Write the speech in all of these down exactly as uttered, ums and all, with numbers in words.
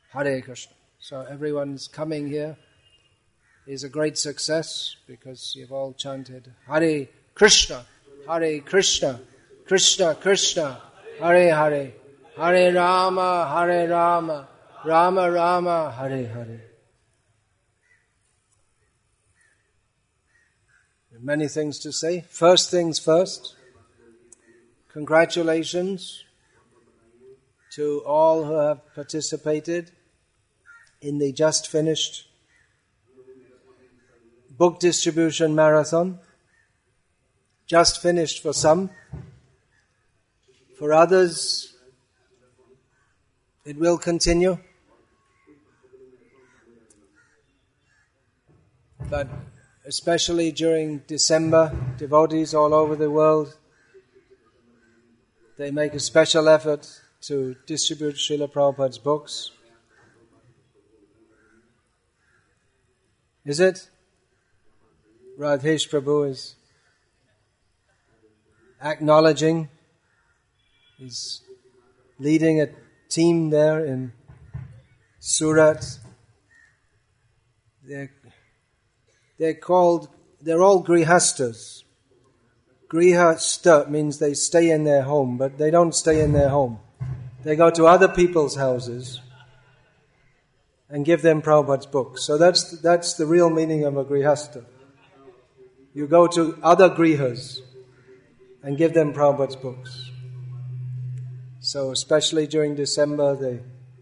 Hare Krishna. So everyone's coming here is a great success because you've all chanted Hare Krishna, Hare Krishna, Krishna Krishna, Hare Hare, Hare Rama, Hare Rama, Rama Rama, Hare Hare. Many things to say. First things first, congratulations to all who have participated in the just finished book distribution marathon. Just finished for some. For others, it will continue. But especially during December, devotees all over the world, they make a special effort to distribute Srila Prabhupada's books. Is it? Radhesh Prabhu is acknowledging, he's leading a team there in Surat. They're They're called, they're all grihastas. Grihasta means they stay in their home, but they don't stay in their home. They go to other people's houses and give them Prabhupada's books. So that's that's the real meaning of a grihasta. You go to other grihas and give them Prabhupada's books. So especially during December, they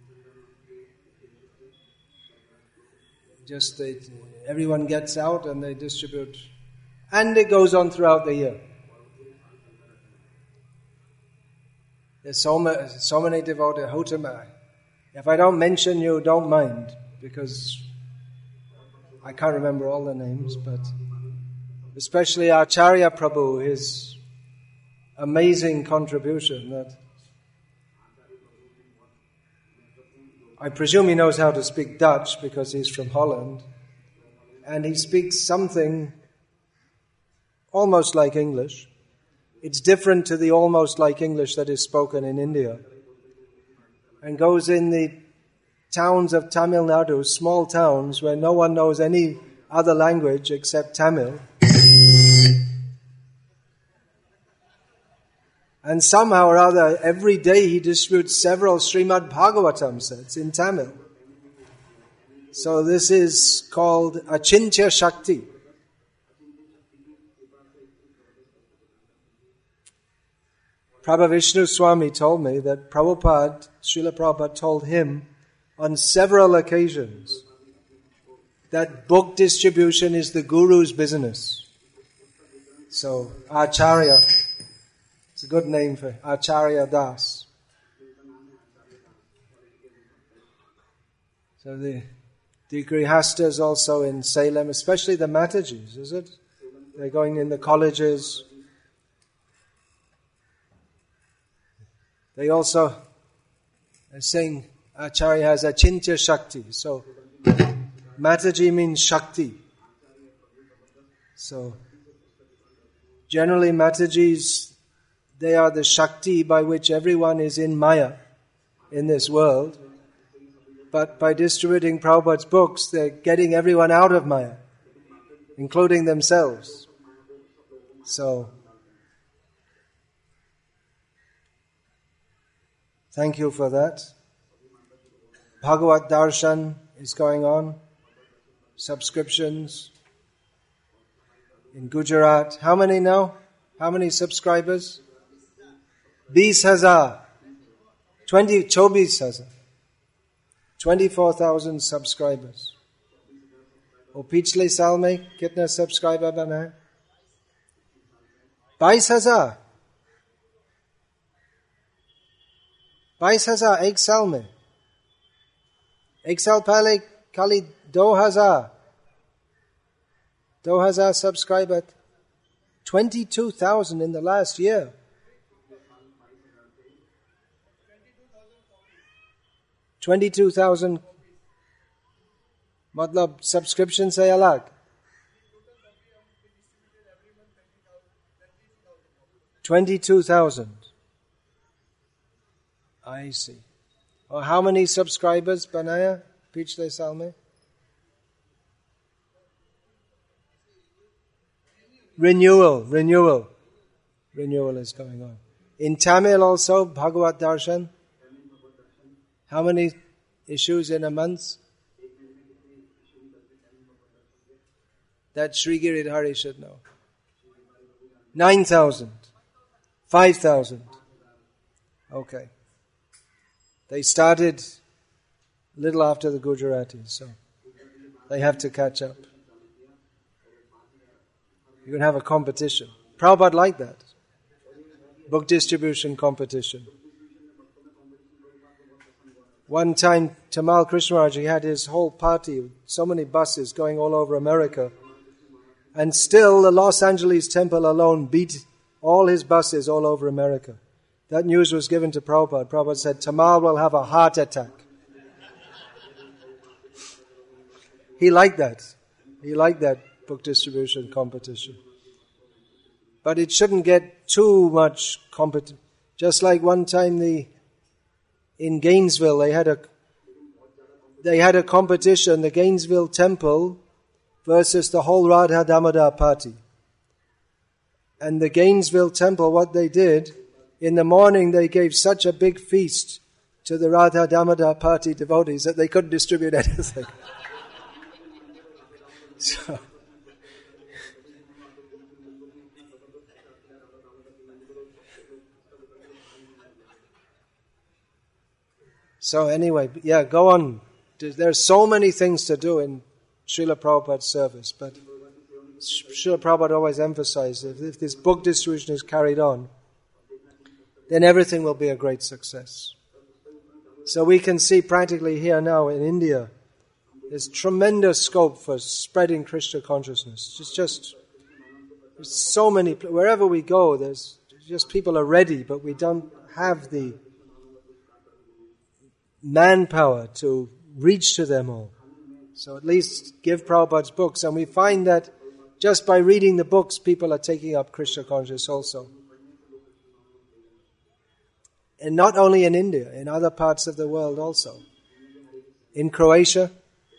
just they... everyone gets out and they distribute. And it goes on throughout the year. There's so, ma- so many devotees. Hotama. If I don't mention you, don't mind. Because I can't remember all the names. But especially Acharya Prabhu, his amazing contribution. That I presume he knows how to speak Dutch because he's from Holland. And he speaks something almost like English. It's different to the almost like English that is spoken in India. And goes in the towns of Tamil Nadu, small towns where no one knows any other language except Tamil. And somehow or other, every day he distributes several Srimad Bhagavatam sets in Tamil. So this is called Achintya Shakti. Prabhu Vishnu Swami told me that Prabhupada, Srila Prabhupada told him on several occasions that book distribution is the Guru's business. So Acharya, it's a good name for Acharya Das. So the The Grihastas also in Salem, especially the Matajis, is it? They're going in the colleges. They also are saying Acharya has Achintya Shakti. So Mataji means Shakti. So generally Matajis, they are the Shakti by which everyone is in Maya in this world. But by distributing Prabhupada's books, they're getting everyone out of Maya, including themselves. So, thank you for that. Bhagavat Darshan is going on. Subscriptions in Gujarat. How many now? How many subscribers? Bees hazar. Twenty, chobis hazar. twenty-four thousand subscribers. और पिछले साल में कितना subscriber बना है? बाईस हजार बाईस हजार एक साल में. एक साल पहले खाली दो हजार दो हजार subscriber. twenty-two thousand in the last year. twenty-two thousand मतलब सब्सक्रिप्शन से अलग. twenty-two thousand. I see. Or how many subscribers, Banaya? Pichle Salme? Renewal, renewal. Renewal is going on. In Tamil also, Bhagavad Darshan. How many issues in a month? That Sri Giridhari should know. Nine thousand. Five thousand. Okay. They started a little after the Gujaratis, so they have to catch up. You can have a competition. Prabhupada liked that. Book distribution competition. One time, Tamal Krishnaraj, he had his whole party, so many buses going all over America. And still, the Los Angeles temple alone beat all his buses all over America. That news was given to Prabhupada. Prabhupada said, Tamal will have a heart attack. He liked that. He liked that book distribution competition. But it shouldn't get too much competition. Just like one time the in Gainesville, they had a they had a competition, the Gainesville temple versus the whole Radha Damodar party. And the Gainesville temple, what they did, in the morning they gave such a big feast to the Radha Damodar party devotees that they couldn't distribute anything. so, so anyway, yeah, go on. There's so many things to do in Srila Prabhupada's service, but Srila Prabhupada always emphasized that if this book distribution is carried on, then everything will be a great success. So we can see practically here now in India, there's tremendous scope for spreading Krishna consciousness. It's just, there's so many, wherever we go, there's just people are ready, but we don't have the manpower to reach to them all. So at least give Prabhupada's books, and we find that just by reading the books, people are taking up Krishna consciousness also. And not only in India, in other parts of the world also. In Croatia,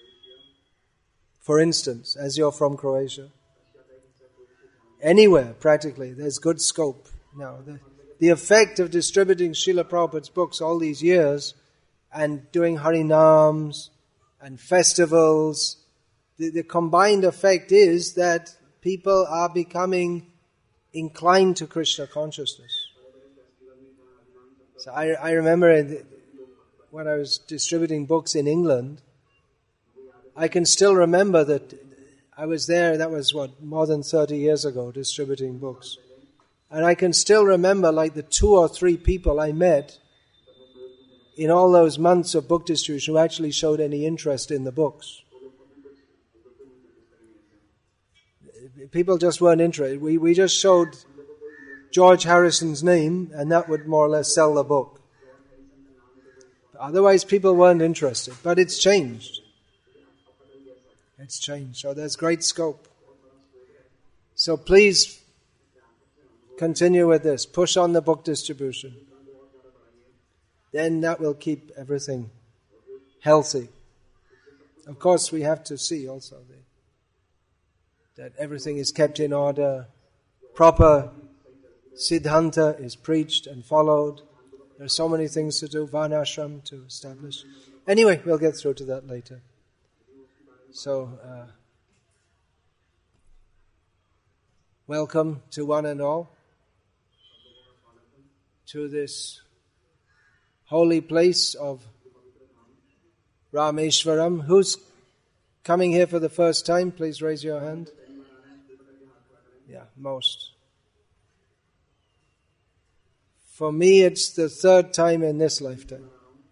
for instance, as you're from Croatia, anywhere practically, there's good scope. Now, the, the effect of distributing Srila Prabhupada's books all these years and doing Harinams and festivals, the, the combined effect is that people are becoming inclined to Krishna consciousness. So I, I remember when I was distributing books in England, I can still remember that I was there, that was what, more than thirty years ago, distributing books. And I can still remember like the two or three people I met in all those months of book distribution who actually showed any interest in the books. People just weren't interested. We, we just showed George Harrison's name, and that would more or less sell the book. Otherwise, people weren't interested. But it's changed. It's changed. So there's great scope. So please continue with this. Push on the book distribution. Then that will keep everything healthy. Of course, we have to see also the, that everything is kept in order, proper Siddhanta is preached and followed. There are so many things to do, Varnashram to establish. Anyway, we'll get through to that later. So, uh, welcome to one and all to this holy place of Rameshwaram. Who's coming here for the first time? Please raise your hand. Yeah, most. For me, it's the third time in this lifetime.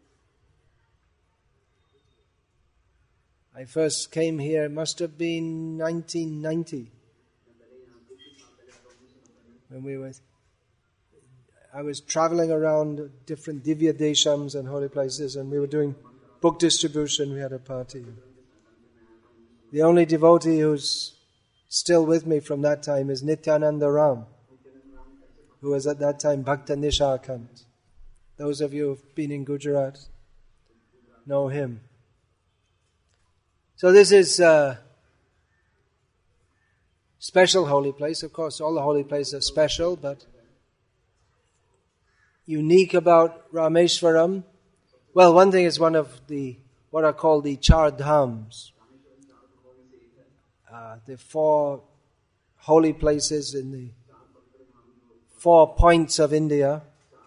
I first came here, it must have been nineteen ninety. When we were, I was traveling around different Divya Deshams and holy places, and we were doing book distribution. We had a party. The only devotee who's still with me from that time is Nityananda Ram, who was at that time Bhakta Nishakant. Those of you who've been in Gujarat know Him. So this is a special holy place. Of course, all the holy places are special, but unique about Rameshwaram. Well, one thing is one of the, what are called the Char Dhams. Uh, the four holy places in the four points of India,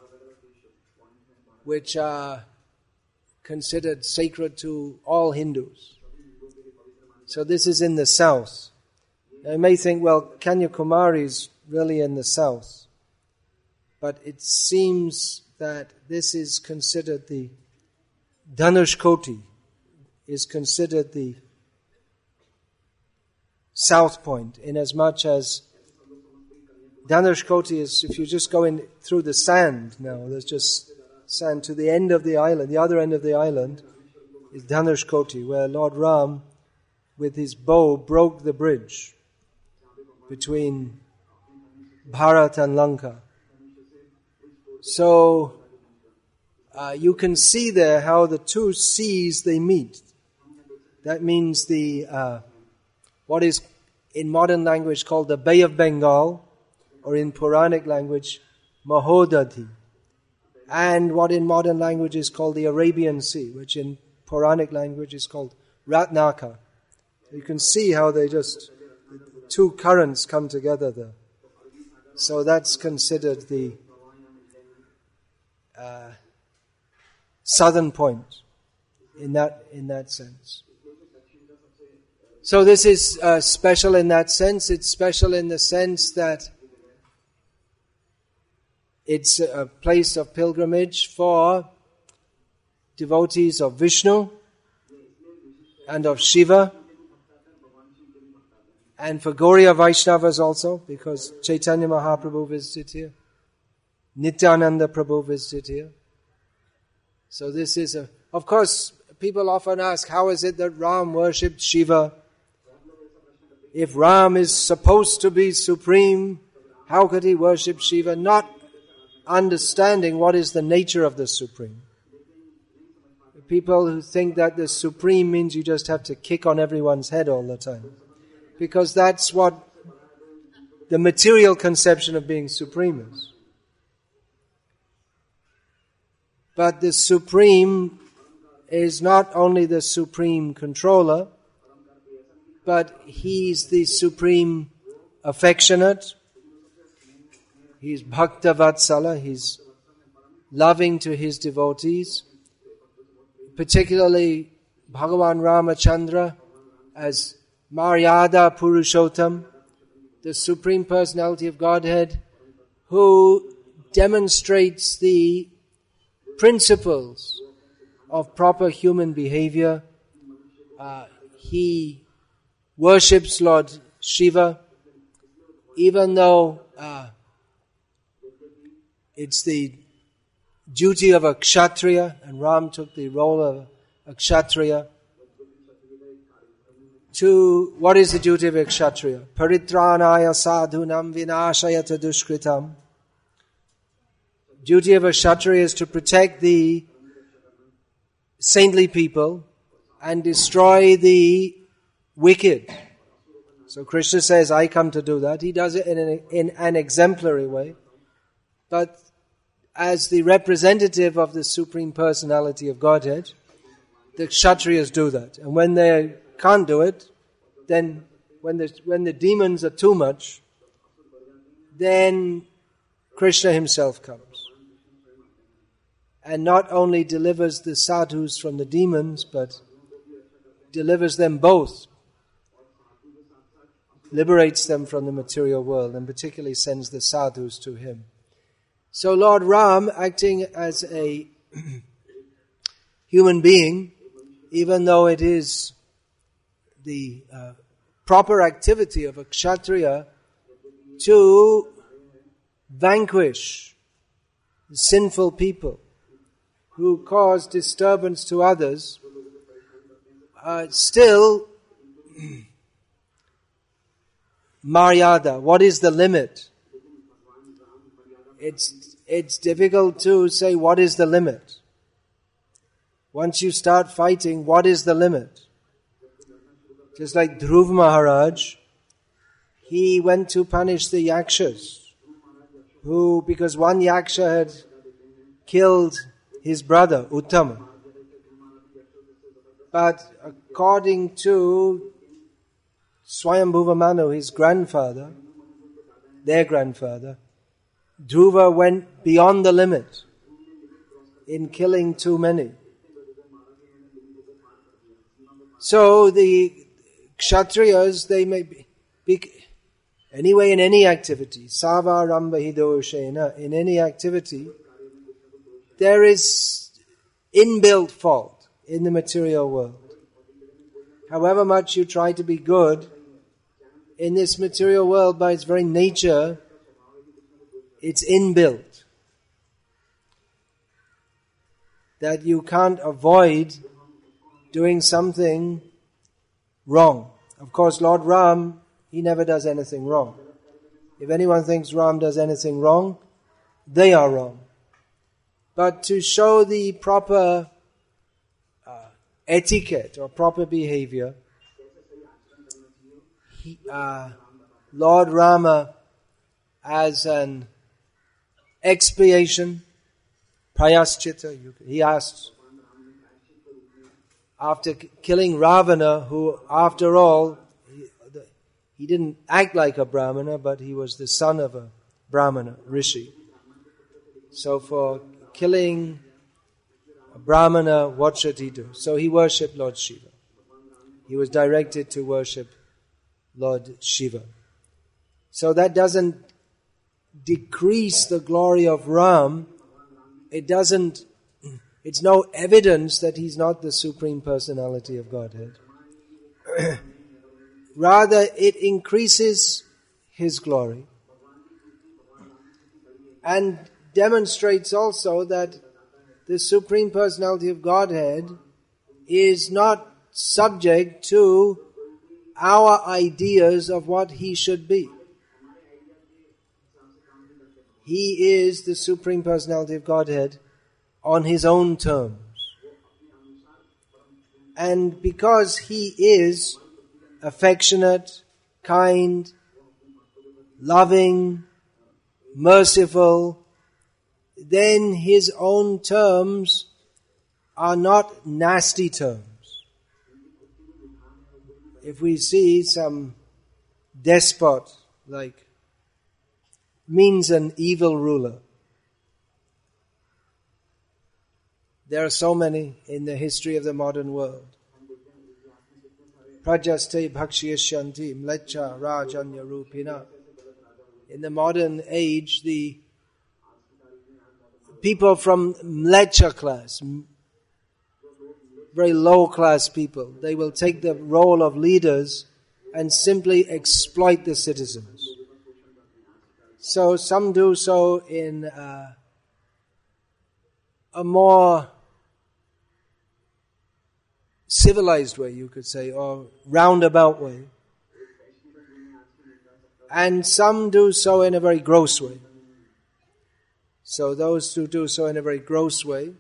which are considered sacred to all Hindus. So this is in the south. Now you may think, well, Kanyakumari is really in the south. But it seems that this is considered the Dhanushkoti, is considered the south point, inasmuch as Dhanushkoti is, if you just go in through the sand now, there's just sand to the end of the island. The other end of the island is Dhanushkoti, where Lord Ram, with his bow, broke the bridge between Bharat and Lanka. So uh, you can see there how the two seas, they meet. That means the uh, what is in modern language called the Bay of Bengal, or in Puranic language, Mahodadhi, and what in modern language is called the Arabian Sea, which in Puranic language is called Ratnaka. You can see how they just, two currents come together there. So that's considered the uh, southern point in that in that sense. So this is uh, special in that sense. It's special in the sense that it's a place of pilgrimage for devotees of Vishnu and of Shiva, and for Gauriya Vaishnavas also, because Chaitanya Mahaprabhu visited here, Nityananda Prabhu visited here. So this is a, of course, people often ask, how is it that Ram worshipped Shiva? If Ram is supposed to be supreme, how could he worship Shiva? Not understanding what is the nature of the supreme. People who think that the supreme means you just have to kick on everyone's head all the time, because that's what the material conception of being supreme is. But the supreme is not only the supreme controller, but he's the supreme affectionate. He's Bhakta Vatsala, he's loving to his devotees, particularly Bhagavan Ramachandra as Maryada Purushottam, the Supreme Personality of Godhead, who demonstrates the principles of proper human behavior. Uh, he worships Lord Shiva, even though uh, it's the duty of a kshatriya, and Ram took the role of a kshatriya. To, what is the duty of a kshatriya? Paritranaya sadhunam vinashayata dushkritam. Duty of a kshatriya is to protect the saintly people and destroy the wicked. So Krishna says, I come to do that. He does it in an, in an exemplary way. But as the representative of the Supreme Personality of Godhead, the Kshatriyas do that. And when they can't do it, then when the, when the demons are too much, then Krishna himself comes. And not only delivers the sadhus from the demons, but delivers them both. Liberates them from the material world, and particularly sends the sadhus to him. So Lord Ram, acting as a human being, even though it is the uh, proper activity of a kshatriya to vanquish sinful people who cause disturbance to others, uh, still Maryada, what is the limit? It's it's difficult to say what is the limit. Once you start fighting, what is the limit? Just like Dhruv Maharaj, he went to punish the Yakshas, who, because one Yaksha had killed his brother, Uttama. But according to Swayambhuva Manu, his grandfather, their grandfather, Dhruva went beyond the limit in killing too many. So the Kshatriyas, they may be, be anyway in any activity, Sava Ramba Hidoshena, in any activity, there is inbuilt fault in the material world. However much you try to be good, in this material world, by its very nature, it's inbuilt. That you can't avoid doing something wrong. Of course, Lord Ram, he never does anything wrong. If anyone thinks Ram does anything wrong, they are wrong. But to show the proper uh, etiquette or proper behavior, he, uh, Lord Rama, as an expiation, prayaschita, he asked, after killing Ravana, who after all, he, he didn't act like a Brahmana, but he was the son of a Brahmana, Rishi. So for killing a Brahmana, what should he do? So he worshipped Lord Shiva. He was directed to worship Lord Shiva. So that doesn't decrease the glory of Ram. It doesn't It's no evidence that he's not the Supreme Personality of Godhead. Rather, it increases his glory and demonstrates also that the Supreme Personality of Godhead is not subject to our ideas of what he should be. He is the Supreme Personality of Godhead on his own terms. And because he is affectionate, kind, loving, merciful, then his own terms are not nasty terms. If we see some despot like means an evil ruler, there are so many in the history of the modern world. Prajaste bhakshiyasyanti mlecha rajanya rupina. In the modern age, the people from mlecha class, very low class people, they will take the role of leaders and simply exploit the citizens. So some do so in uh, a more civilized way, you could say, or roundabout way. And some do so in a very gross way. So those who do so in a very gross way,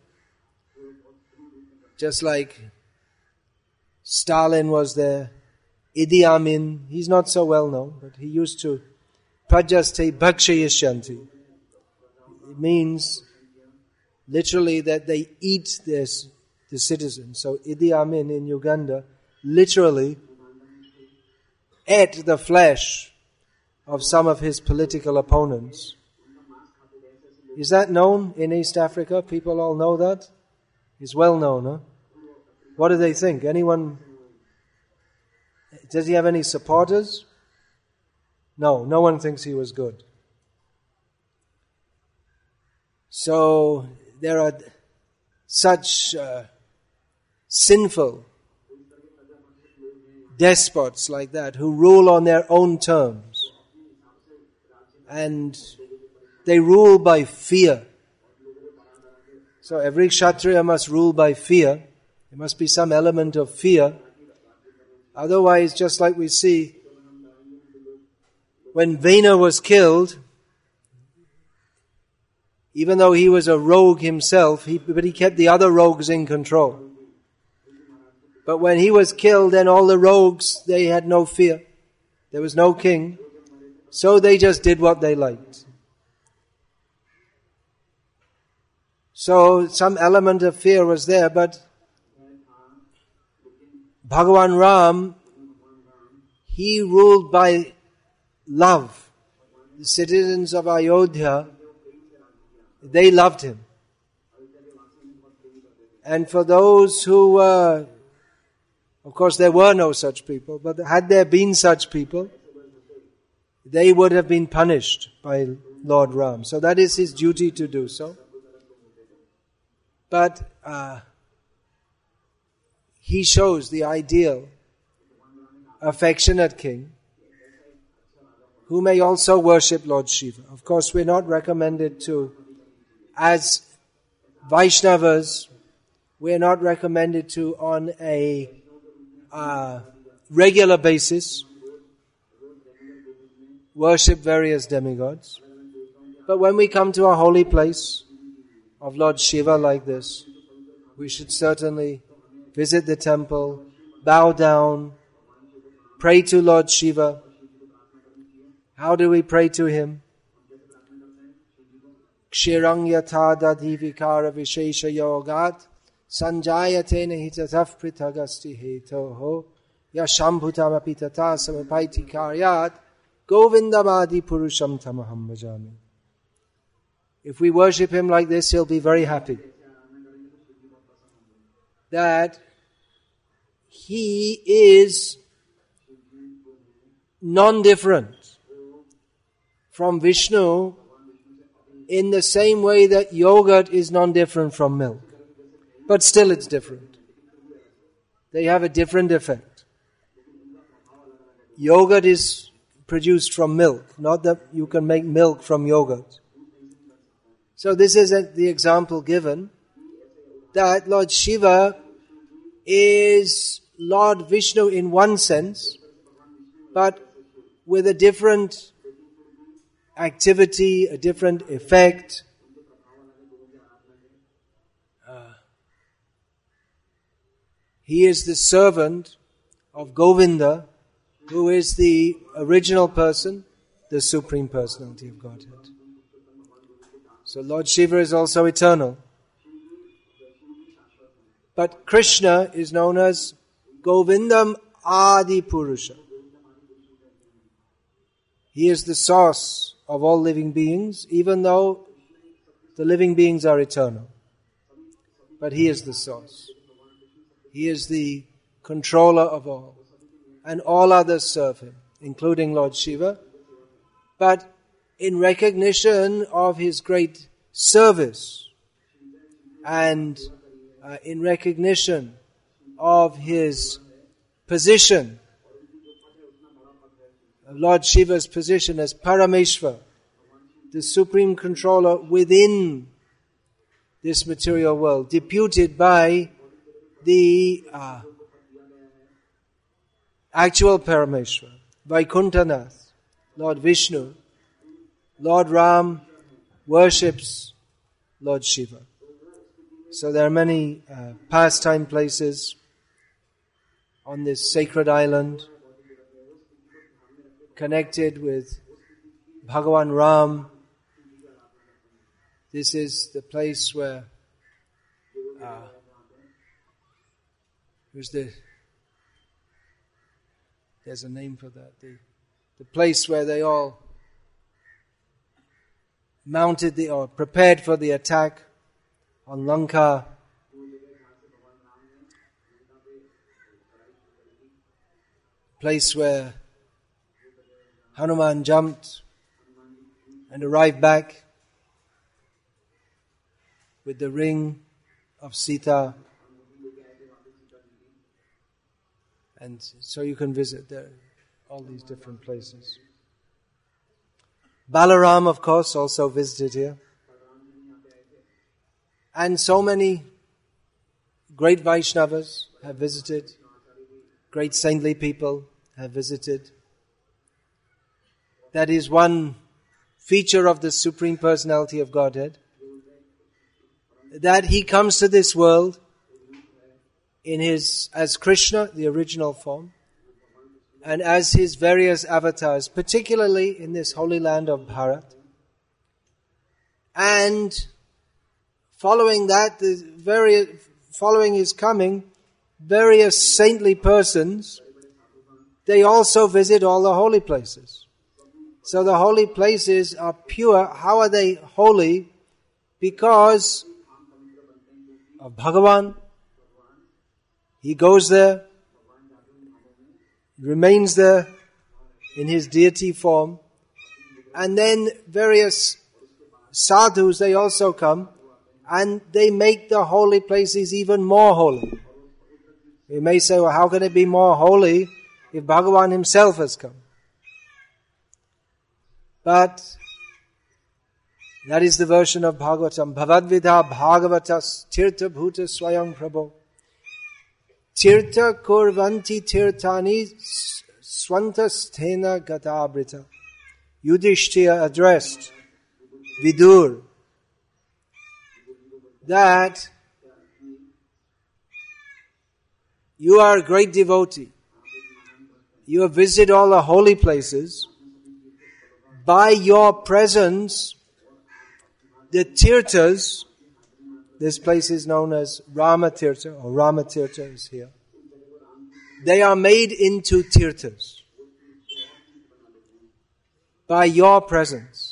just like Stalin was there, Idi Amin, he's not so well known, but he used to prajaste bhakshayasyanti. It means literally that they eat this the citizens. So Idi Amin in Uganda literally ate the flesh of some of his political opponents. Is that known in East Africa? People all know that? It's well known, huh? What do they think? Anyone? Does he have any supporters? No, no one thinks he was good. So there are such uh, sinful despots like that who rule on their own terms, and they rule by fear. So every Kshatriya must rule by fear. There must be some element of fear. Otherwise, just like we see when Vena was killed, even though he was a rogue himself, he, but he kept the other rogues in control. But when he was killed, then all the rogues, they had no fear. There was no king. So they just did what they liked. So some element of fear was there, but Bhagavan Ram, he ruled by love. The citizens of Ayodhya, they loved him. And for those who were, of course there were no such people, but had there been such people, they would have been punished by Lord Ram. So that is his duty to do so. But uh, he shows the ideal, affectionate king who may also worship Lord Shiva. Of course, we're not recommended to, as Vaishnavas, we're not recommended to on a uh, regular basis worship various demigods. But when we come to a holy place of Lord Shiva like this, we should certainly visit the temple, bow down, pray to Lord Shiva. How do we pray to him? Kshirang yatha dadhi vikara vishesha yogat sanjayate nahitataf pritagasti hetoho yashambhutam apitata samapaiti karyat govindamadi purusham tamaham bhajami. If we worship him like this, he'll be very happy. That he is non-different from Vishnu in the same way that yogurt is non-different from milk. But still it's different. They have a different effect. Yogurt is produced from milk, not that you can make milk from yogurt. So this is the example given that Lord Shiva is Lord Vishnu in one sense, but with a different activity, a different effect. Uh, he is the servant of Govinda, who is the original person, the Supreme Personality of Godhead. So Lord Shiva is also eternal. But Krishna is known as Govindam Adi Purusha. He is the source of all living beings, even though the living beings are eternal. But he is the source. He is the controller of all. And all others serve him, including Lord Shiva. But in recognition of his great service and uh, in recognition of his position, Lord Shiva's position as Parameshwar, the supreme controller within this material world, deputed by the uh, actual Parameshwar, Vaikuntanath, Lord Vishnu. Lord Ram worships Lord Shiva. So there are many uh, pastime places on this sacred island connected with Bhagavan Ram. This is the place where uh, there's the there's a name for that. The, the place where they all mounted the or prepared for the attack on Lanka. Place where Hanuman jumped and arrived back with the ring of Sita. And so you can visit there, all these different places. Balaram, of course, also visited here. And so many great Vaishnavas have visited. Great saintly people have visited. That is one feature of the Supreme Personality of Godhead. That he comes to this world in his, as Krishna, the original form, and as his various avatars, particularly in this holy land of Bharat. And following that, the various, following his coming, various saintly persons, they also visit all the holy places. So the holy places are pure. How are they holy? Because of Bhagavan. He goes there, remains there in his deity form, and then various sadhus, they also come, and they make the holy places even more holy. We may say, well, how can it be more holy if Bhagavan himself has come? But that is the version of Bhagavatam. Bhavadvidha Bhagavatas Tirtha Bhuta Swayam Prabho. Tirtha Kurvanti Tirthani Swantasthena Gatabrita. Yudhishthira addressed Vidur that you are a great devotee. You have visited all the holy places. By your presence, the Tirthas, this place is known as Rama Tirtha, or Rama Tirtha is here. They are made into Tirthas by your presence.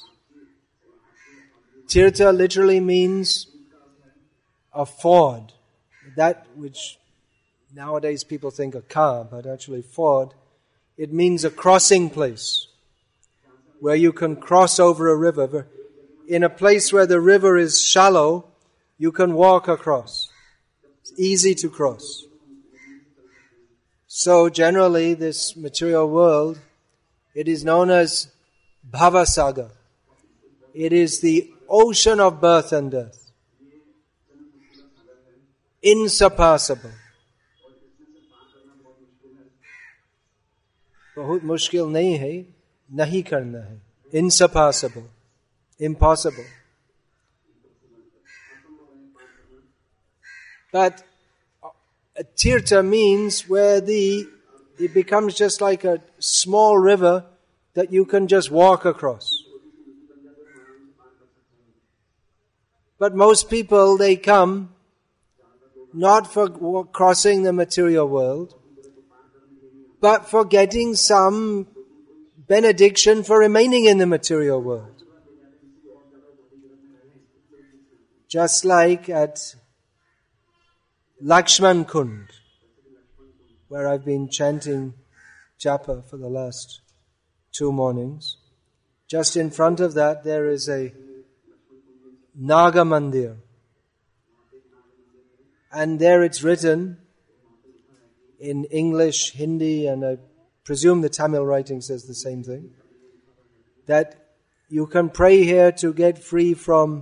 Tirtha literally means a ford. That which nowadays people think a car, but actually ford. It means a crossing place where you can cross over a river. In a place where the river is shallow, you can walk across. It's easy to cross. So generally, this material world, it is known as Bhavasagar. It is the ocean of birth and death. Insurpassable. बहुत मुश्किल नहीं है, नहीं करना है. Insurpassable. Impossible. But a tirtha means where the, it becomes just like a small river that you can just walk across. But most people, they come not for crossing the material world, but for getting some benediction for remaining in the material world. Just like at Lakshman Kund, where I've been chanting japa for the last two mornings. Just in front of that there is a Naga Mandir. And there it's written in English, Hindi, and I presume the Tamil writing says the same thing, that you can pray here to get free from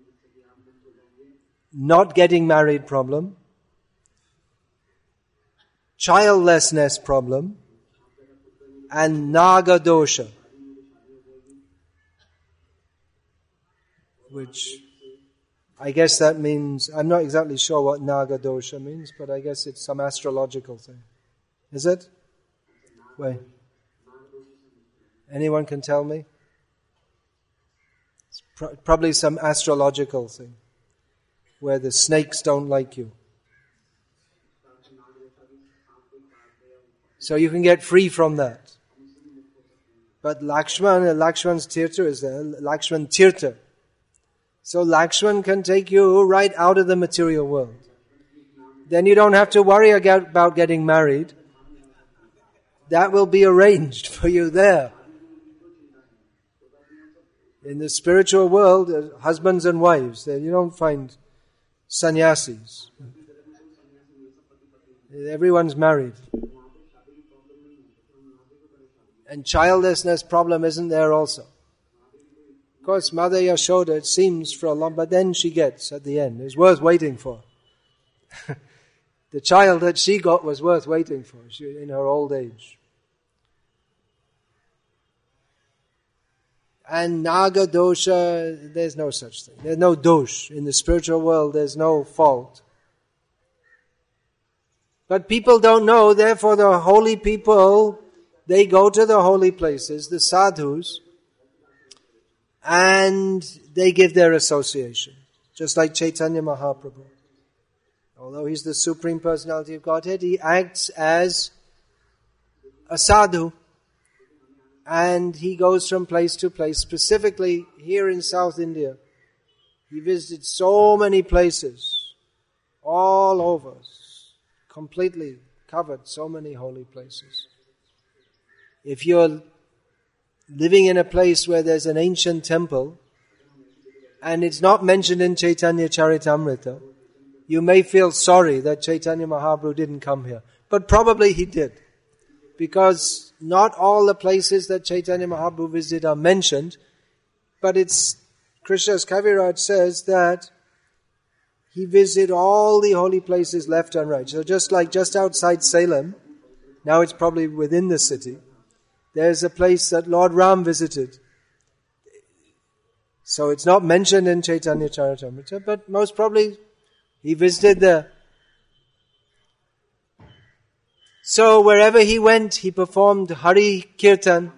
not getting married problem, childlessness problem, and Naga dosha, which I guess that means, I'm not exactly sure what Naga dosha means, but I guess it's some astrological thing. Is it? Wait. Anyone can tell me? It's pro- probably some astrological thing, where the snakes don't like you. So you can get free from that. But Lakshman, Lakshman's Tirtha is there, Lakshman Tirtha. So Lakshman can take you right out of the material world. Then you don't have to worry about getting married. That will be arranged for you there. In the spiritual world, husbands and wives, you don't find sannyasis. Everyone's married. And childlessness problem isn't there also. Of course, Mother Yashoda, it seems for a long, but then she gets at the end. It's worth waiting for. The child that she got was worth waiting for she, in her old age. And Naga dosha, there's no such thing. There's no dosh. In the spiritual world, there's no fault. But people don't know, therefore the holy people, they go to the holy places, the sadhus, and they give their association. Just like Chaitanya Mahaprabhu. Although he's the Supreme Personality of Godhead, he acts as a sadhu. And he goes from place to place, specifically here in South India. He visited so many places, all over, completely covered so many holy places. If you're living in a place where there's an ancient temple, and it's not mentioned in Chaitanya Charitamrita, you may feel sorry that Chaitanya Mahaprabhu didn't come here. But probably he did. Because not all the places that Chaitanya Mahaprabhu visited are mentioned, but it's, Krishna's Kaviraj says that he visited all the holy places left and right. So just like just outside Salem, now it's probably within the city, there's a place that Lord Ram visited. So it's not mentioned in Chaitanya Charitamrita, but most probably he visited there. So wherever he went, he performed Hari Kirtan,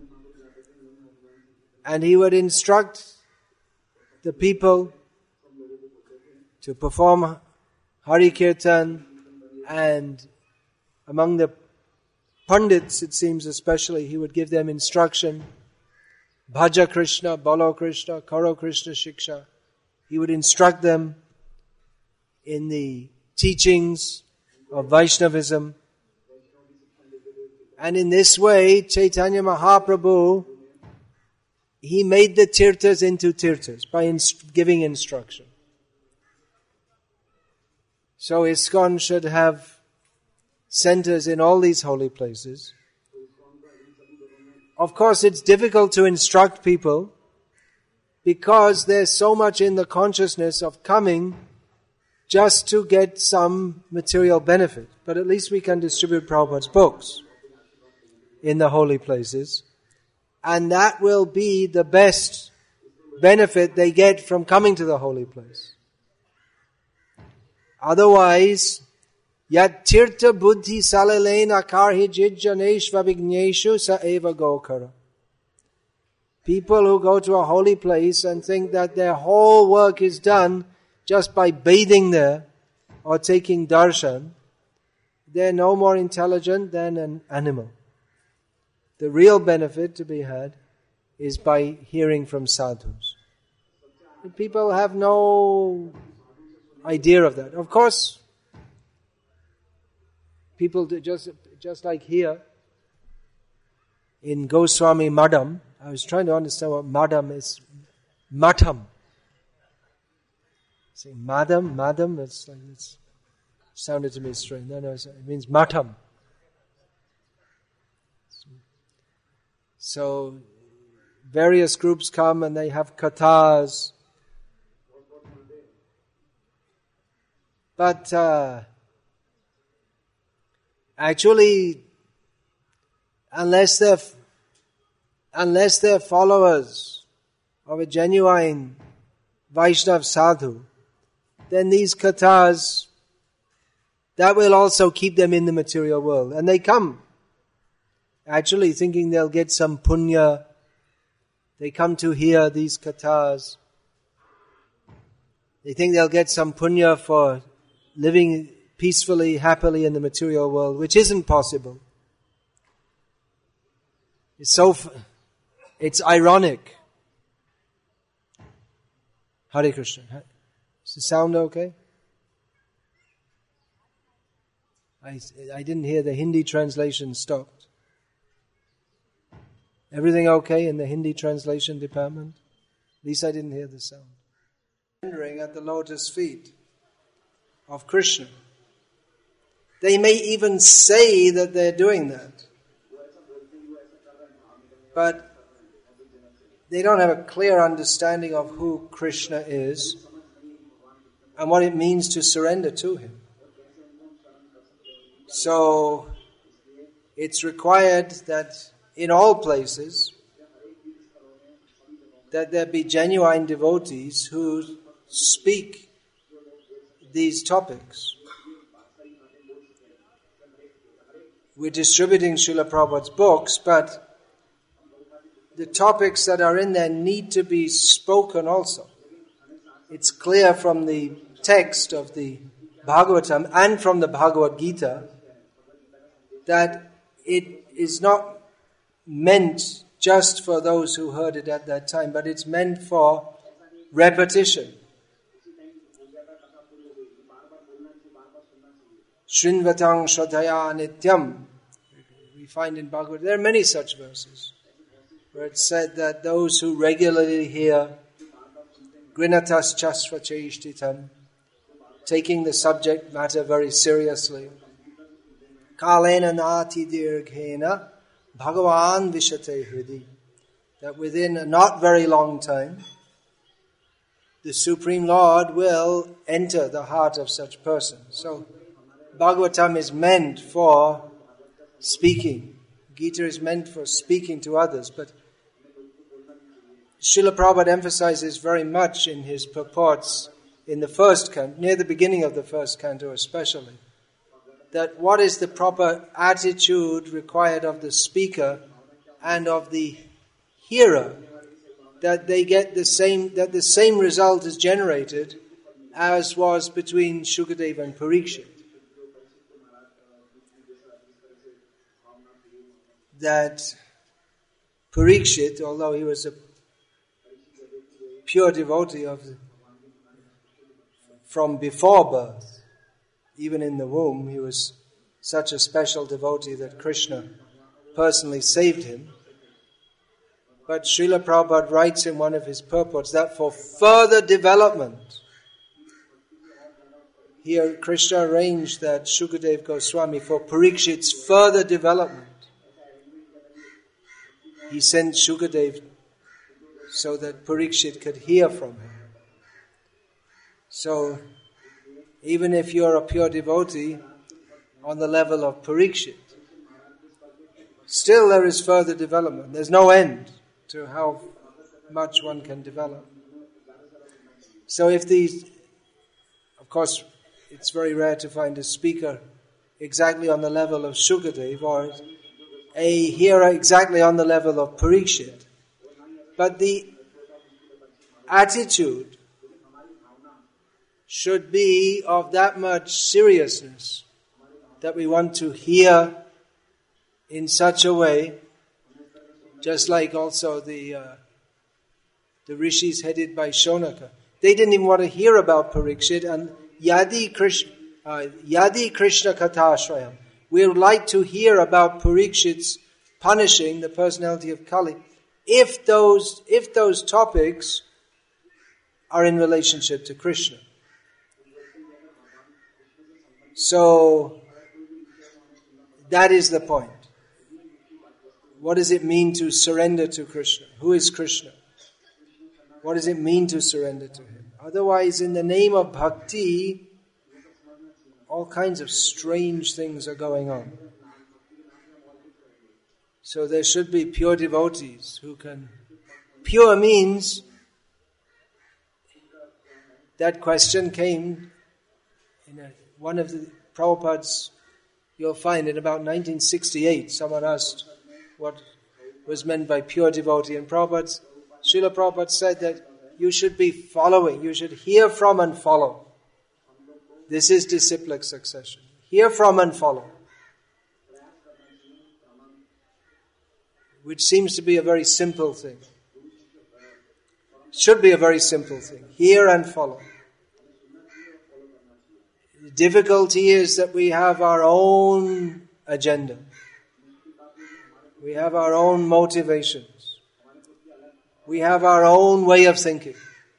and he would instruct the people to perform Hari Kirtan, and among the Pandits, it seems especially, he would give them instruction. Bhaja Krishna, Balo Krishna, Karo Krishna Shiksha. He would instruct them in the teachings of Vaishnavism. And in this way, Chaitanya Mahaprabhu, he made the tirthas into tirthas by inst- giving instruction. So ISKCON should have centers in all these holy places. Of course, it's difficult to instruct people because there's so much in the consciousness of coming just to get some material benefit. But at least we can distribute Prabhupada's books in the holy places. And that will be the best benefit they get from coming to the holy place. Otherwise, yat tirtha buddhi salalena karhi jijjaneshva vigneshu sa eva gokara. People who go to a holy place and think that their whole work is done just by bathing there or taking darshan, they're no more intelligent than an animal. The real benefit to be had is by hearing from sadhus. People have no idea of that. Of course, people do just just like here in Goswami Madam. I was trying to understand what Madam is. Matam. Say Madam, Madam. It's like it's sounded to me strange. No, no, it means Matam. So various groups come and they have kathas. But uh, actually, unless they're unless they're followers of a genuine Vaishnav sadhu, then these kathas, that will also keep them in the material world. And they come actually thinking they'll get some punya. They come to hear these kathas. They think they'll get some punya for living peacefully, happily in the material world, which isn't possible. It's so, it's ironic. Hare Krishna. Does the sound okay? I, I didn't hear the Hindi translation stopped. Everything okay in the Hindi translation department? At least I didn't hear the sound. Surrendering at the lotus feet of Krishna. They may even say that they're doing that. But they don't have a clear understanding of who Krishna is and what it means to surrender to Him. So, it's required that in all places, that there be genuine devotees who speak these topics. we're distributing Srila Prabhupada's books, but the topics that are in there need to be spoken also. It's clear from the text of the Bhagavatam and from the Bhagavad Gita that it is not meant just for those who heard it at that time, but it's meant for repetition. Shrinvatang Shraddhaya Nityam. We find in Bhagavad, there are many such verses where it's said that those who regularly hear Grinatas Chasva Chaishtitam, taking the subject matter very seriously, Kalena Nati Dirghena Bhagavan Vishate Hridi, that within a not very long time, the Supreme Lord will enter the heart of such person. So, Bhagavatam is meant for speaking. Gita is meant for speaking to others. But Srila Prabhupada emphasizes very much in his purports in the first canto, near the beginning of the first canto especially, that what is the proper attitude required of the speaker and of the hearer, that they get the same, that the same result is generated as was between Shukadeva and Parikshit. That Parikshit, although he was a pure devotee of the, from before birth, even in the womb, he was such a special devotee that Krishna personally saved him. But Srila Prabhupada writes in one of his purports that for further development, here Krishna arranged that Shukadev Goswami, for Parikshit's further development, he sent Shukadev so that Parikshit could hear from him. So, even if you're a pure devotee on the level of Parikshit, still there is further development. There's no end to how much one can develop. So if these, of course, it's very rare to find a speaker exactly on the level of Shukadev or a hearer exactly on the level of Parikshit. But the attitude should be of that much seriousness that we want to hear in such a way, just like also the uh, the rishis headed by Shonaka. They didn't even want to hear about Parikshit, and Yadi Krishna, uh, Yadi Krishna Kathashrayam. We would like to hear about Parikshit's punishing the personality of Kali, if those if those topics are in relationship to Krishna. So, that is the point. What does it mean to surrender to Krishna? Who is Krishna? What does it mean to surrender to Him? Otherwise, in the name of bhakti, all kinds of strange things are going on. So there should be pure devotees who can... Pure means... That question came in a, one of the Prabhupada's, you'll find in about nineteen sixty-eight, someone asked what was meant by pure devotee. And Prabhupada, Srila Prabhupada said that you should be following, you should hear from and follow. This is disciplic succession. Hear from and follow. Which seems to be a very simple thing. Should be a very simple thing. Hear and follow. The difficulty is that we have our own agenda. We have our own motivations. We have our own way of thinking.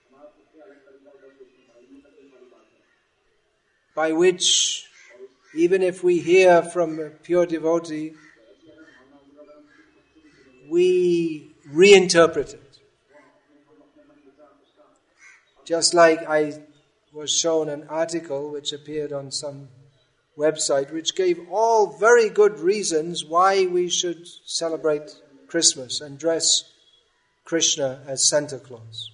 By which, even if we hear from a pure devotee, we reinterpret it. Just like I was shown an article which appeared on some website which gave all very good reasons why we should celebrate Christmas and dress Krishna as Santa Claus.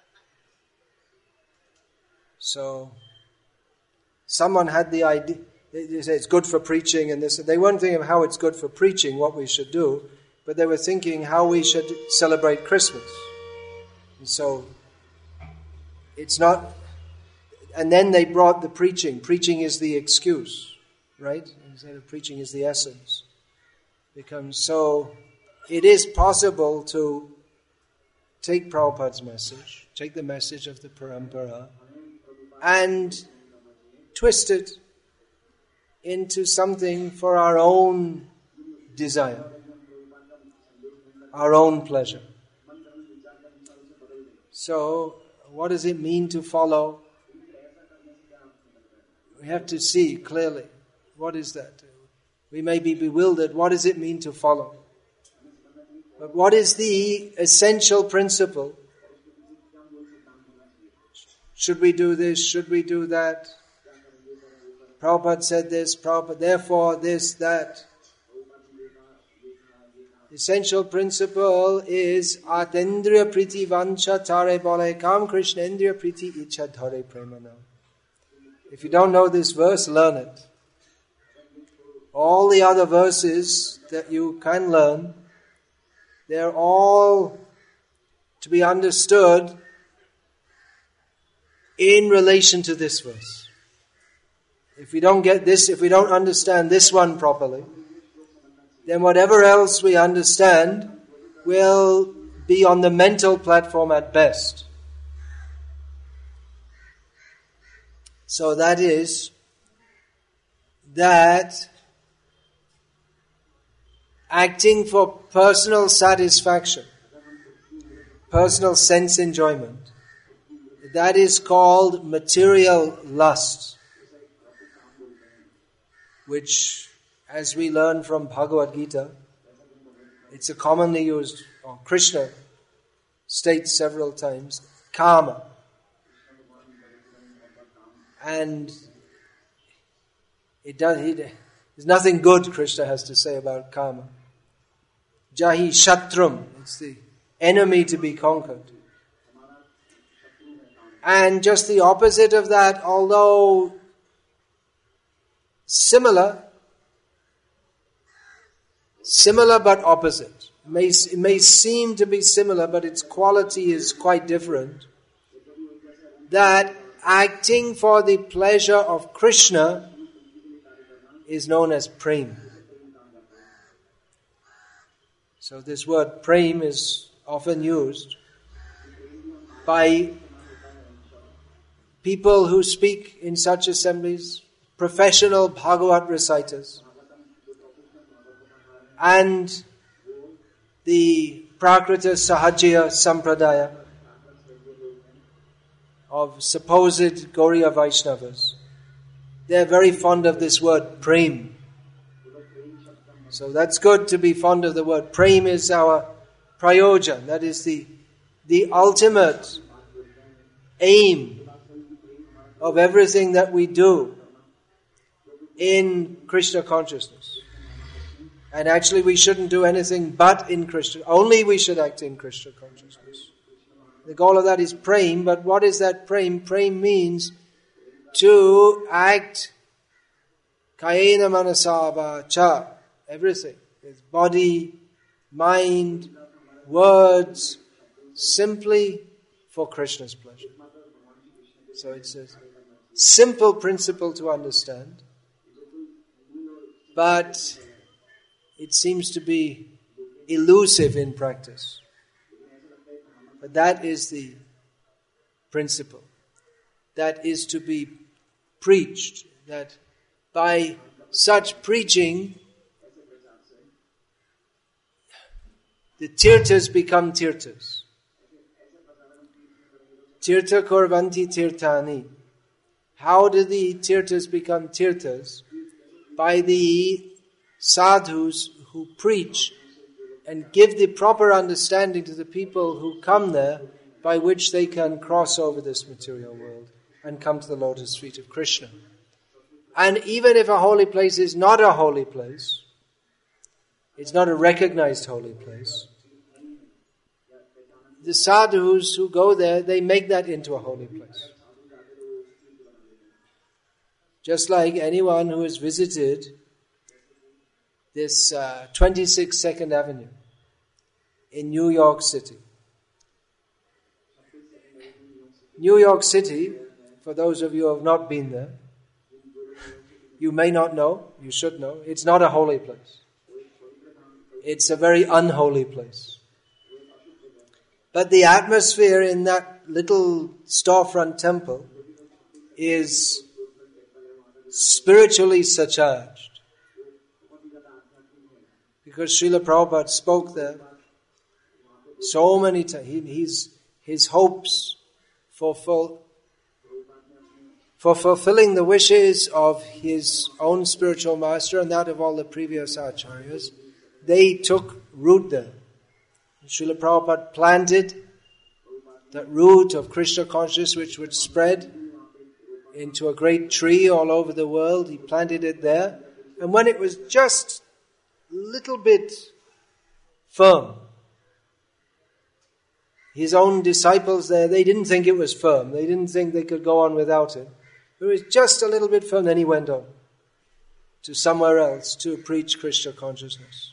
So, someone had the idea, They, they say it's good for preaching and this. They weren't thinking of how it's good for preaching, what we should do, but they were thinking how we should celebrate Christmas. And so, it's not... And then they brought the preaching. Preaching is the excuse, right? Instead of preaching is the essence. Becomes so... It is possible to take Prabhupada's message, take the message of the Parampara, and twist it into something for our own desire, our own pleasure. So, what does it mean to follow? We have to see clearly, what is that? We may be bewildered, what does it mean to follow? But what is the essential principle? Should we do this? Should we do that? Prabhupada said this, Prabhupada, therefore this, that. Essential principle is Atendriya Priti Vancha Tare Bole Kam Krishna Endriya Priti Icha Dhare Premana. If you don't know this verse, learn it. All the other verses that you can learn, they're all to be understood in relation to this verse. If we don't get this, if we don't understand this one properly, then whatever else we understand will be on the mental platform at best. So that is that acting for personal satisfaction, personal sense enjoyment, that is called material lust, which, as we learn from Bhagavad Gita, it's a commonly used, or Krishna states several times, karma. And it does, he, there's nothing good Krishna has to say about karma. Jahi Shatrum, it's the enemy to be conquered. And just the opposite of that, although similar, similar but opposite. It may, it may seem to be similar, but its quality is quite different. That acting for the pleasure of Krishna is known as prem. So this word prem is often used by people who speak in such assemblies, professional Bhagavat reciters, and the Prakrita Sahajya Sampradaya of supposed Gauriya Vaishnavas. They're very fond of this word prem. So that's good to be fond of the word. Prem is our prayojan. That is the, the ultimate aim of everything that we do in Krishna consciousness. And actually we shouldn't do anything but in Krishna. Only we should act in Krishna consciousness. The goal of that is prem, but what is that prem? Prem means to act kayena manasa vacha, everything. It's body, mind, words, simply for Krishna's pleasure. So it's a simple principle to understand, but it seems to be elusive in practice. But that is the principle that is to be preached, that by such preaching the tirthas become tirthas. Tirtha korvanti tirthani. How do the tirthas become tirthas? By the sadhus who preach and give the proper understanding to the people who come there, by which they can cross over this material world and come to the lotus feet of Krishna. And even if a holy place is not a holy place, it's not a recognized holy place, the sadhus who go there, they make that into a holy place. Just like anyone who has visited this uh, twenty-six Second Avenue in New York City. New York City, for those of you who have not been there, you may not know, you should know, it's not a holy place. It's a very unholy place. But the atmosphere in that little storefront temple is spiritually surcharged. Because Srila Prabhupada spoke there so many times. He, he's, his hopes for, full, for fulfilling the wishes of his own spiritual master and that of all the previous acharyas, they took root there. Srila Prabhupada planted that root of Krishna consciousness which would spread into a great tree all over the world. He planted it there. And when it was just a little bit firm, his own disciples there, they didn't think it was firm. They didn't think they could go on without it. It was just a little bit firm. Then he went on to somewhere else to preach Krishna consciousness.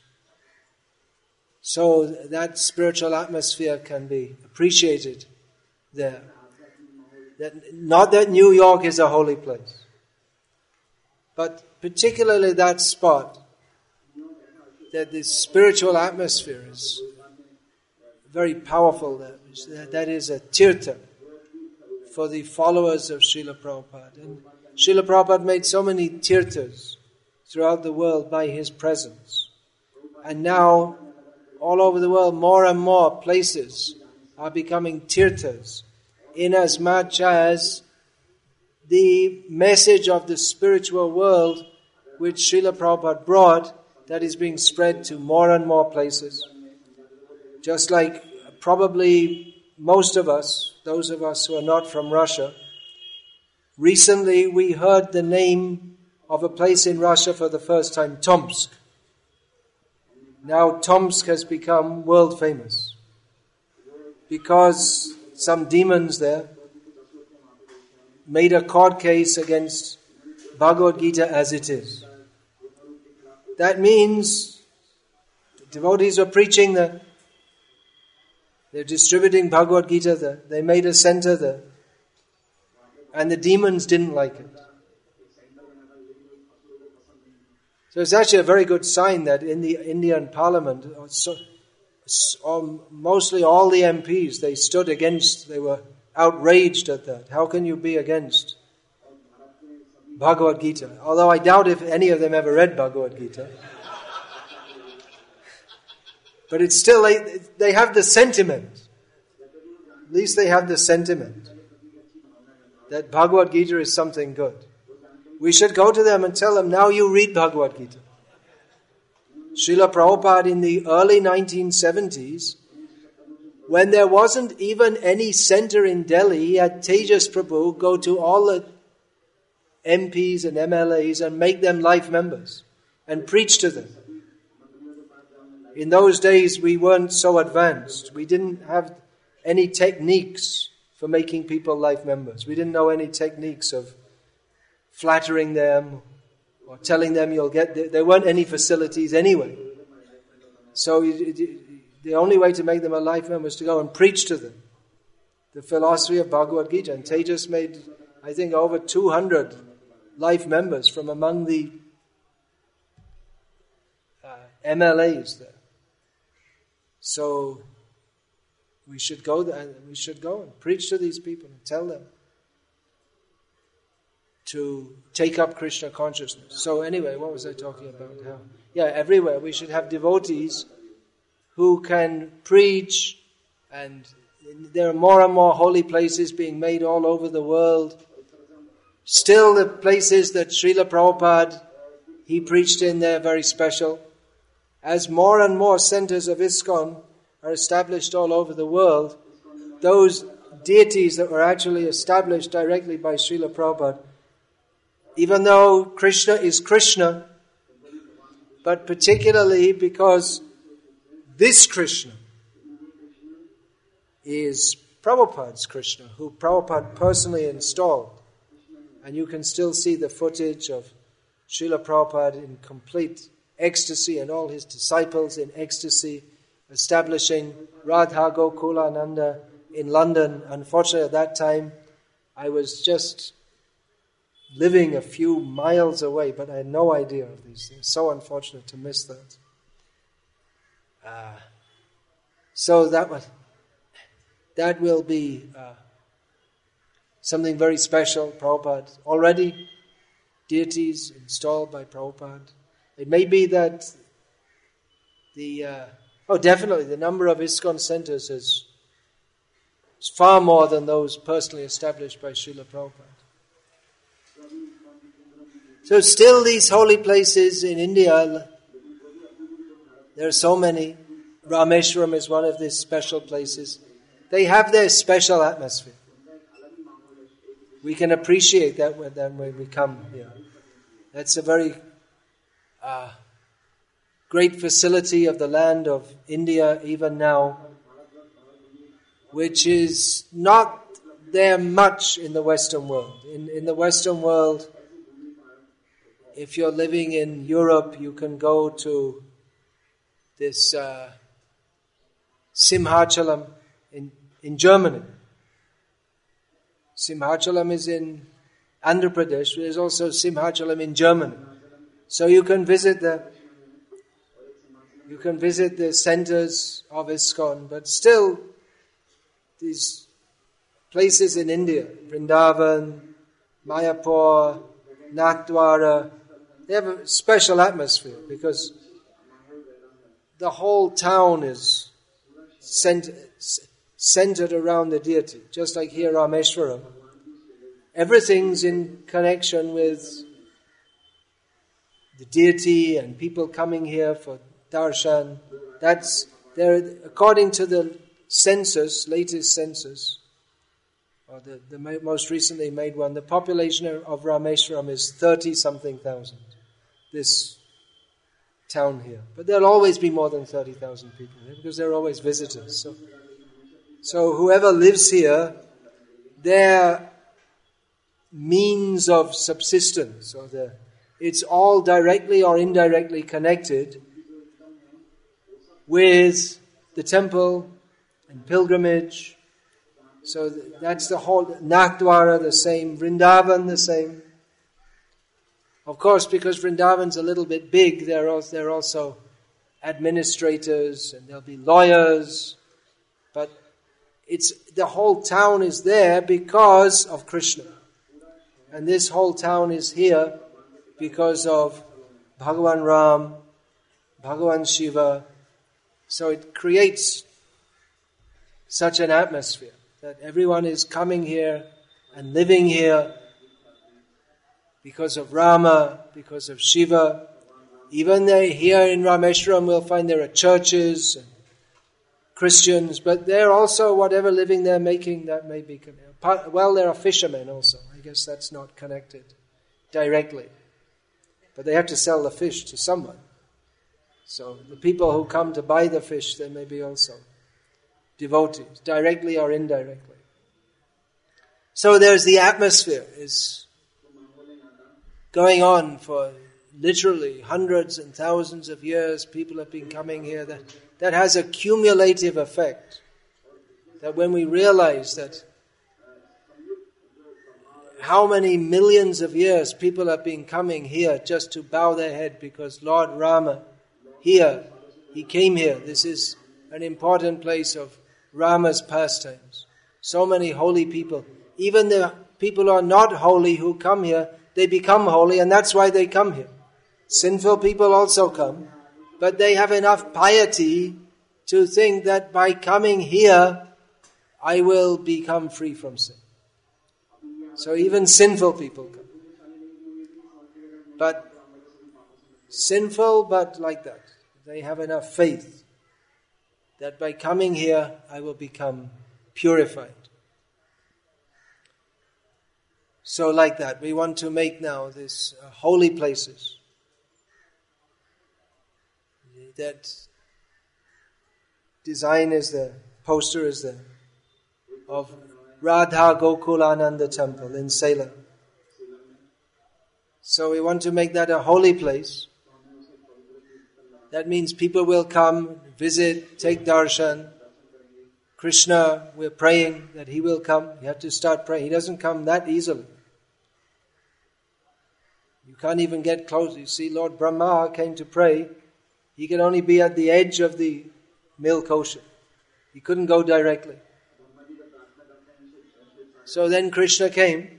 So that spiritual atmosphere can be appreciated there. That, not that New York is a holy place, but particularly that spot, that this spiritual atmosphere is very powerful there. That is a tirtha for the followers of Srila Prabhupada. And Srila Prabhupada made so many tirthas throughout the world by his presence. And now, all over the world, more and more places are becoming tirthas, inasmuch as the message of the spiritual world which Srila Prabhupada brought, that is being spread to more and more places. Just like probably most of us, those of us who are not from Russia, recently we heard the name of a place in Russia for the first time, Tomsk. Now Tomsk has become world famous because some demons there made a court case against Bhagavad Gita as it is. That means the devotees were preaching there. They're distributing Bhagavad Gita there. They made a center there. And the demons didn't like it. So it's actually a very good sign that in the Indian Parliament, so, so, mostly all the M Ps, they stood against, they were outraged at that. How can you be against Bhagavad Gita? Although I doubt if any of them ever read Bhagavad Gita. But it's still, they, they have the sentiment. At least they have the sentiment that Bhagavad Gita is something good. We should go to them and tell them, now you read Bhagavad Gita. Srila Prabhupada in the early nineteen seventies, when there wasn't even any center in Delhi, he had Tejas Prabhu go to all the M Ps and M L As and make them life members and preach to them. In those days, we weren't so advanced. We didn't have any techniques for making people life members. We didn't know any techniques of flattering them or telling them you'll get... There, there weren't any facilities anyway. So you, you, the only way to make them a life member was to go and preach to them the philosophy of Bhagavad Gita. And Tejas made, I think, over two hundred life members from among the uh, M L As there. So we should go there, we should go and preach to these people and tell them to take up Krishna consciousness. So anyway, what was I talking about? How? Yeah, everywhere we should have devotees who can preach, and there are more and more holy places being made all over the world. Still the places that Srila Prabhupada, he preached in there, very special. As more and more centers of ISKCON are established all over the world, those deities that were actually established directly by Srila Prabhupada, even though Krishna is Krishna, but particularly because this Krishna is Prabhupada's Krishna, who Prabhupada personally installed. And you can still see the footage of Srila Prabhupada in complete ecstasy and all his disciples in ecstasy, establishing Radha Gokulananda in London. Unfortunately, at that time, I was just living a few miles away, but I had no idea of these things. So unfortunate to miss that. Uh, so that was, that will be uh, something very special. Prabhupada already deities installed by Prabhupada. It may be that the uh, oh definitely the number of ISKCON centers is, is far more than those personally established by Srila Prabhupada. So still these holy places in India, there are so many. Rameshwaram is one of these special places. They have their special atmosphere. We can appreciate that when, then when we come here. That's a very uh, great facility of the land of India even now, which is not there much in the Western world. In, in the Western world, if you're living in Europe, you can go to this uh, Simhachalam in, in Germany. Simhachalam is in Andhra Pradesh. There's also Simhachalam in Germany. So you can visit the you can visit the centers of ISKCON, but still these places in India, Vrindavan, Mayapur, Nathdwara, they have a special atmosphere because the whole town is centered, centered around the deity. Just like here, Rameshwaram. Everything's in connection with the deity and people coming here for darshan. That's there, according to the census, latest census, or the, the most recently made one, the population of Rameshwaram is thirty-something thousand. This town here. But there'll always be more than thirty thousand people here because there are always visitors. So, so whoever lives here, their means of subsistence, or the, it's all directly or indirectly connected with the temple and pilgrimage. So that's the whole, Nathdwara the same, Vrindavan the same. Of course, because Vrindavan's a little bit big, there are, there are also administrators and there'll be lawyers. But it's the whole town is there because of Krishna. And this whole town is here because of Bhagavan Ram, Bhagavan Shiva. So it creates such an atmosphere that everyone is coming here and living here because of Rama, because of Shiva. Even there, here in Rameshwaram, we'll find there are churches and Christians, but they're also, whatever living they're making, that may be connected. Well, there are fishermen also. I guess that's not connected directly. But they have to sell the fish to someone. So the people who come to buy the fish, they may be also devotees, directly or indirectly. So there's the atmosphere is going on for literally hundreds and thousands of years. People have been coming here. That, that has a cumulative effect. That when we realize that how many millions of years people have been coming here just to bow their head because Lord Rama here, he came here. This is an important place of Rama's pastimes. So many holy people. Even the people who are not holy who come here, they become holy, and that's why they come here. Sinful people also come, but they have enough piety to think that by coming here, I will become free from sin. So even sinful people come. But sinful, but like that. They have enough faith that by coming here, I will become purified. So like that, we want to make now these uh, holy places. That design is there, poster is there, of Radha Gokulananda Temple in Salem. So we want to make that a holy place. That means people will come, visit, take darshan. Krishna, we're praying that he will come. You have to start praying. He doesn't come that easily. You can't even get close. You see, Lord Brahma came to pray. He could only be at the edge of the milk ocean. He couldn't go directly. So then Krishna came.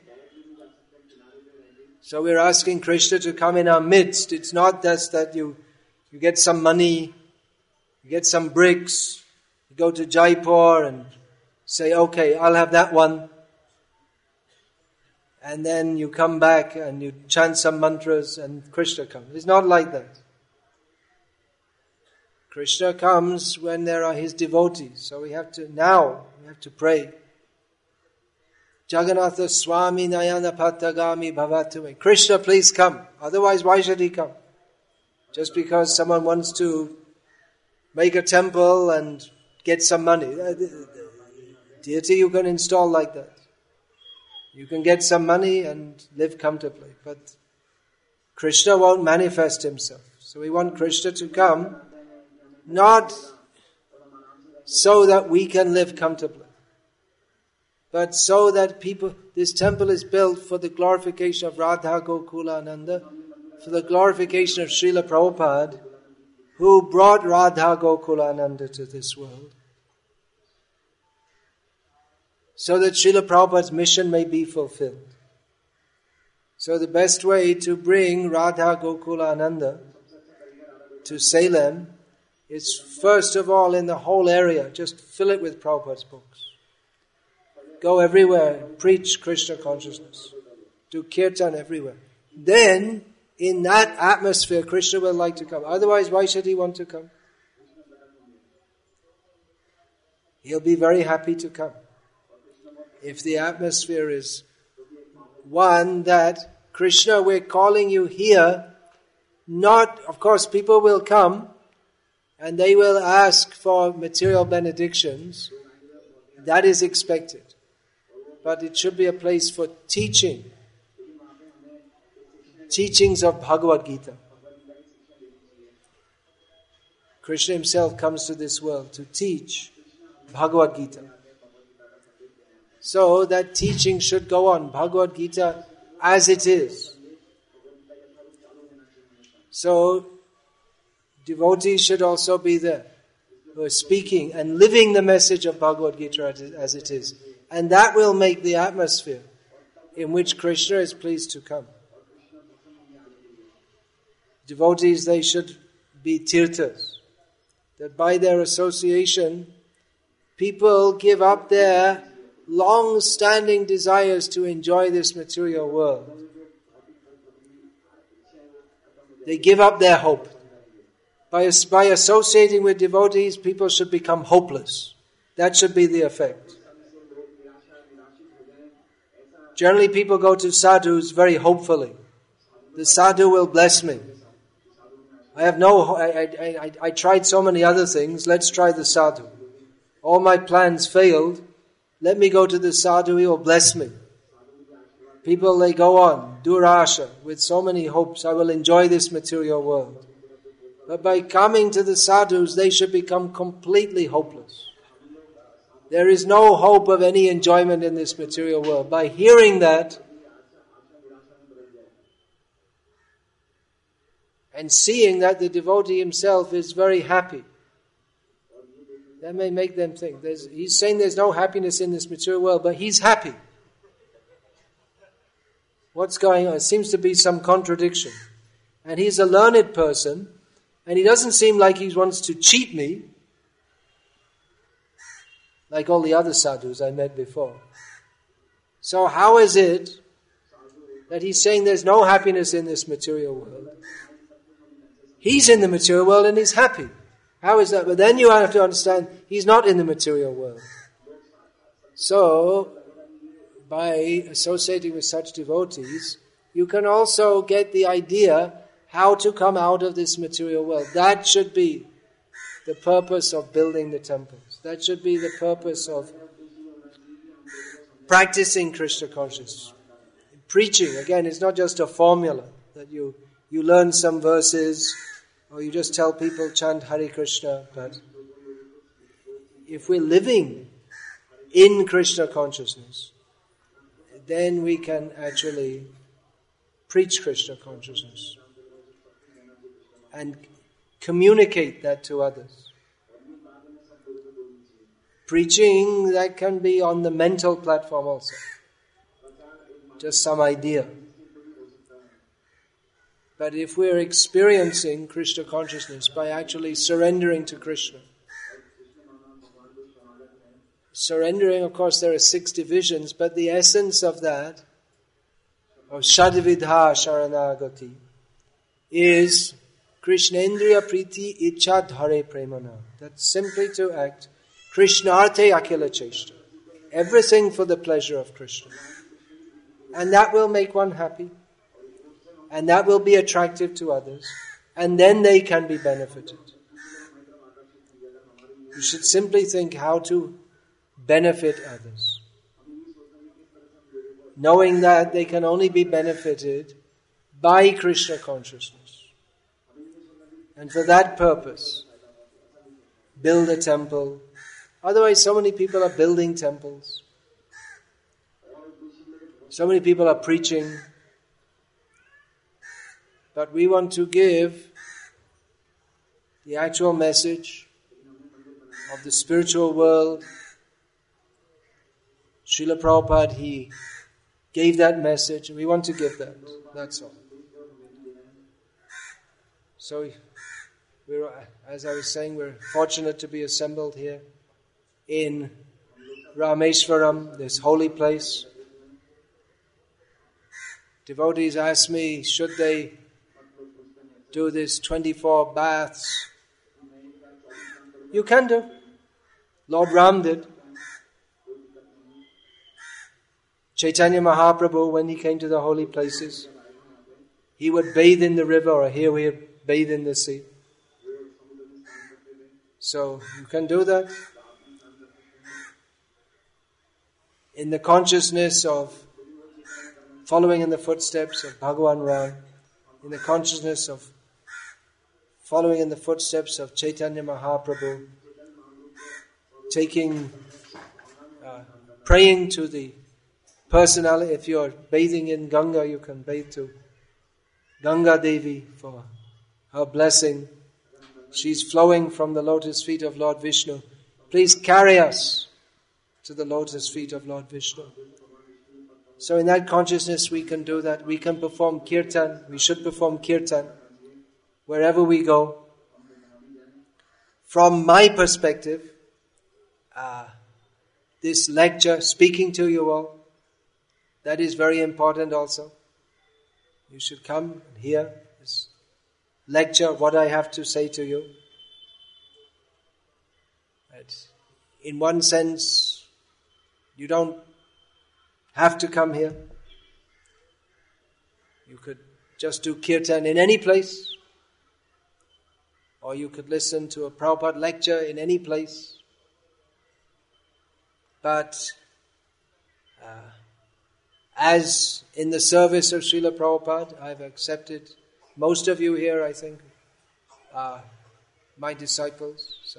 So we're asking Krishna to come in our midst. It's not just that you, you get some money, you get some bricks, you go to Jaipur and say, okay, I'll have that one. And then you come back and you chant some mantras and Krishna comes. It's not like that. Krishna comes when there are his devotees. So we have to, now, we have to pray. Jagannatha Swami Nayana Patagami Bhavatu. Krishna, please come. Otherwise, why should he come? Just because someone wants to make a temple and get some money. Deity you can install like that. You can get some money and live comfortably. But Krishna won't manifest himself. So we want Krishna to come, not so that we can live comfortably, but so that people, this temple is built for the glorification of Radha Gokula Ananda, for the glorification of Srila Prabhupada, who brought Radha Gokula Ananda to this world, so that Srila Prabhupada's mission may be fulfilled. So the best way to bring Radha Gokula Ananda to Salem is first of all in the whole area, just fill it with Prabhupada's books. Go everywhere, preach Krishna consciousness. Do kirtan everywhere. Then, in that atmosphere, Krishna will like to come. Otherwise, why should he want to come? He'll be very happy to come. If the atmosphere is one that, Krishna, we're calling you here, not, of course, people will come and they will ask for material benedictions. That is expected. But it should be a place for teaching. Teachings of Bhagavad Gita. Krishna himself comes to this world to teach Bhagavad Gita. So that teaching should go on. Bhagavad Gita as it is. So devotees should also be there, who are speaking and living the message of Bhagavad Gita as it is. And that will make the atmosphere in which Krishna is pleased to come. Devotees, they should be tirthas. That by their association, people give up their long-standing desires to enjoy this material world. They give up their hope. By, by associating with devotees, people should become hopeless. That should be the effect. Generally, people go to sadhus very hopefully. The sadhu will bless me. I have no, I, I, I, I tried so many other things, let's try the sadhu. All my plans failed, let me go to the sadhu, he will bless me. People, they go on, durasha, with so many hopes, I will enjoy this material world. But by coming to the sadhus, they should become completely hopeless. There is no hope of any enjoyment in this material world. By hearing that and seeing that the devotee himself is very happy, that may make them think. There's, he's saying there's no happiness in this material world, but he's happy. What's going on? It seems to be some contradiction. And he's a learned person, and he doesn't seem like he wants to cheat me, like all the other sadhus I met before. So how is it that he's saying there's no happiness in this material world? He's in the material world and he's happy. How is that? But then you have to understand, he's not in the material world. So, by associating with such devotees, you can also get the idea how to come out of this material world. That should be the purpose of building the temples. That should be the purpose of practicing Krishna consciousness. preaching, again, it's not just a formula that you, you learn some verses or you just tell people chant Hare Krishna, but if we're living in Krishna consciousness, then we can actually preach Krishna consciousness and communicate that to others. Preaching, that can be on the mental platform also. Just some idea. But if we're experiencing Krishna consciousness by actually surrendering to Krishna, surrendering, of course, there are six divisions, but the essence of that, of Shadvidha Sharanagati, is Krishnendriya Priti Icha Dhare Premana. That's simply to act Krishnarte Akila Cheshta. Everything for the pleasure of Krishna. And that will make one happy. And that will be attractive to others. And then they can be benefited. You should simply think how to benefit others. Knowing that they can only be benefited by Krishna consciousness. And for that purpose, build a temple. Otherwise, so many people are building temples. So many people are preaching. But we want to give the actual message of the spiritual world. Srila Prabhupada, he gave that message, and we want to give that. That's all. So, we're, as I was saying, we're fortunate to be assembled here in Rameshwaram, this holy place. Devotees ask me, should they do this twenty-four baths? You can do. Lord Ram did. Chaitanya Mahaprabhu, when he came to the holy places, he would bathe in the river, or here we would bathe in the sea. So you can do that. In the consciousness of following in the footsteps of Bhagavan Ram, in the consciousness of following in the footsteps of Chaitanya Mahaprabhu, taking, uh, praying to the personality. If you're bathing in Ganga, you can bathe to Ganga Devi for her blessing. She's flowing from the lotus feet of Lord Vishnu. Please carry us to the lotus feet of Lord Vishnu. So in that consciousness we can do that. We can perform kirtan. We should perform kirtan wherever we go. From my perspective, uh, this lecture, speaking to you all, that is very important also. You should come and hear this lecture, what I have to say to you. But in one sense, you don't have to come here. You could just do kirtan in any place. Or you could listen to a Prabhupada lecture in any place. But uh, as in the service of Srila Prabhupada, I've accepted most of you here, I think, are my disciples. So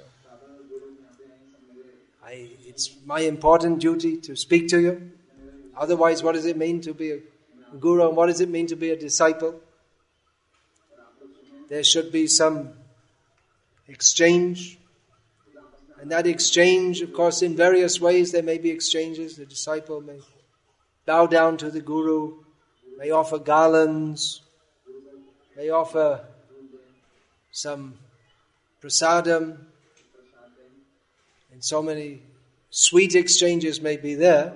I, it's my important duty to speak to you. Otherwise, what does it mean to be a guru, and what does it mean to be a disciple? There should be some exchange. And that exchange, of course, in various ways there may be exchanges. The disciple may bow down to the guru, may offer garlands, may offer some prasadam, and so many sweet exchanges may be there.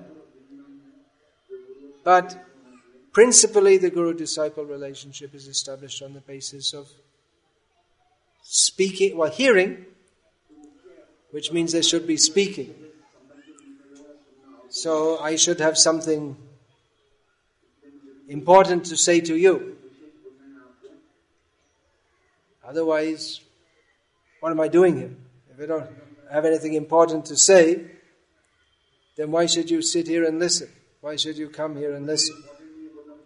But principally the guru-disciple relationship is established on the basis of speaking, well, hearing, which means there should be speaking. So I should have something important to say to you. Otherwise, what am I doing here? If I don't have anything important to say, then why should you sit here and listen? Why should you come here and listen?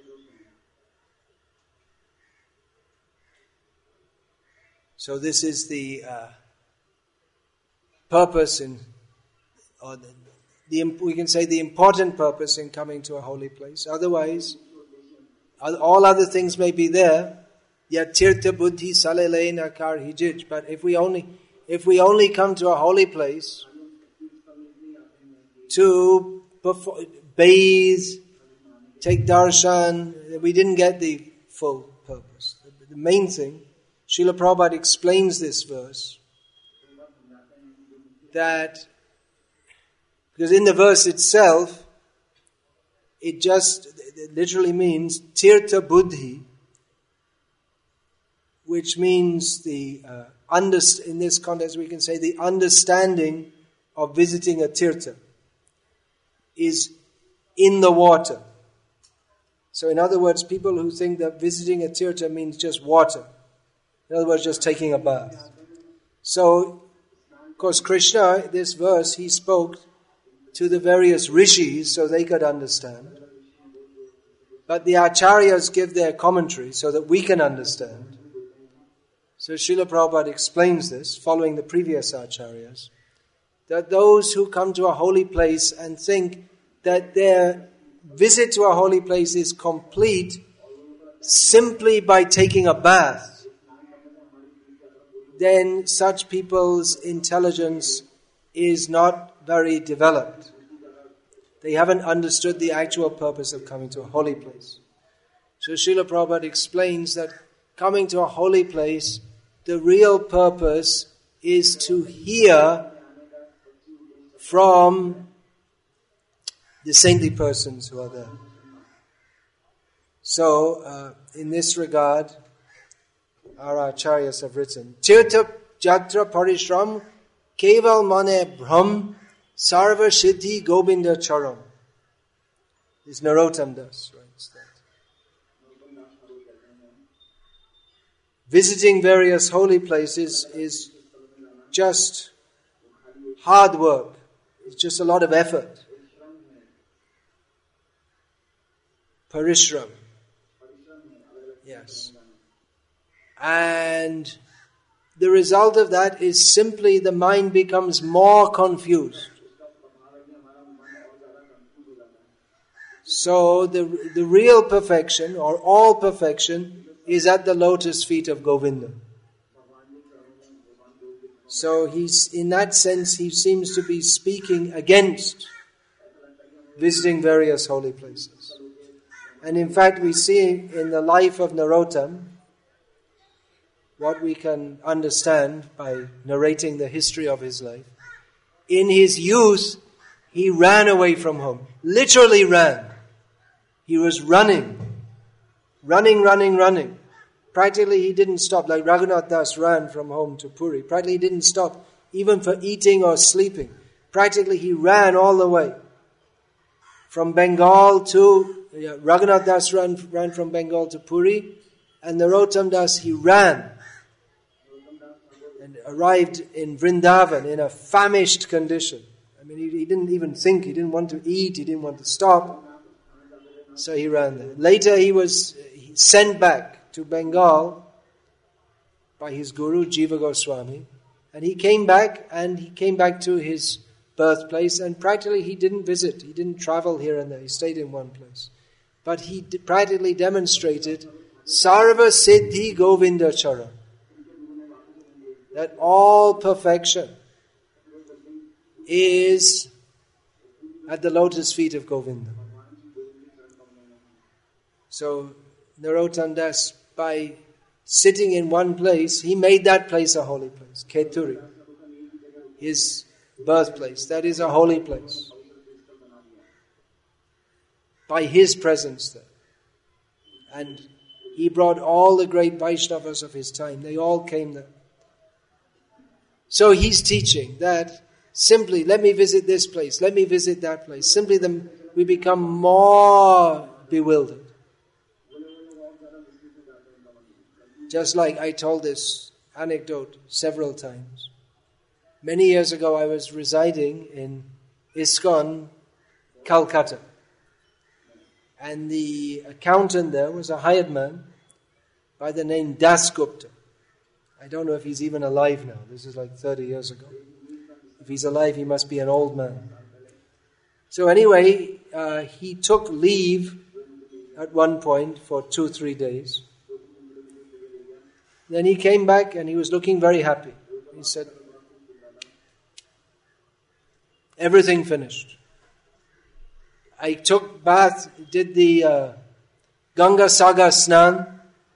So this is the uh, purpose in, or the, the, we can say the important purpose in coming to a holy place. Otherwise, all other things may be there. Yat tirtha buddhi salelena kar hijij. But if we only, if we only come to a holy place to perform, bathe, take darshan, we didn't get the full purpose. The, the main thing, Srila Prabhupada explains this verse, that, because in the verse itself, it just it literally means tirtha buddhi, which means the, uh, under, in this context we can say the understanding of visiting a tirtha is in the water. So in other words, people who think that visiting a tirtha means just water, in other words, just taking a bath. So, of course, Krishna, this verse, he spoke to the various rishis so they could understand. But the acharyas give their commentary so that we can understand. So Srila Prabhupada explains this, following the previous acharyas, that those who come to a holy place and think that their visit to a holy place is complete simply by taking a bath, then such people's intelligence is not very developed. They haven't understood the actual purpose of coming to a holy place. So Srila Prabhupada explains that coming to a holy place, the real purpose is to hear from the saintly persons who are there. So, uh, in this regard, our acharyas have written, Tirtha Jatra Parishram Keval Mane Brahm Sarva Siddhi Govinda Charam. This Narottam Das writes that. Visiting various holy places is just hard work. It's just a lot of effort. Parishram. Yes. And the result of that is simply the mind becomes more confused. So the the real perfection, or all perfection, is at the lotus feet of Govinda. So he's, in that sense, he seems to be speaking against visiting various holy places. And in fact, we see in the life of Narottam, what we can understand by narrating the history of his life. In his youth, he ran away from home. Literally ran. He was running. Running, running, running. Practically he didn't stop, like Raghunath Das ran from home to Puri. Practically he didn't stop, even for eating or sleeping. Practically he ran all the way. From Bengal to, yeah, Raghunath Das ran, ran from Bengal to Puri, and Narottam Das, he ran. And arrived in Vrindavan in a famished condition. I mean, he, he didn't even think, he didn't want to eat, he didn't want to stop. So he ran there. Later he was sent back to Bengal by his guru, Jiva Goswami. And he came back, and he came back to his birthplace, and practically he didn't visit, he didn't travel here and there, he stayed in one place. But he d- practically demonstrated Sarva Siddhi Govinda Chara. That all perfection is at the lotus feet of Govinda. So Narottam Das, by sitting in one place, he made that place a holy place. Keturi, his birthplace, that is a holy place. By his presence there. And he brought all the great Vaishnavas of his time. They all came there. So he's teaching that simply, let me visit this place, let me visit that place. Simply the, we become more bewildered. Just like I told this anecdote several times. Many years ago I was residing in ISKCON, Calcutta. And the accountant there was a hired man by the name Dasgupta. I don't know if he's even alive now. This is like thirty years ago. If he's alive, he must be an old man. So anyway, uh, he took leave at one point for two, three days. Then he came back and he was looking very happy. He said, everything finished. I took bath, did the uh, Ganga Sagar Snan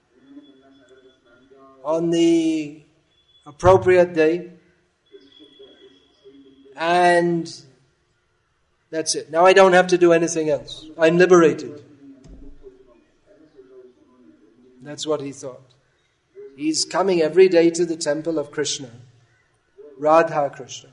on the appropriate day, and that's it. Now I don't have to do anything else. I'm liberated. That's what he thought. He's coming every day to the temple of Krishna, Radha Krishna.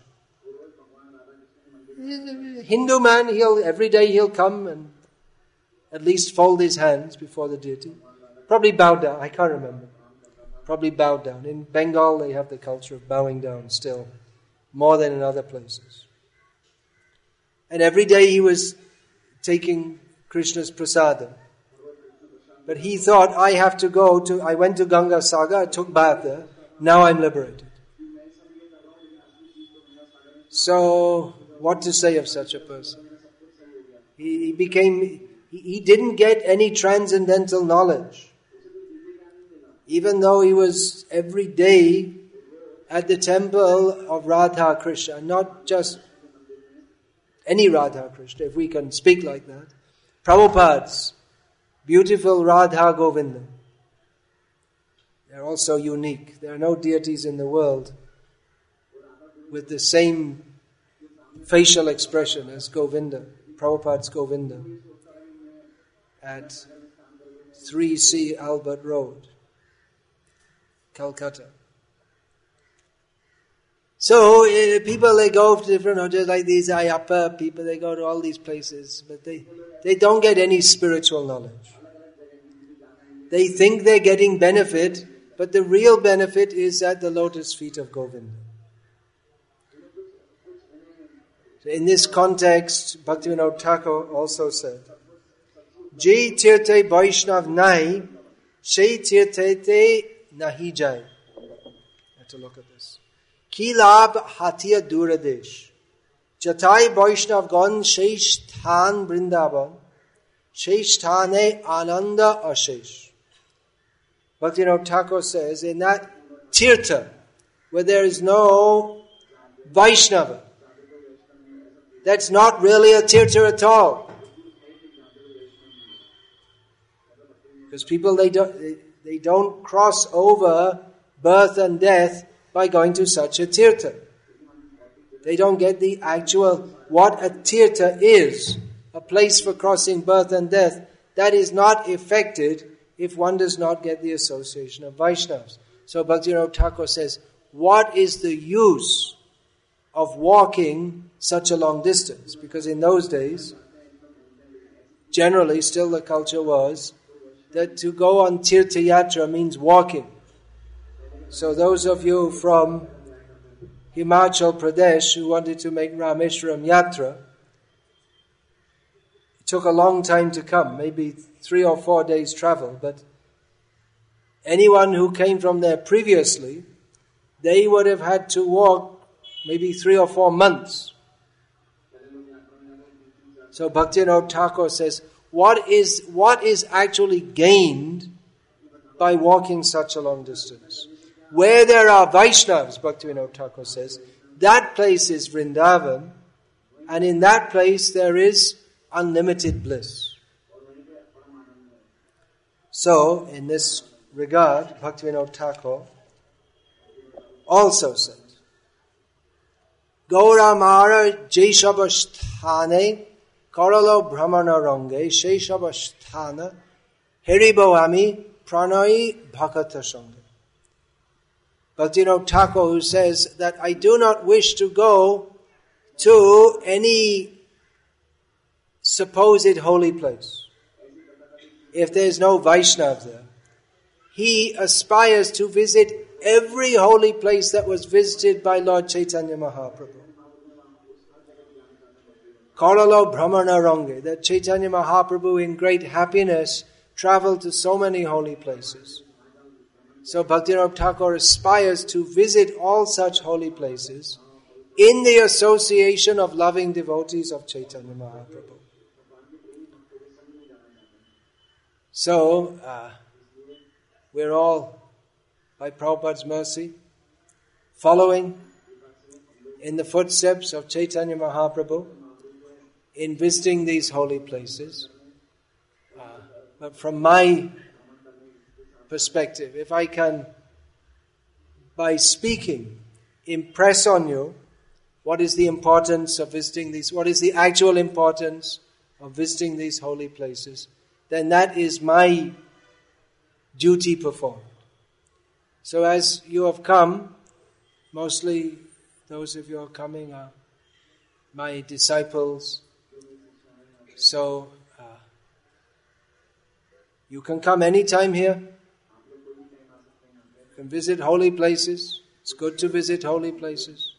Hindu man, he'll every day he'll come and at least fold his hands before the deity. Probably bow down, I can't remember. Probably bow down. In Bengal they have the culture of bowing down still, more than in other places. And every day he was taking Krishna's prasadam. But he thought, I have to go to, I went to Ganga Sagar, I took bath there, now I'm liberated. So, what to say of such a person? He, he became, he, he didn't get any transcendental knowledge. Even though he was every day at the temple of Radha Krishna, not just any Radha Krishna, if we can speak like that. Prabhupada's beautiful Radha Govinda. They're also unique. There are no deities in the world with the same facial expression as Govinda, Prabhupada's Govinda, at three C Albert Road, Calcutta. So uh, people, they go to different hotels like these Ayappa people, they go to all these places, but they, they don't get any spiritual knowledge. They think they're getting benefit, but the real benefit is at the lotus feet of Govinda. So in this context, Bhaktivinoda Thakur also said, Jai tirte Vaishnav nahi, Shai tirte te nahi jai. I have to look at this. Ki labh hatiya duradesh. Jatai Vaishnav gon shesh than Vrindavan, shesh thane ananda ashesh. Bhaktivinoda Thakur says, in that tirtha, where there is no Vaishnava, that's not really a tirtha at all. Because people, they don't, they, they don't cross over birth and death by going to such a tirtha. They don't get the actual, what a tirtha is, a place for crossing birth and death, that is not affected if one does not get the association of Vaishnavas. So Bhaktivinoda Thakur says, what is the use of walking such a long distance? Because in those days, generally still the culture was that to go on Tirtha Yatra means walking. So those of you from Himachal Pradesh who wanted to make Rameshwaram Yatra, it took a long time to come, maybe three or four days travel, but anyone who came from there previously, they would have had to walk maybe three or four months. So Bhaktivinoda Thakur says, what is, what is actually gained by walking such a long distance? Where there are Vaishnavas, Bhaktivinoda Thakur says, that place is Vrindavan, and in that place there is unlimited bliss. So, in this regard, Bhaktivinoda Thakur also said, Gaura Mara Jaishabashthane Karalo Brahmana Range Sheshabashthana Heriboami Pranai Bhakata Sangha. Bhaktivinoda Thakur, who says that I do not wish to go to any supposed holy place if there is no Vaishnav there. He aspires to visit every holy place that was visited by Lord Chaitanya Mahaprabhu. Koralo Brahmana Range, that Chaitanya Mahaprabhu in great happiness traveled to so many holy places. So Bhaktivinoda Thakur aspires to visit all such holy places in the association of loving devotees of Chaitanya Mahaprabhu. So, uh, we're all, by Prabhupada's mercy, following in the footsteps of Chaitanya Mahaprabhu in visiting these holy places. Uh, but from my perspective, if I can, by speaking, impress on you what is the importance of visiting these, what is the actual importance of visiting these holy places, then that is my duty performed. So as you have come, mostly those of you who are coming are my disciples. So uh, you can come anytime here. You can visit holy places. It's good to visit holy places.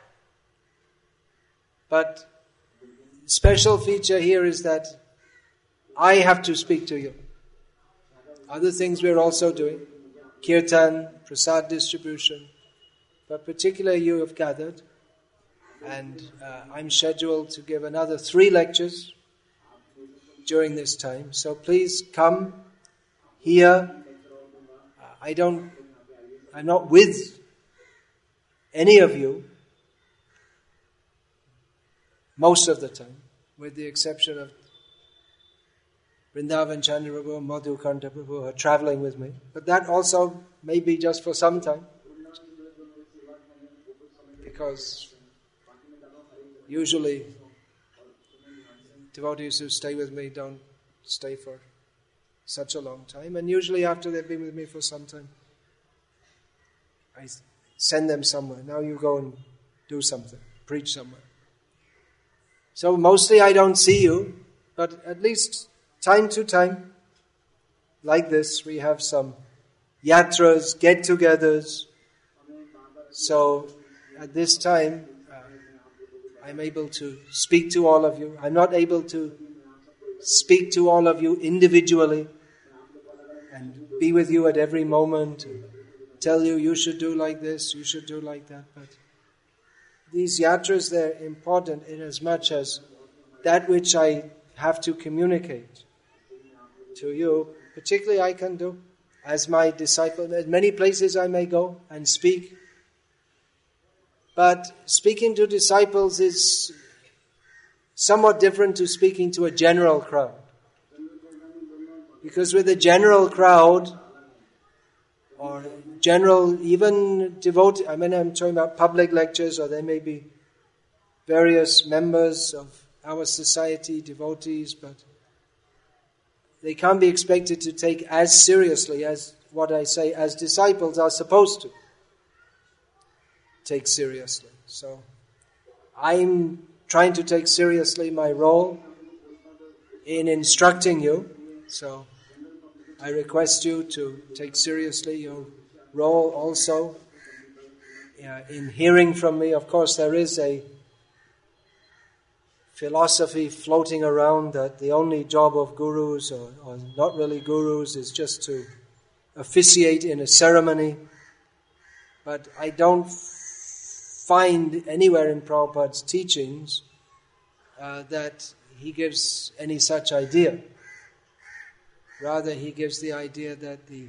But special feature here is that I have to speak to you. Other things we're also doing. Kirtan, prasad distribution. But particularly you have gathered. And uh, I'm scheduled to give another three lectures during this time. So please come here. Uh, I don't, I'm not with any of you most of the time, with the exception of Vrindavan Chandra Prabhu and Madhukanta Prabhu who are traveling with me. But that also may be just for some time. Because usually devotees who stay with me don't stay for such a long time. And usually after they've been with me for some time, I send them somewhere. Now you go and do something, preach somewhere. So mostly I don't see you, but at least time to time, like this, we have some yatras, get-togethers. So at this time, uh, I'm able to speak to all of you. I'm not able to speak to all of you individually and be with you at every moment and tell you, you should do like this, you should do like that. But these yatras, they're important in as much as that which I have to communicate to you, particularly I can do as my disciple. At many places I may go and speak. But speaking to disciples is somewhat different to speaking to a general crowd. Because with a general crowd, or general, even devotee, I mean I'm talking about public lectures, or there may be various members of our society, devotees, but they can't be expected to take as seriously as what I say as disciples are supposed to take seriously. So I'm trying to take seriously my role in instructing you. So I request you to take seriously your role also uh, in hearing from me. Of course, there is a philosophy floating around that the only job of gurus, or, or not really gurus, is just to officiate in a ceremony. But I don't find anywhere in Prabhupada's teachings uh, that he gives any such idea. Rather, he gives the idea that the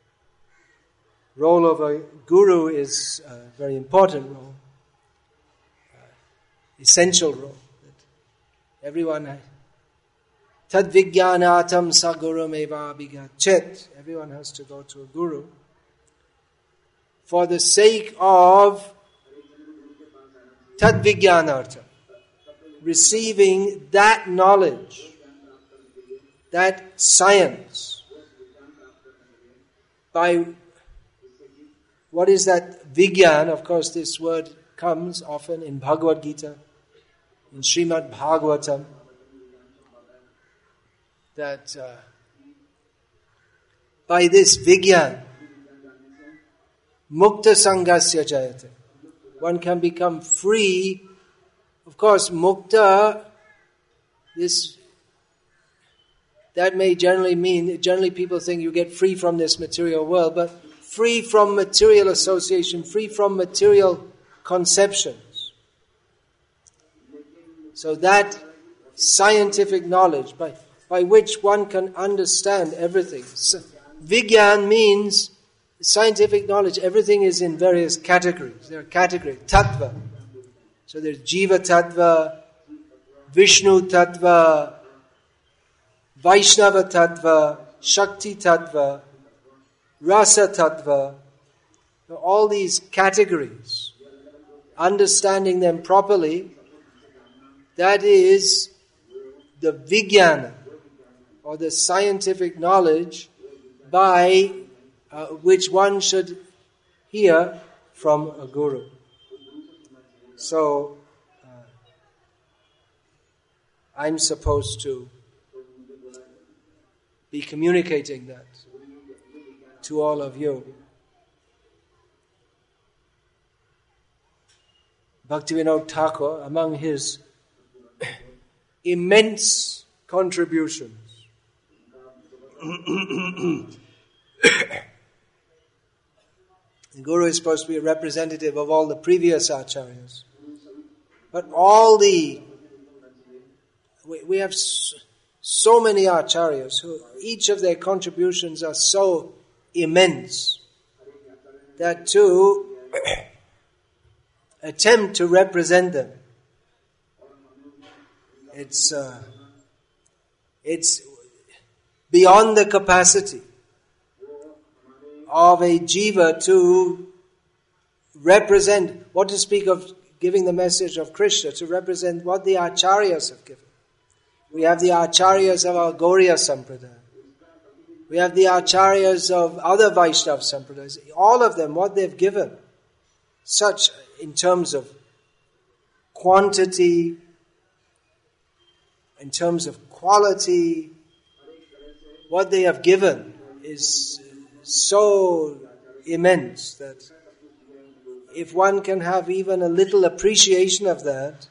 role of a guru is a very important role, uh, essential role. That everyone, tad vijnanatam sagurum eva abhigachet. Everyone has to go to a guru for the sake of tad vijnanartam, receiving that knowledge, that science. By what is that vigyan? Of course, this word comes often in Bhagavad Gita, in Srimad Bhagavatam, that uh, by this vigyan, mukta sangasya jayate, one can become free. Of course, mukta this, that may generally mean, generally people think you get free from this material world, but free from material association, free from material conceptions. So that scientific knowledge by, by which one can understand everything. So, Vigyan means scientific knowledge. Everything is in various categories. There are categories. Tattva. So there's Jiva Tattva, Vishnu Tattva, Vaishnava Tattva, Shakti Tattva, Rasa Tattva. All these categories. Understanding them properly, that is the Vijnana, or the scientific knowledge by uh, which one should hear from a guru. So, uh, I'm supposed to be communicating that to all of you. Bhaktivinoda Thakur, among his immense contributions, the Guru is supposed to be a representative of all the previous acharyas. But all the, we, we have so, so many acharyas who, each of their contributions are so immense that to attempt to represent them, it's uh, it's beyond the capacity of a jiva to represent, what to speak of giving the message of Krishna, to represent what the acharyas have given. We have the acharyas of our Gauriya Sampradaya. We have the acharyas of other Vaishnava Sampradayas. All of them, what they've given, such in terms of quantity, in terms of quality, what they have given is so immense that if one can have even a little appreciation of that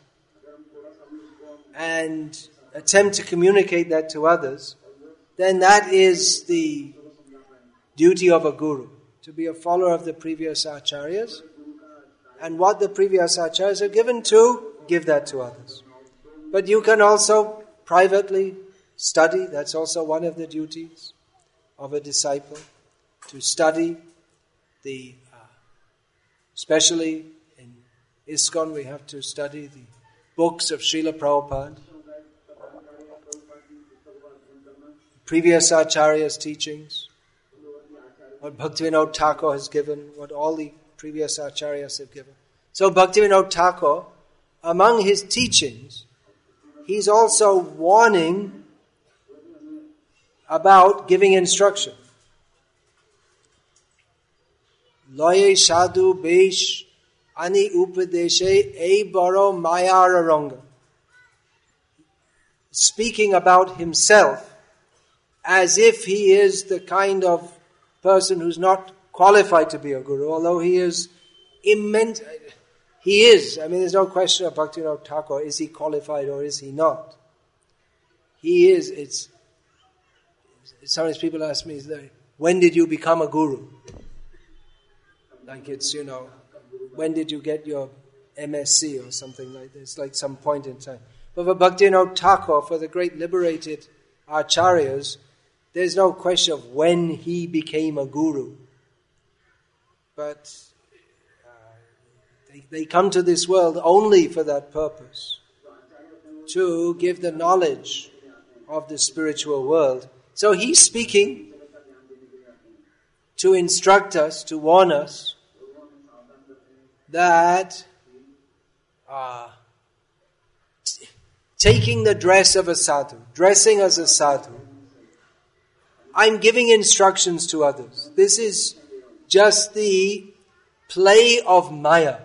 and attempt to communicate that to others, then that is the duty of a guru, to be a follower of the previous acharyas, and what the previous acharyas are given to, give that to others. But you can also privately study. That's also one of the duties of a disciple, to study the, uh, especially in ISKCON, we have to study the books of Srila Prabhupada, previous acharyas' teachings, what Bhaktivinoda Thakur has given, what all the previous acharyas have given. So Bhaktivinoda Thakur, among his teachings, he's also warning about giving instruction. Loye sadhu besh ani upadeshe e baro mayararanga. Speaking about himself as if he is the kind of person who's not qualified to be a guru, although he is immense. He is. I mean, there's no question of Bhaktivinoda Thakur. Is he qualified or is he not? He is. It's. Sometimes people ask me, when did you become a guru? Like it's, you know, when did you get your M S C or something like this, like some point in time. But for Bhaktivinoda Thakur, for the great liberated acharyas, there's no question of when he became a guru. But uh, they, they come to this world only for that purpose, to give the knowledge of the spiritual world. So he's speaking to instruct us, to warn us that uh, t- taking the dress of a sadhu, dressing as a sadhu, I'm giving instructions to others. This is just the play of Maya.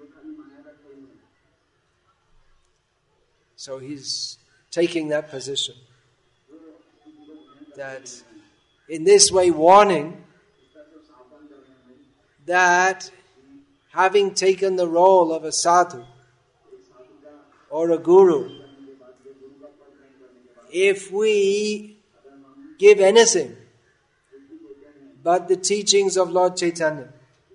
So he's taking that position. That in this way warning that having taken the role of a sadhu or a guru if we give anything but the teachings of Lord Chaitanya,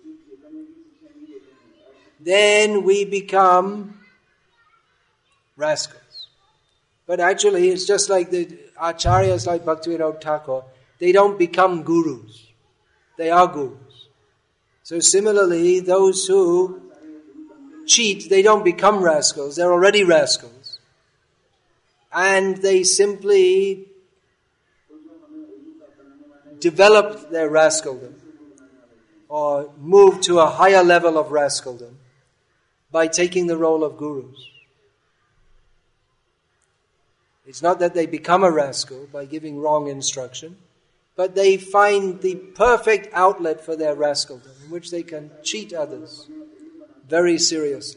then we become rascals. But actually, it's just like the acharyas like Bhaktivinoda Thakur, they don't become gurus. They are gurus. So similarly, those who cheat, they don't become rascals. They're already rascals. And they simply develop their rascaldom or move to a higher level of rascaldom by taking the role of gurus. It's not that they become a rascal by giving wrong instruction, but they find the perfect outlet for their rascaldom in which they can cheat others very seriously.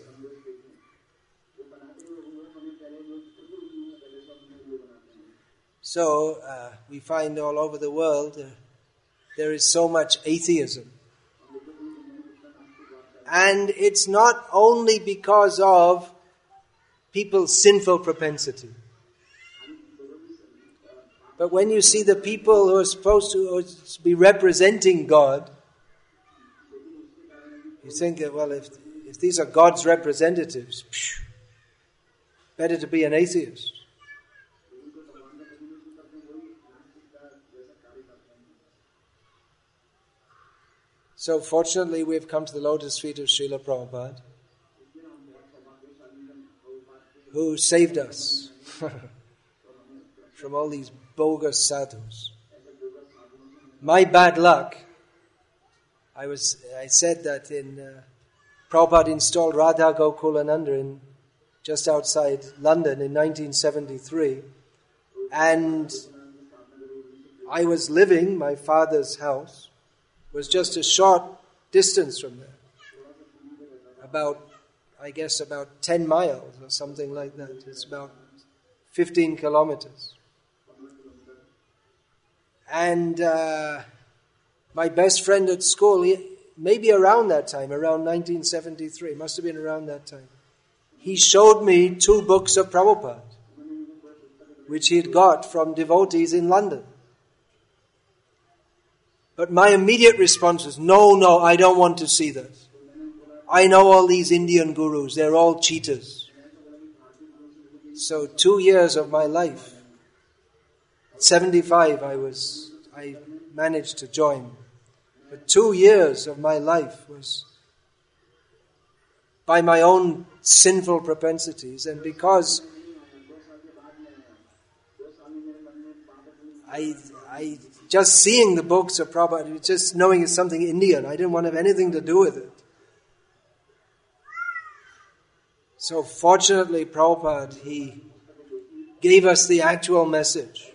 So uh, we find all over the world uh, there is so much atheism. And it's not only because of people's sinful propensity. But when you see the people who are supposed to be representing God, you think that, well, if, if these are God's representatives, phew, better to be an atheist. So fortunately, we've come to the lotus feet of Srila Prabhupada, who saved us from all these bogus sadhus. My bad luck, I was I said that in uh, Prabhupada installed Radha Gokulananda in just outside London in nineteen seventy-three, and I was living, my father's house was just a short distance from there, about, I guess about ten miles or something like that. It's about fifteen kilometers. And uh, my best friend at school, he, maybe around that time, around nineteen seventy-three, must have been around that time, he showed me two books of Prabhupada, which he had got from devotees in London. But my immediate response was, no, no, I don't want to see that. I know all these Indian gurus, they're all cheaters. So two years of my life, at seventy-five I was, I managed to join. But two years of my life was by my own sinful propensities, and because I, I just seeing the books of Prabhupada, just knowing it's something Indian, I didn't want to have anything to do with it. So fortunately, Prabhupada, he gave us the actual message.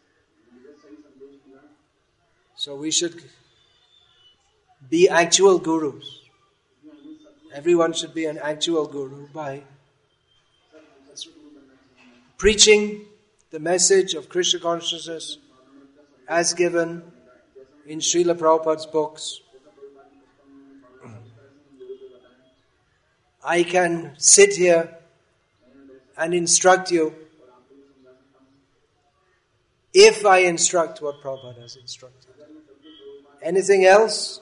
So we should be actual gurus. Everyone should be an actual guru by preaching the message of Krishna consciousness as given in Srila Prabhupada's books. I can sit here and instruct you if I instruct what Prabhupada has instructed. Anything else,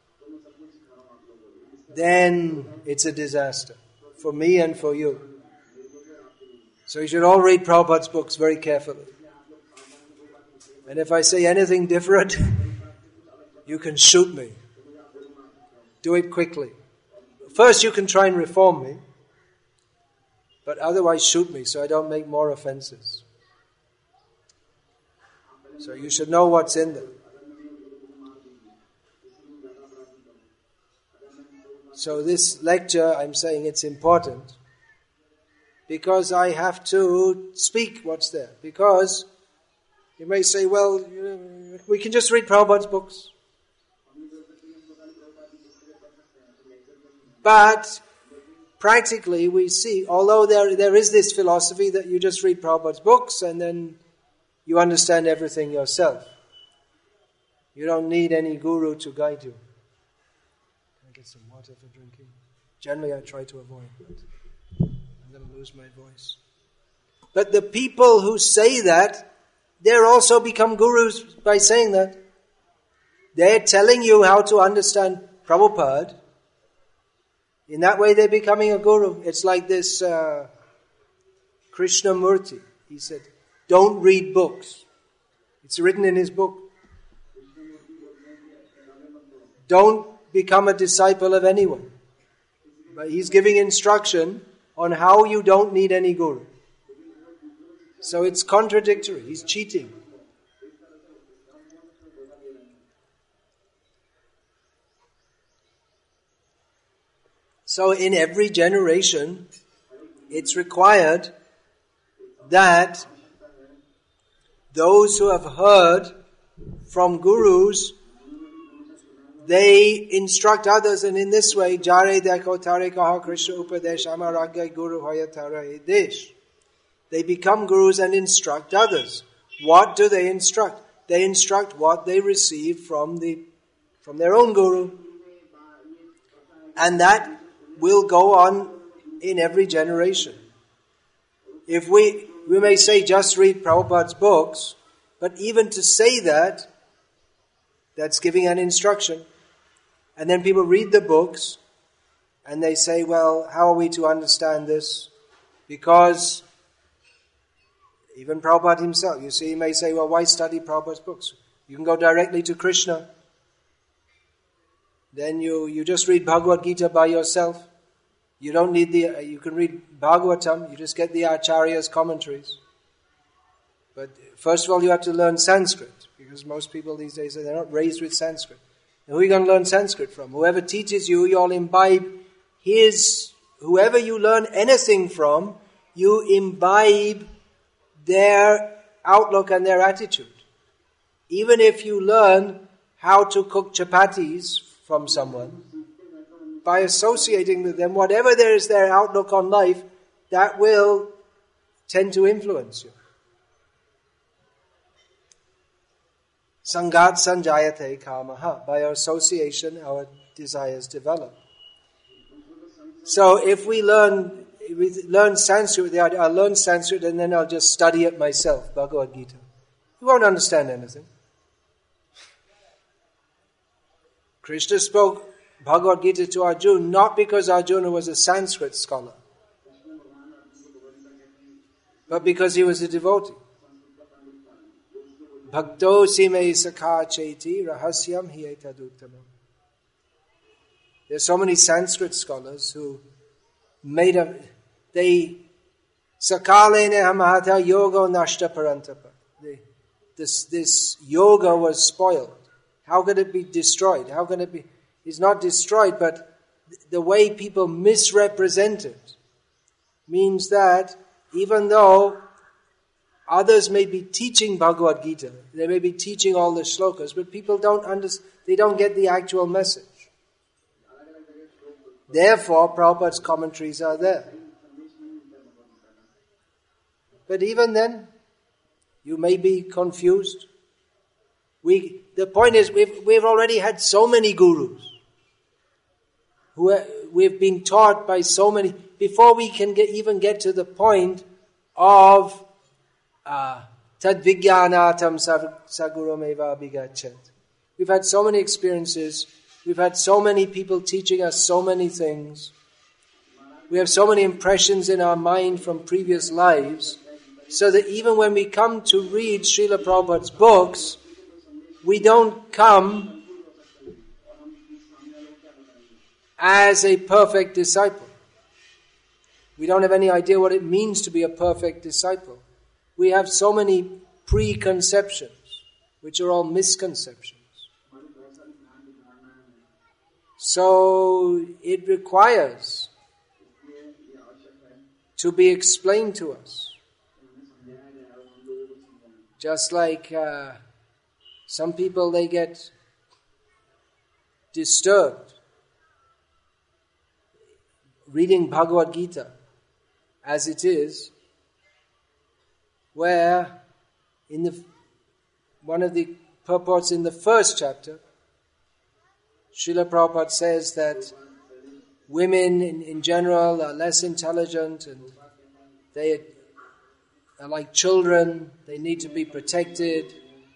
then it's a disaster for me and for you. So you should all read Prabhupada's books very carefully. And if I say anything different, you can shoot me. Do it quickly. First you can try and reform me, but otherwise shoot me so I don't make more offenses. So you should know what's in them. So this lecture, I'm saying it's important because I have to speak what's there. Because you may say, well, you know, we can just read Prabhupada's books. But practically we see, although there there is this philosophy that you just read Prabhupada's books and then you understand everything yourself. You don't need any guru to guide you. Can I get some water for drinking? Generally I try to avoid, but I'm going to lose my voice. But the people who say that, they're also become gurus by saying that. They're telling you how to understand Prabhupada. In that way they're becoming a guru. It's like this uh, Krishnamurti. He said, don't read books. It's written in his book. Don't become a disciple of anyone. But he's giving instruction on how you don't need any guru. So it's contradictory. He's cheating. So in every generation, it's required that those who have heard from gurus, they instruct others, and in this way, Jare Dekho Tare Kaha Krishna Upadesh Amaragya Guru Hoya Tara Desh. They become gurus and instruct others. What do they instruct? They instruct what they receive from the from their own guru. And that will go on in every generation. If we, we may say just read Prabhupada's books, but even to say that, that's giving an instruction. And then people read the books and they say, well, how are we to understand this? Because even Prabhupada himself, you see, he may say, well, why study Prabhupada's books? You can go directly to Krishna. Then you, you just read Bhagavad Gita by yourself. You don't need the, you can read Bhagavatam, you just get the Acharya's commentaries. But first of all, you have to learn Sanskrit, because most people these days, they're not raised with Sanskrit. Now, who are you going to learn Sanskrit from? Whoever teaches you, you all imbibe his, whoever you learn anything from, you imbibe their outlook and their attitude. Even if you learn how to cook chapatis from someone, by associating with them, whatever there is their outlook on life, that will tend to influence you. Sangat sanjayate kamaha. By our association, our desires develop. So if we learn, we learn Sanskrit, the idea, I'll learn Sanskrit and then I'll just study it myself, Bhagavad Gita. You won't understand anything. Krishna spoke Bhagavad Gita to Arjuna not because Arjuna was a Sanskrit scholar, but because he was a devotee. Bhakto sime sakha cheti rahasyam hi etaduttamam. There's so many Sanskrit scholars who made a, they, sakalene hamahata yoga nashta parantapa. This, this yoga was spoiled. How could it be destroyed? How can it be? It's not destroyed, but the way people misrepresent it means that even though others may be teaching Bhagavad Gita, they may be teaching all the shlokas, but people don't understand, they don't get the actual message. Therefore, Prabhupada's commentaries are there. But even then, you may be confused. We, the point is, we've, we've already had so many gurus. Who are, we've been taught by so many, before we can get, even get to the point of uh, tad vijnanatam sagurameva abhigachat. We've had so many experiences. We've had so many people teaching us so many things. We have so many impressions in our mind from previous lives, so that even when we come to read Srila Prabhupada's books, we don't come as a perfect disciple. We don't have any idea what it means to be a perfect disciple. We have so many preconceptions, which are all misconceptions. So it requires to be explained to us. Just like uh, some people, they get disturbed reading Bhagavad Gita as it is, where in the one of the purports in the first chapter, Srila Prabhupada says that women in, in general are less intelligent and they are like children, they need to be protected.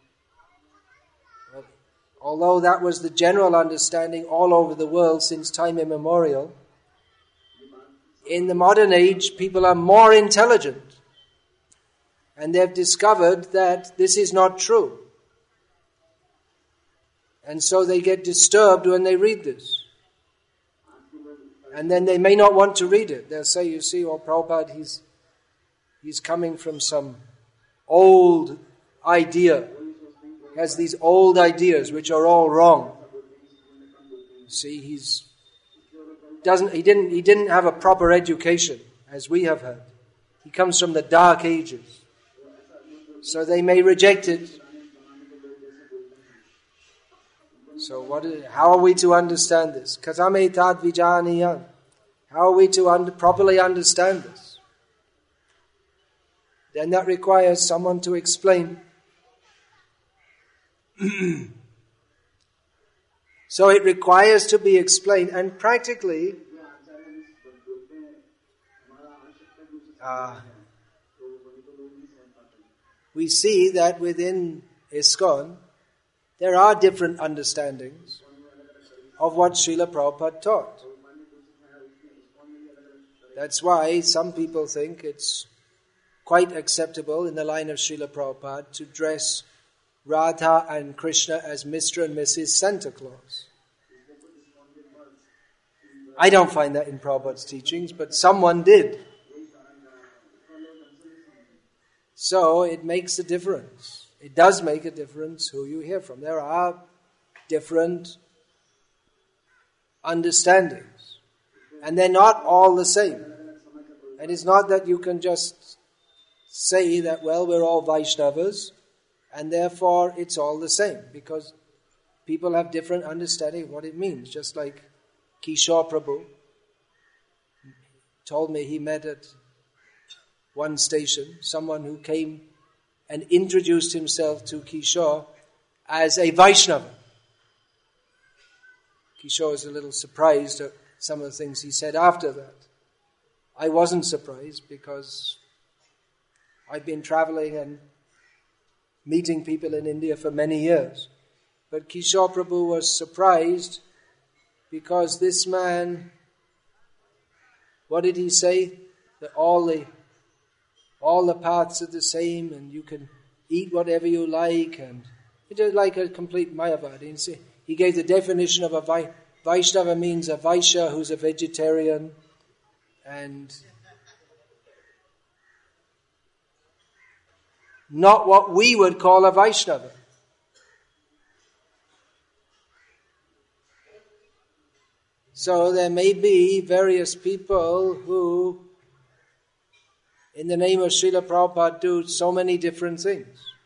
Although that was the general understanding all over the world since time immemorial, in the modern age, people are more intelligent. And they've discovered that this is not true. And so they get disturbed when they read this. And then they may not want to read it. They'll say, you see, oh, Prabhupada, he's, he's coming from some old idea. He has these old ideas which are all wrong. See, he's doesn't he didn't he didn't have a proper education as we have had. He comes from the dark ages. So they may reject it. So what is, how are we to understand this? Katame tad vijaniyan. How are we to under, properly understand this? Then that requires someone to explain. So it requires to be explained, and practically uh, we see that within ISKCON there are different understandings of what Srila Prabhupada taught. That's why some people think it's quite acceptable in the line of Srila Prabhupada to dress Radha and Krishna as Mister and Missus Santa Claus. I don't find that in Prabhupada's teachings, but someone did. So it makes a difference. It does make a difference who you hear from. There are different understandings. And they're not all the same. And it's not that you can just say that, well, we're all Vaishnavas, and therefore it's all the same, because people have different understanding of what it means. Just like Kishore Prabhu told me he met at one station someone who came and introduced himself to Kishore as a Vaishnava. Kishore was a little surprised at some of the things he said after that. I wasn't surprised because I've been traveling and meeting people in India for many years. But Kishore Prabhu was surprised because this man, what did he say? That all the all the paths are the same and you can eat whatever you like, and it is like a complete Mayavadi. He gave the definition of a Vai, Vaishnava means a Vaishya who's a vegetarian, and not what we would call a Vaishnava. So there may be various people who, in the name of Srila Prabhupada, do so many different things.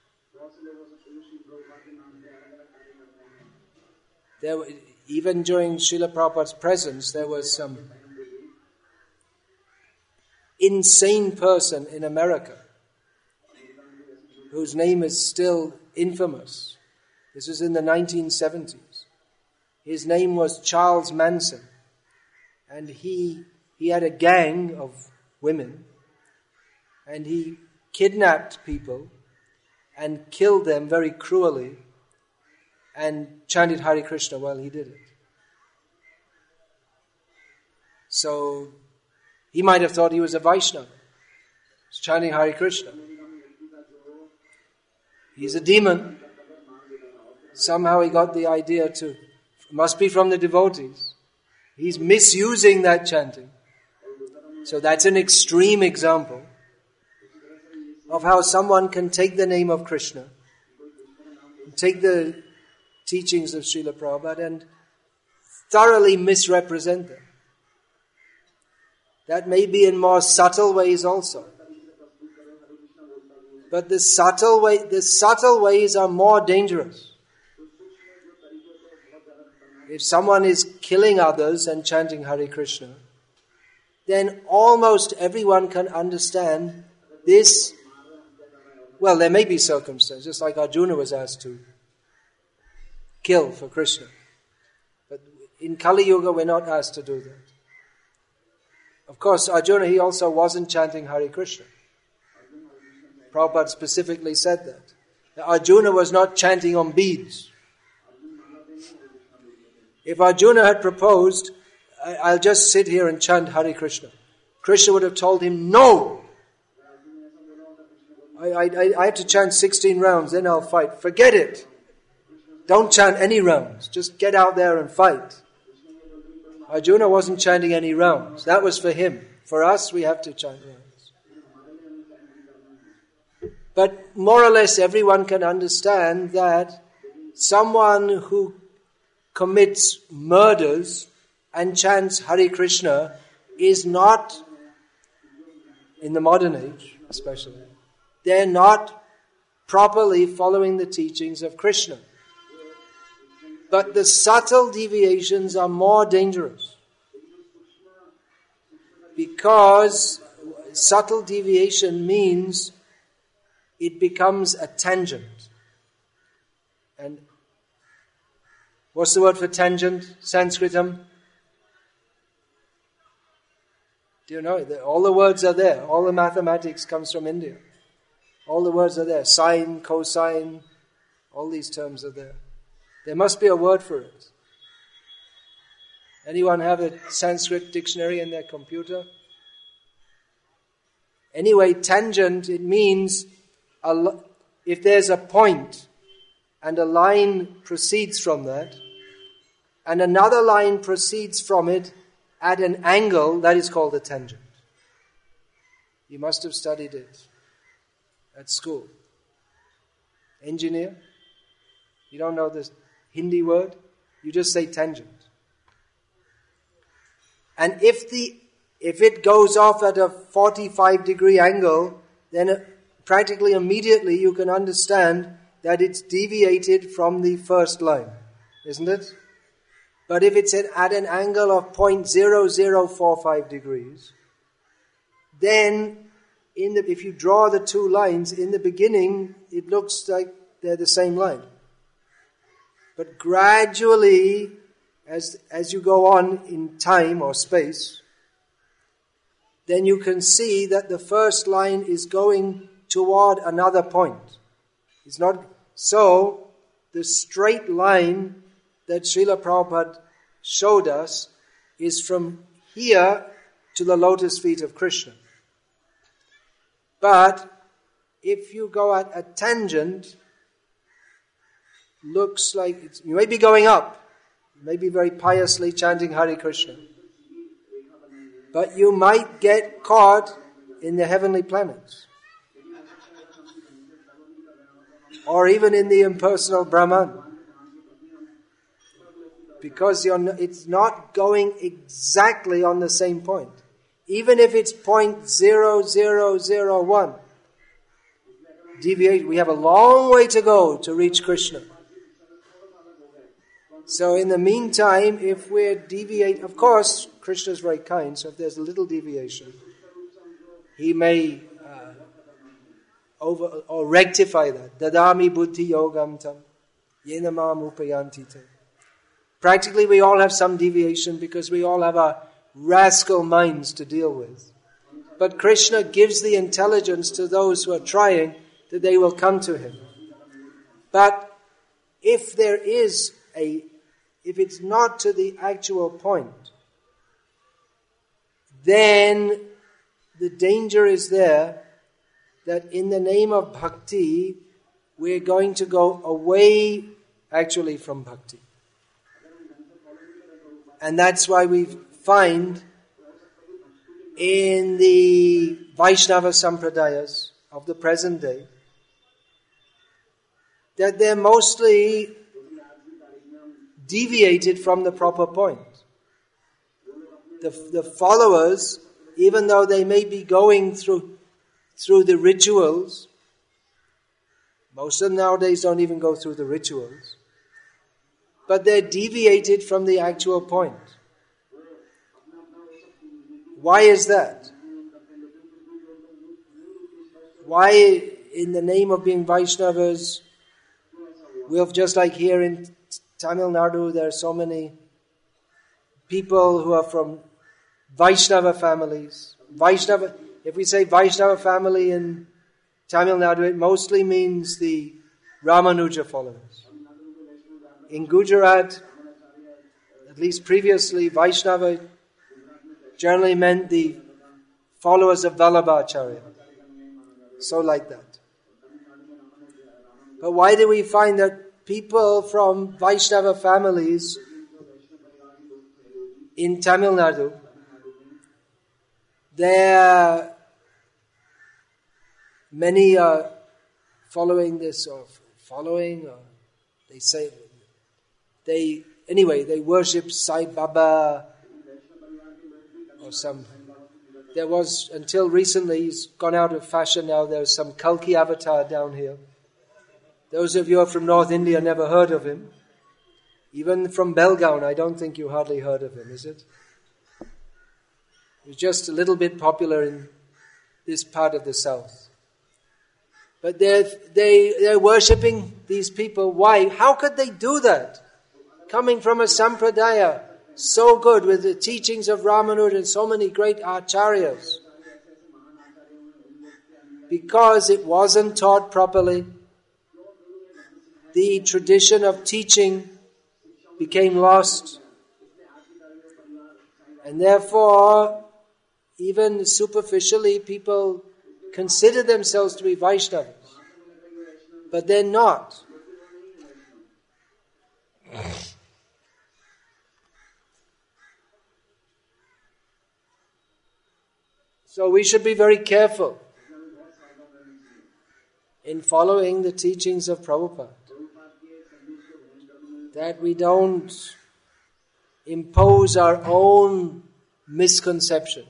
There, even during Srila Prabhupada's presence, there was some insane person in America whose name is still infamous. This was in the nineteen seventies. His name was Charles Manson. And he he had a gang of women. And he kidnapped people and killed them very cruelly and chanted Hare Krishna while he did it. So he might have thought he was a Vaishnava. He's chanting Hare Krishna. He's a demon. Somehow he got the idea to, must be from the devotees. He's misusing that chanting. So that's an extreme example of how someone can take the name of Krishna, take the teachings of Srila Prabhupada and thoroughly misrepresent them. That may be in more subtle ways also. But the subtle way, the subtle ways are more dangerous. If someone is killing others and chanting Hare Krishna, then almost everyone can understand this. Well, there may be circumstances, just like Arjuna was asked to kill for Krishna. But in Kali Yuga, we're not asked to do that. Of course, Arjuna, he also wasn't chanting Hare Krishna. Prabhupada specifically said that. that. Arjuna was not chanting on beads. If Arjuna had proposed, I'll just sit here and chant Hare Krishna, Krishna would have told him, no! I, I, I had to chant sixteen rounds, then I'll fight. Forget it! Don't chant any rounds. Just get out there and fight. Arjuna wasn't chanting any rounds. That was for him. For us, we have to chant rounds. But more or less everyone can understand that someone who commits murders and chants Hare Krishna is not, in the modern age especially, they're not properly following the teachings of Krishna. But the subtle deviations are more dangerous. Because subtle deviation means it becomes a tangent. And what's the word for tangent? Sanskritam? Do you know? All the words are there. All the mathematics comes from India. All the words are there. Sine, cosine, all these terms are there. There must be a word for it. Anyone have a Sanskrit dictionary in their computer? Anyway, tangent, it means a, if there's a point and a line proceeds from that, and another line proceeds from it at an angle, that is called a tangent. You must have studied it at school. Engineer? You don't know this Hindi word? You just say tangent. And if the if it goes off at a forty-five degree angle, then practically immediately you can understand that it's deviated from the first line, isn't it? But if it's at an angle of zero point zero zero four five degrees, then in the, if you draw the two lines, in the beginning it looks like they're the same line. But gradually, as as you go on in time or space, then you can see that the first line is going toward another point. It's not so. The straight line that Srila Prabhupada showed us is from here to the lotus feet of Krishna. But if you go at a tangent, looks like it's, you may be going up, you may be very piously chanting Hare Krishna, but you might get caught in the heavenly planets, or even in the impersonal Brahman, because you're not, it's not going exactly on the same point. Even if it's zero point zero zero zero one, deviate, we have a long way to go to reach Krishna. So in the meantime, if we're deviate, of course, Krishna is very kind, so if there's a little deviation, He may uh, over or rectify that. Dadami buddhi yogam tam yena mam upayanti te. Practically, we all have some deviation because we all have our rascal minds to deal with. But Krishna gives the intelligence to those who are trying that they will come to Him. But if there is a If it's not to the actual point, then the danger is there that in the name of bhakti, we're going to go away actually from bhakti. And that's why we find in the Vaishnava Sampradayas of the present day that they're mostly deviated from the proper point. The, the followers, even though they may be going through through the rituals, most of them nowadays don't even go through the rituals, but they're deviated from the actual point. Why is that? Why, in the name of being Vaishnavas, we'll just like here in Tamil Nadu, there are so many people who are from Vaishnava families. Vaishnava, if we say Vaishnava family in Tamil Nadu, it mostly means the Ramanuja followers. In Gujarat, at least previously, Vaishnava generally meant the followers of Vallabhacharya. So like that. But why do we find that people from Vaishnava families in Tamil Nadu, there many are following this or following, or they say, they, anyway, they worship Sai Baba or some, there was, until recently, he's gone out of fashion now, there's some Kalki avatar down here. Those of you who are from North India never heard of him. Even from Belgaum, I don't think you hardly heard of him, is it? He's just a little bit popular in this part of the south. But they're, they, they're worshipping these people. Why? How could they do that? Coming from a sampradaya so good with the teachings of Ramanuja and so many great acharyas. Because it wasn't taught properly. The tradition of teaching became lost. And therefore, even superficially, people consider themselves to be Vaishnavas. But they're not. So we should be very careful in following the teachings of Prabhupada. That we don't impose our own misconceptions.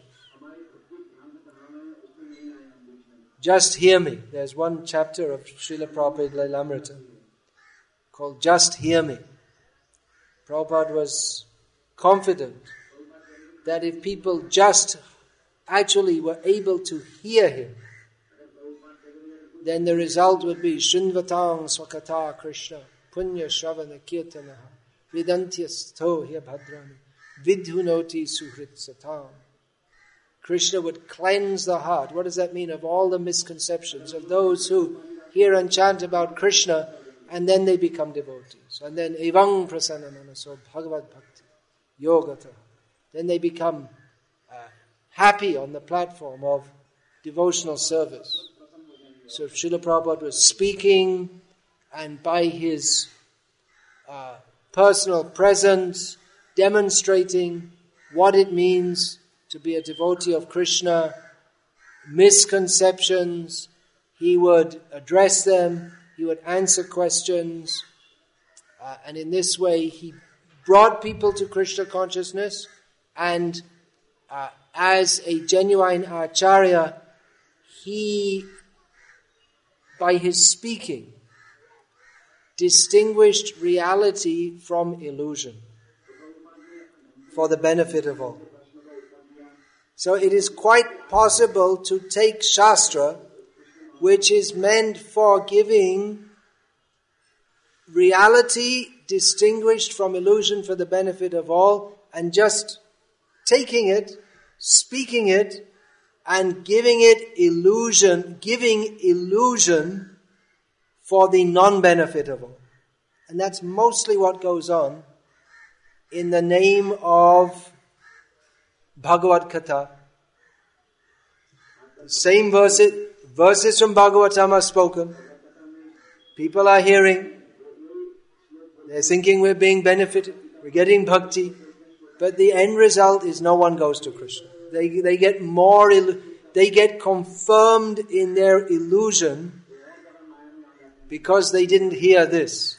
Just hear me. There's one chapter of Srila Prabhupada Lilamrita called Just Hear Me. Prabhupada was confident that if people just actually were able to hear him, then the result would be Shinvatang Swakata Krishna Punya Shravana Kirtanaha Vidantyastho Hya Bhadrani Vidhunoti Suhrit Satam. Krishna would cleanse the heart. What does that mean? Of all the misconceptions of those who hear and chant about Krishna and then they become devotees. And then Evang Prasanamanaso Bhagavad Bhakti Yogata. Then they become uh, happy on the platform of devotional service. So Srila Prabhupada was speaking, and by his uh, personal presence, demonstrating what it means to be a devotee of Krishna, misconceptions, he would address them, he would answer questions, uh, and in this way he brought people to Krishna consciousness, and uh, as a genuine acharya, he, by his speaking, distinguished reality from illusion for the benefit of all. So it is quite possible to take Shastra, which is meant for giving reality distinguished from illusion for the benefit of all, and just taking it, speaking it, and giving it illusion, giving illusion for the non-benefit of all. And that's mostly what goes on in the name of Bhagavad Gita. The same verses, verses from Bhagavatam are spoken. People are hearing. They're thinking we're being benefited. We're getting bhakti. But the end result is no one goes to Krishna. They, they get more, they get confirmed in their illusion because they didn't hear this.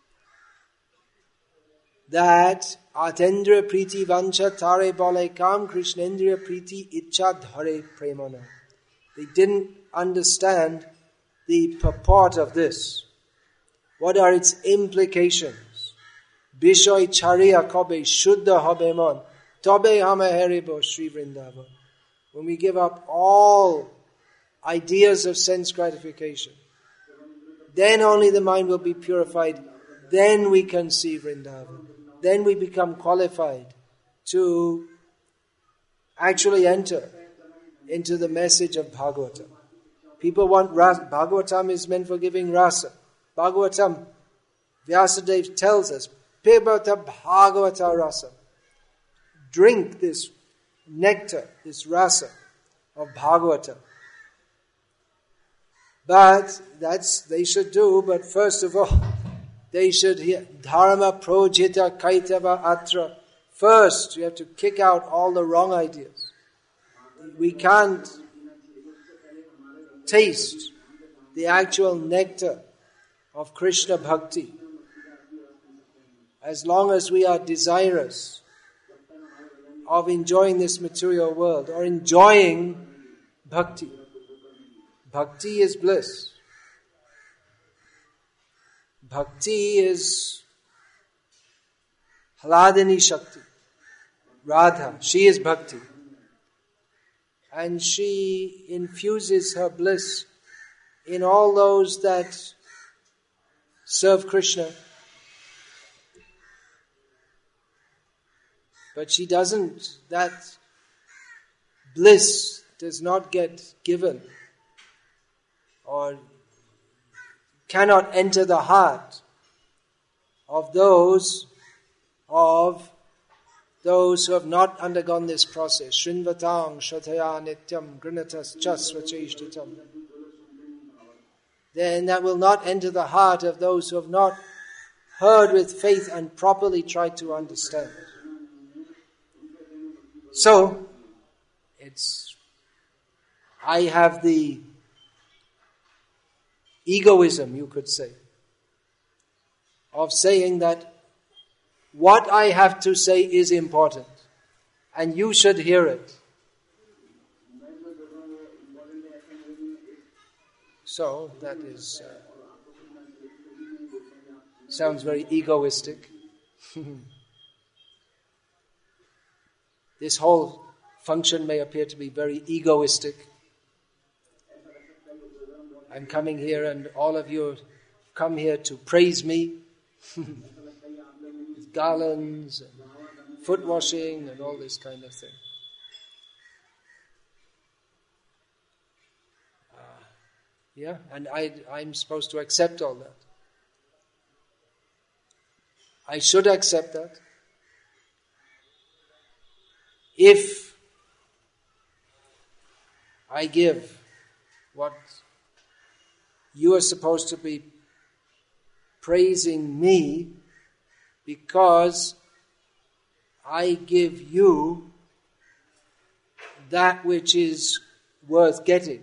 That Atendra Priti Vancha Tare Bale Kam Krishnendriya Priti Icha Dhare Premana. They didn't understand the purport of this. What are its implications? Bishoy Chariya Kobe Shuddha Habemon Tobe Hama Haribo Sri Vrindavan. When we give up all ideas of sense gratification, then only the mind will be purified. Then we can see Vrindavan. Then we become qualified to actually enter into the message of Bhagavatam. People want rasa. Bhagavatam is meant for giving rasa. Bhagavatam, Vyasadeva tells us, Pibata Bhagavata rasa. Drink this nectar, this rasa of Bhagavata. But that's, they should do, but first of all, they should hear Dharma projita kaitava atra. First, you have to kick out all the wrong ideas. We can't taste the actual nectar of Krishna bhakti as long as we are desirous of enjoying this material world or enjoying bhakti. Bhakti is bliss. Bhakti is Hladini Shakti. Radha, she is bhakti. And she infuses her bliss in all those that serve Krishna. But she doesn't, that bliss does not get given or cannot enter the heart of those of those who have not undergone this process. Shrinvatang shataya nityam grinatas chasvacheshtitam. Then that will not enter the heart of those who have not heard with faith and properly tried to understand. So, it's, I have the egoism, you could say, of saying that what I have to say is important and you should hear it. So, that is, uh, sounds very egoistic. This whole function may appear to be very egoistic. I'm coming here and all of you come here to praise me with garlands and foot washing and all this kind of thing. Uh, yeah, and I, I'm supposed to accept all that. I should accept that. If I give what you are supposed to be praising me because I give you that which is worth getting.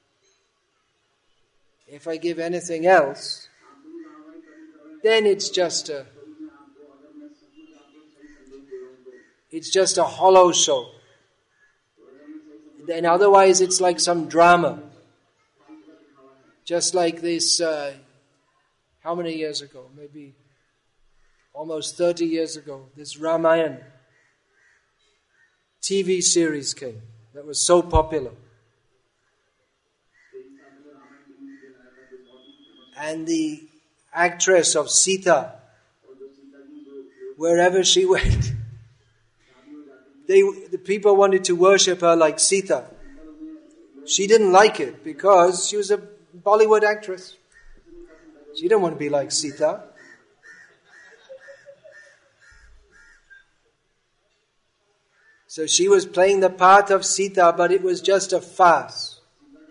If I give anything else, then it's just a It's just a hollow show. Then otherwise it's like some drama. Just like this, uh, how many years ago? Maybe almost thirty years ago, this Ramayana T V series came that was so popular. And the actress of Sita, wherever she went, They, the people wanted to worship her like Sita. She didn't like it because she was a Bollywood actress. She didn't want to be like Sita. So she was playing the part of Sita, but it was just a farce.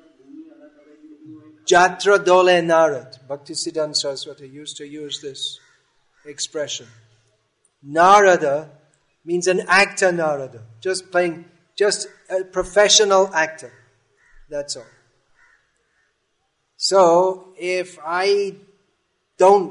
Jatra dole narad. Bhaktisiddhanta Saraswati used to use this expression. Narada means an actor Narada. Just playing, just a professional actor. That's all. So, if I don't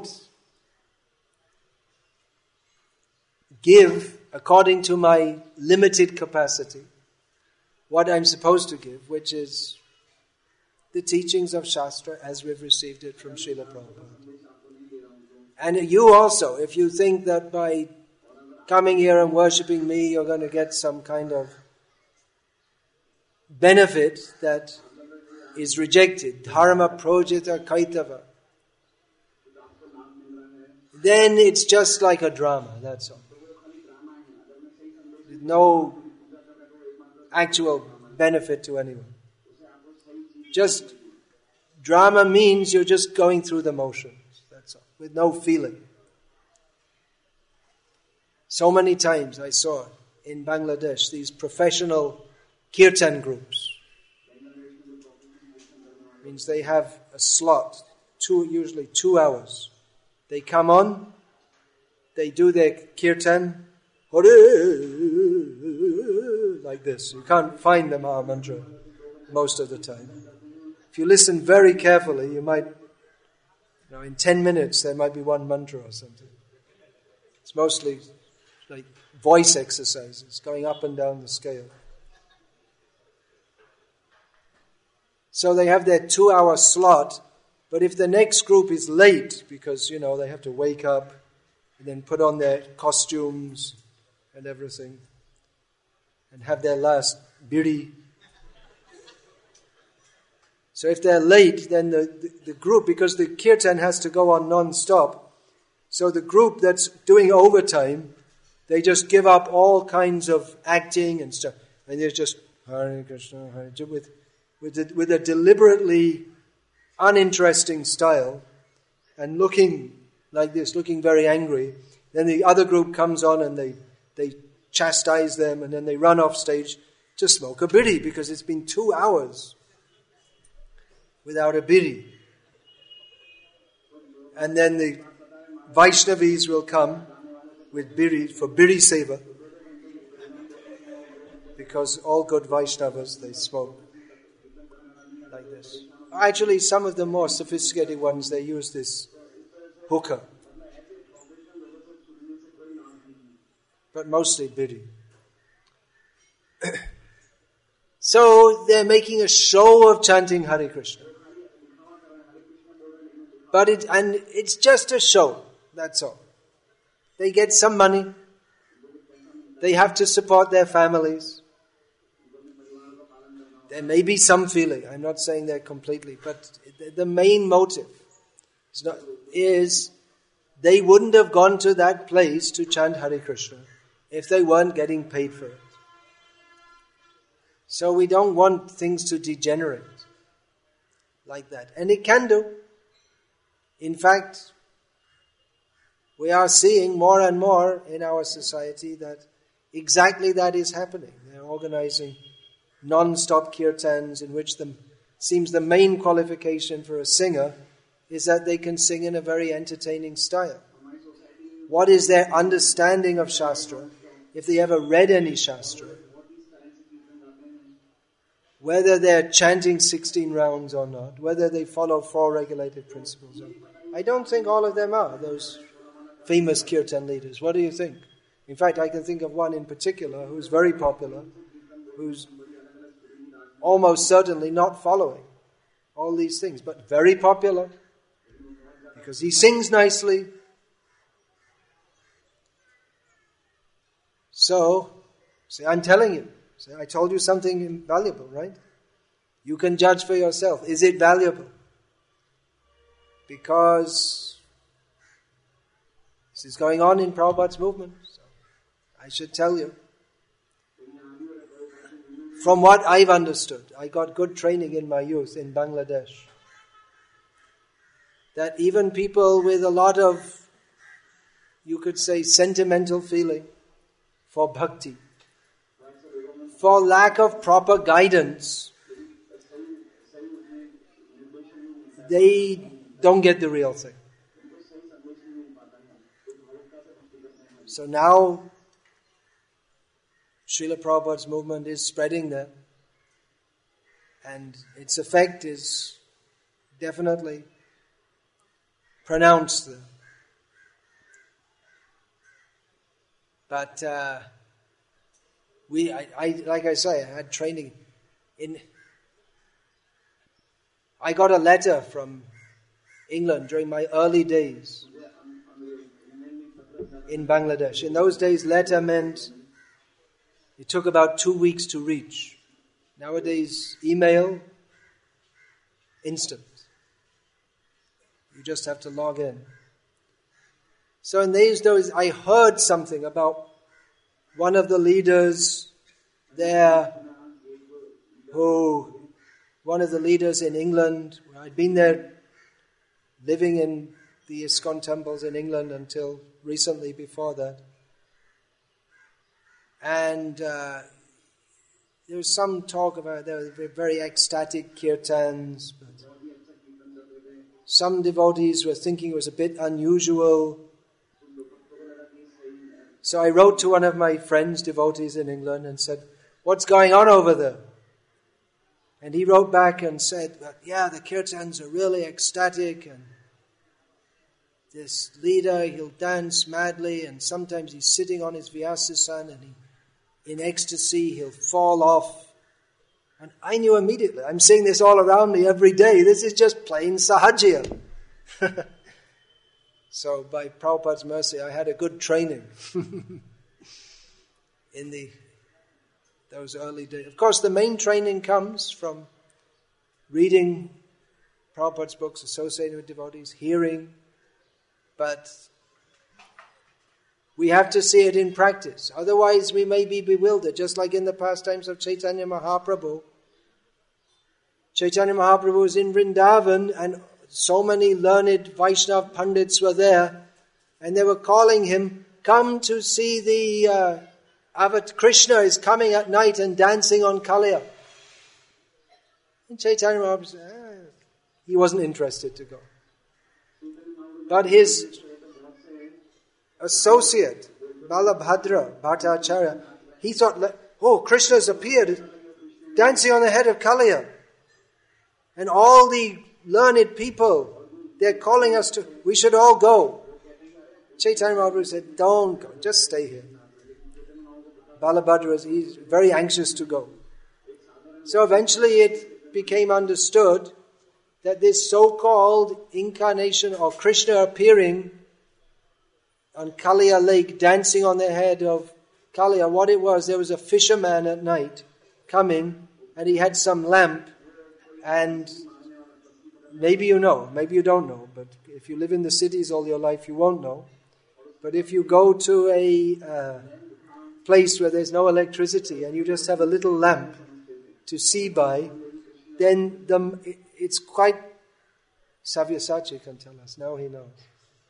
give according to my limited capacity what I'm supposed to give, which is the teachings of Shastra as we've received it from Srila Prabhupada. And you also, if you think that by coming here and worshipping me, you're going to get some kind of benefit that is rejected. Dharma projita kaitava. Then it's just like a drama, that's all. With no actual benefit to anyone. Just Drama means you're just going through the motions, that's all, with no feeling. So many times I saw in Bangladesh these professional kirtan groups. Means they have a slot, two usually two hours. They come on, they do their kirtan, like this. You can't find the Maha Mantra most of the time. If you listen very carefully, you might, you know, in ten minutes there might be one mantra or something. It's mostly like voice exercises, going up and down the scale. So they have their two-hour slot, but if the next group is late, because, you know, they have to wake up and then put on their costumes and everything, and have their last biri. So if they're late, then the, the, the group, because the kirtan has to go on non-stop, so the group that's doing overtime, they just give up all kinds of acting and stuff, and they're just Hare Krishna, Hare Krishna, with with a, with a deliberately uninteresting style, and looking like this, looking very angry. Then the other group comes on and they they chastise them, and then they run off stage to smoke a bidi because it's been two hours without a bidi. And then the Vaishnavis will come with bidi for bidi seva, because all good Vaishnavas, they smoke like this. Actually, some of the more sophisticated ones, they use this hookah, but mostly bidi. So they're making a show of chanting Hare Krishna. But it, and it's just a show, that's all. They get some money. They have to support their families. There may be some feeling. I'm not saying they're completely, but the main motive is, not, is they wouldn't have gone to that place to chant Hare Krishna if they weren't getting paid for it. So we don't want things to degenerate like that. And it can do. In fact, we are seeing more and more in our society that exactly that is happening. They're organizing non-stop kirtans in which the seems the main qualification for a singer is that they can sing in a very entertaining style. What is their understanding of Shastra? If they ever read any Shastra, whether they're chanting sixteen rounds or not, whether they follow four regulated principles or not. I don't think all of them are, those famous kirtan leaders. What do you think? In fact, I can think of one in particular who's very popular, who's almost certainly not following all these things, but very popular because he sings nicely. So, say, I'm telling you, say, I told you something invaluable, right? You can judge for yourself. Is it valuable? Because this is going on in Prabhupada's movement. So I should tell you. From what I've understood, I got good training in my youth in Bangladesh, that even people with a lot of, you could say, sentimental feeling for bhakti, for lack of proper guidance, they don't get the real thing. So now, Srila Prabhupada's movement is spreading there, and its effect is definitely pronounced there. But uh, we, I, I, like I say, I had training in. I got a letter from England during my early days in Bangladesh. In those days, letter meant it took about two weeks to reach. Nowadays, email, instant. You just have to log in. So in these days, I heard something about one of the leaders there who one of the leaders in England. I'd been there living in the ISKCON temples in England until recently before that. And uh, there was some talk about there were very ecstatic kirtans, but some devotees were thinking it was a bit unusual. So I wrote to one of my friends, devotees in England, and said, "What's going on over there?" And he wrote back and said, "Yeah, the kirtans are really ecstatic, and this leader, he'll dance madly, and sometimes he's sitting on his Vyasasan, and he, in ecstasy, he'll fall off." And I knew immediately, I'm seeing this all around me every day, this is just plain Sahajya. So by Prabhupada's mercy, I had a good training in the those early days. Of course, the main training comes from reading Prabhupada's books, associating with devotees, hearing, but we have to see it in practice. Otherwise, we may be bewildered, just like in the pastimes of Chaitanya Mahaprabhu. Chaitanya Mahaprabhu was in Vrindavan, and so many learned Vaishnav Pandits were there, and they were calling him, "Come to see the uh, Avat Krishna is coming at night and dancing on Kaliya." And Chaitanya Mahaprabhu said, ah, he wasn't interested to go. But his associate, Balabhadra Bhattacharya, he thought, oh, Krishna's appeared dancing on the head of Kaliya. And all the learned people, they're calling us to, we should all go. Chaitanya Mahaprabhu said, don't go, just stay here. Balabhadra was he's very anxious to go. So eventually it became understood that this so-called incarnation of Krishna appearing on Kaliya Lake, dancing on the head of Kaliya, what it was, there was a fisherman at night coming, and he had some lamp, and maybe you know, maybe you don't know, but if you live in the cities all your life, you won't know. But if you go to a uh, place where there's no electricity and you just have a little lamp to see by, then the, it's quite, Savyasachi can tell us, now he knows.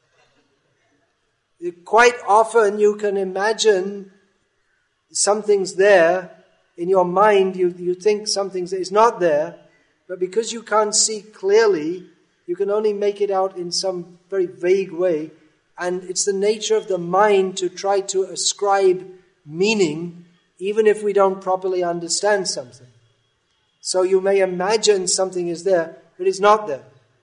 It, quite often you can imagine something's there in your mind, you, you think something's there, it's not there, but because you can't see clearly, you can only make it out in some very vague way, and it's the nature of the mind to try to ascribe meaning even if we don't properly understand something. So you may imagine something is there, but it's not there.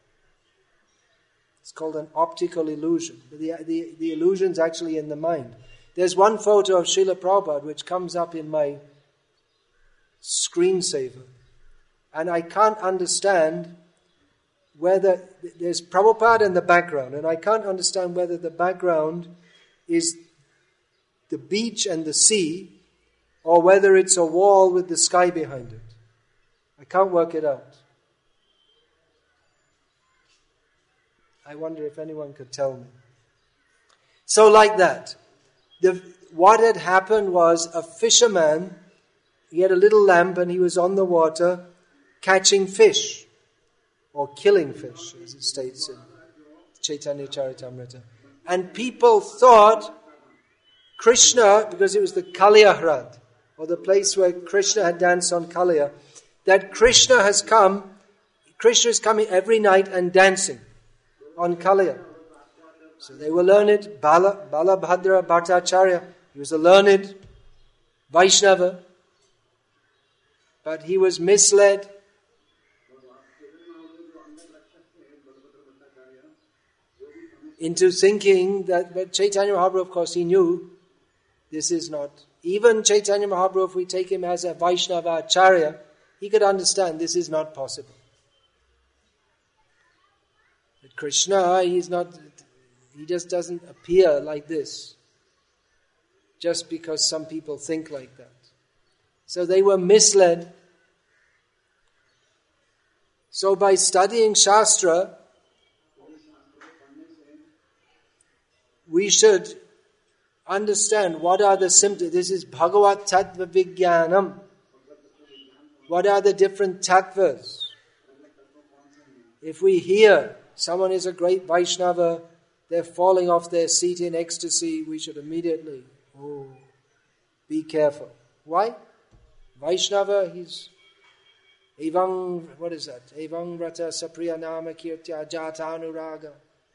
It's called an optical illusion. The, the, the illusion's actually in the mind. There's one photo of Srila Prabhupada which comes up in my screensaver. And I can't understand whether, there's Prabhupada in the background, and I can't understand whether the background is the beach and the sea, or whether it's a wall with the sky behind it. I can't work it out. I wonder if anyone could tell me. So like that, the, what had happened was a fisherman, he had a little lamp and he was on the water catching fish, or killing fish, as it states in Chaitanya Charitamrita. And people thought Krishna, because it was the Kaliya Hrad, or the place where Krishna had danced on Kaliya, that Krishna has come, Krishna is coming every night and dancing on Kaliya. So they were learned, Bala, Balabhadra Bhattacharya, he was a learned Vaishnava, but he was misled. Into thinking that, but Chaitanya Mahaprabhu, of course, he knew this is not, even Chaitanya Mahaprabhu, if we take him as a Vaishnava Acharya, he could understand this is not possible. That Krishna, he's not, he just doesn't appear like this, just because some people think like that. So they were misled. So by studying Shastra, we should understand what are the symptoms. This is Bhagavat Tattva Vijnanam. What are the different tattvas? If we hear someone is a great Vaishnava, they're falling off their seat in ecstasy, we should immediately, oh, be careful. Why? Vaishnava, he's Evang, what is that? Evang Vrata Sapriyanama Kirtya Jata Anuraga.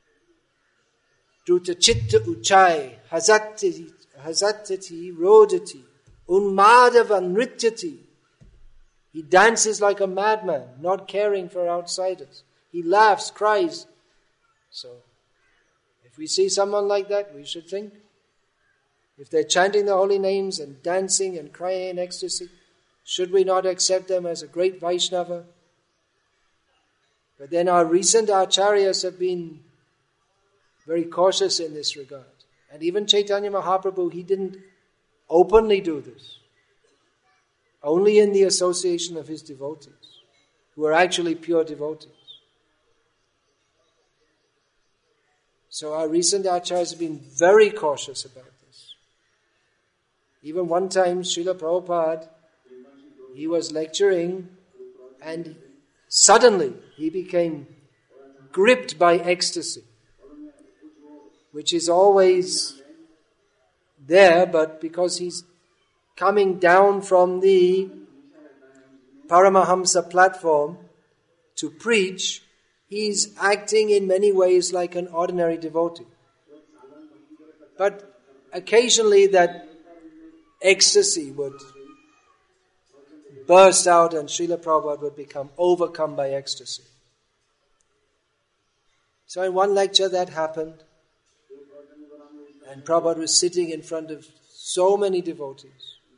Druta Chitta Uchai Hazatati Hazatati Rodati Unmadava Nrityati. He dances like a madman, not caring for outsiders. He laughs, cries. So, if we see someone like that, we should think, if they're chanting the holy names and dancing and crying in ecstasy, should we not accept them as a great Vaishnava? But then our recent acharyas have been very cautious in this regard. And even Chaitanya Mahaprabhu, he didn't openly do this. Only in the association of his devotees, who are actually pure devotees. So our recent acharyas have been very cautious about this. Even one time, Srila Prabhupada, he was lecturing and suddenly he became gripped by ecstasy, which is always there, but because he's coming down from the Paramahamsa platform to preach, he's acting in many ways like an ordinary devotee. But occasionally that ecstasy would burst out and Srila Prabhupada would become overcome by ecstasy. So in one lecture that happened, and Prabhupada was sitting in front of so many devotees,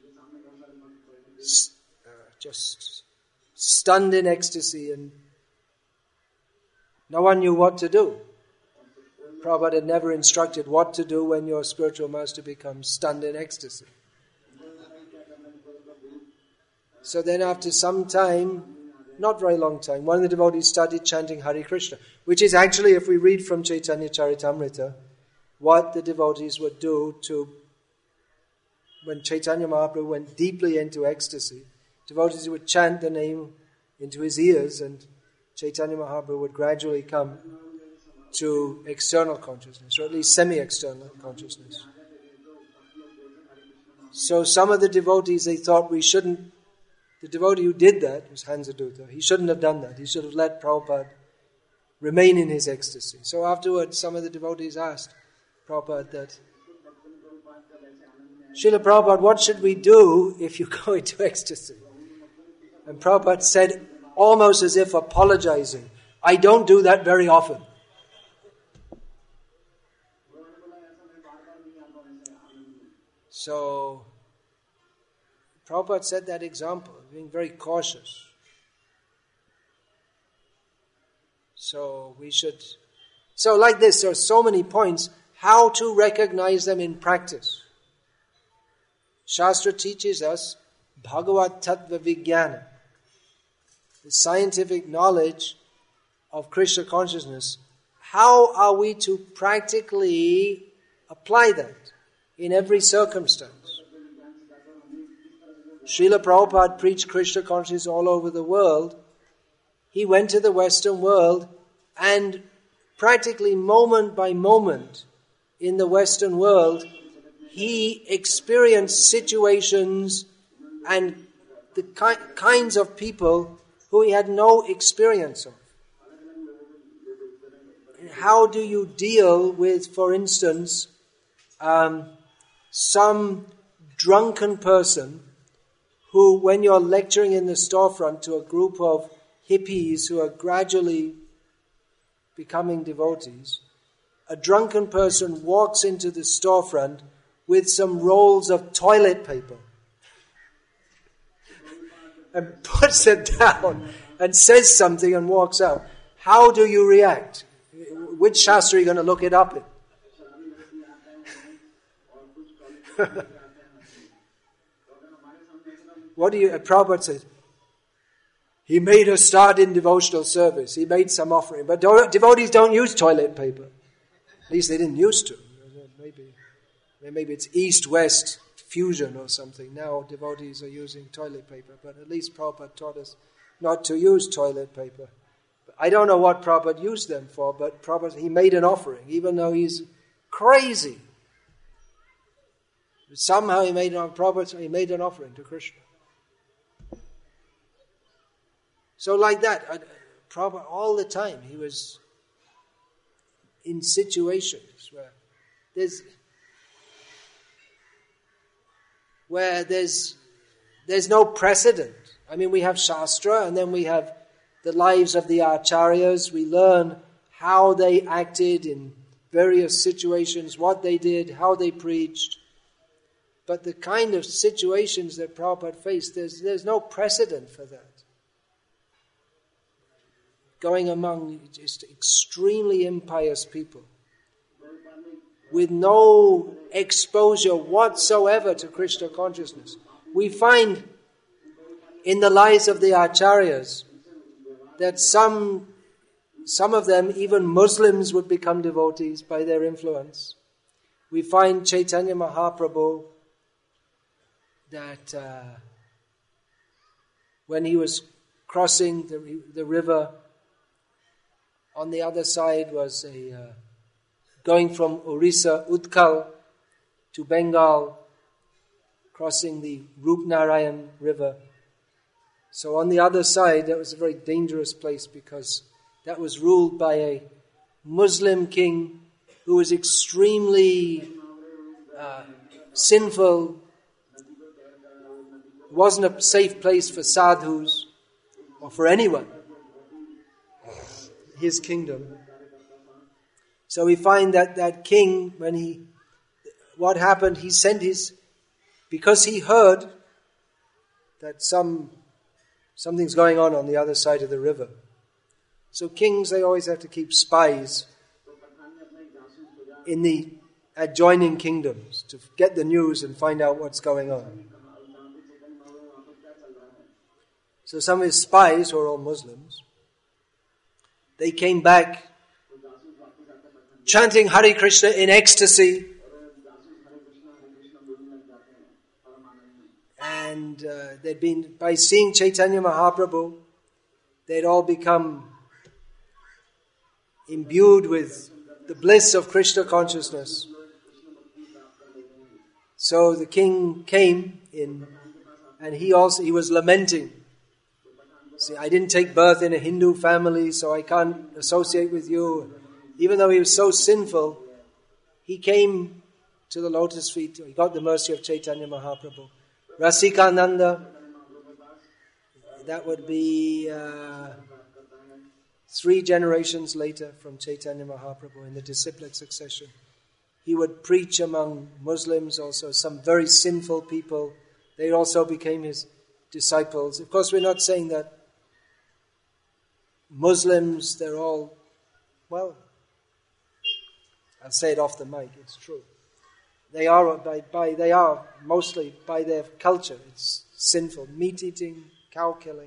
uh, just stunned in ecstasy, and no one knew what to do. Prabhupada had never instructed what to do when your spiritual master becomes stunned in ecstasy. So then after some time, not very long time, one of the devotees started chanting Hare Krishna, which is actually, if we read from Chaitanya Charitamrita, what the devotees would do to, when Chaitanya Mahaprabhu went deeply into ecstasy, devotees would chant the name into his ears and Chaitanya Mahaprabhu would gradually come to external consciousness, or at least semi-external consciousness. So some of the devotees, they thought we shouldn't, the devotee who did that was Hansadutta. He shouldn't have done that. He should have let Prabhupada remain in his ecstasy. So afterwards, some of the devotees asked Prabhupada that, Srila Prabhupada, what should we do if you go into ecstasy? And Prabhupada said, almost as if apologizing, I don't do that very often. So, Prabhupada set that example, being very cautious. So we should, so like this, there are so many points, how to recognize them in practice. Shastra teaches us Bhagavat Tattva Vijnana, the scientific knowledge of Krishna consciousness. How are we to practically apply that in every circumstance? Srila Prabhupada preached Krishna consciousness all over the world. He went to the Western world and practically moment by moment in the Western world, he experienced situations and the ki- kinds of people who he had no experience of. And how do you deal with, for instance, um, some drunken person who, when you're lecturing in the storefront to a group of hippies who are gradually becoming devotees, a drunken person walks into the storefront with some rolls of toilet paper and puts it down and says something and walks out. How do you react? Which shastra are you going to look it up in? What do you, Prabhupada says, he made us start in devotional service. He made some offering. But devotees don't use toilet paper. At least they didn't used to. Maybe, maybe it's east-west fusion or something. Now devotees are using toilet paper. But at least Prabhupada taught us not to use toilet paper. I don't know what Prabhupada used them for, but Prabhupada, he made an offering, even though he's crazy. Somehow he made, an, Prabhupada, he made an offering to Krishna. So like that, Prabhupada all the time, he was in situations where there's where there's there's no precedent. I mean, we have Shastra, and then we have the lives of the Acharyas. We learn how they acted in various situations, what they did, how they preached. But the kind of situations that Prabhupada faced, there's, there's no precedent for that. Going among just extremely impious people with no exposure whatsoever to Krishna consciousness. We find in the lives of the Acharyas that some, some of them, even Muslims, would become devotees by their influence. We find Chaitanya Mahaprabhu that uh, when he was crossing the, the river, on the other side was a uh, going from Orissa, Utkal, to Bengal, crossing the Rupnarayan river. So on the other side, that was a very dangerous place because that was ruled by a Muslim king who was extremely uh, sinful. It wasn't a safe place for sadhus or for anyone. His kingdom. So we find that that king, when he, what happened, he sent his, because he heard that some, something's going on on the other side of the river. So kings, they always have to keep spies in the adjoining kingdoms to get the news and find out what's going on. So some of his spies, who are all Muslims, they came back chanting Hare Krishna in ecstasy. And uh, they'd been, by seeing Chaitanya Mahaprabhu, they'd all become imbued with the bliss of Krishna consciousness. So the king came in, and he also, he was lamenting. See, I didn't take birth in a Hindu family, so I can't associate with you. Even though he was so sinful, he came to the lotus feet. He got the mercy of Chaitanya Mahaprabhu. Rasikananda, that would be uh, three generations later from Chaitanya Mahaprabhu in the disciplic succession. He would preach among Muslims also, some very sinful people. They also became his disciples. Of course, we're not saying that Muslims, they're all, well, I'll say it off the mic, it's true. They are by, by they are mostly by their culture, it's sinful, meat eating, cow killing.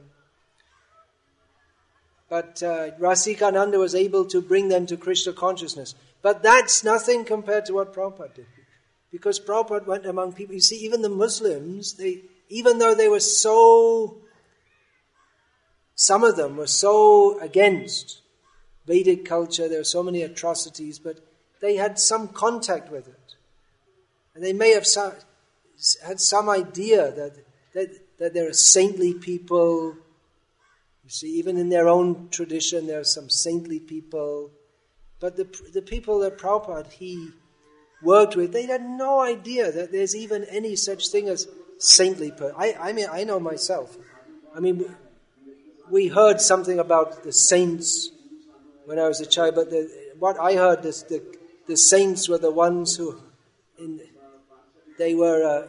But uh, Rasikananda was able to bring them to Krishna consciousness. But that's nothing compared to what Prabhupada did. Because Prabhupada went among people, you see, even the Muslims, they, even though they were so, some of them were so against Vedic culture, there were so many atrocities, but they had some contact with it. And they may have some, had some idea that, that, that there are saintly people. You see, even in their own tradition, there are some saintly people. But the the people that Prabhupada, he worked with, they had no idea that there's even any such thing as saintly person. I, I mean, I know myself. I mean, we heard something about the saints when I was a child, but the, what I heard is the the saints were the ones who, in, they were uh,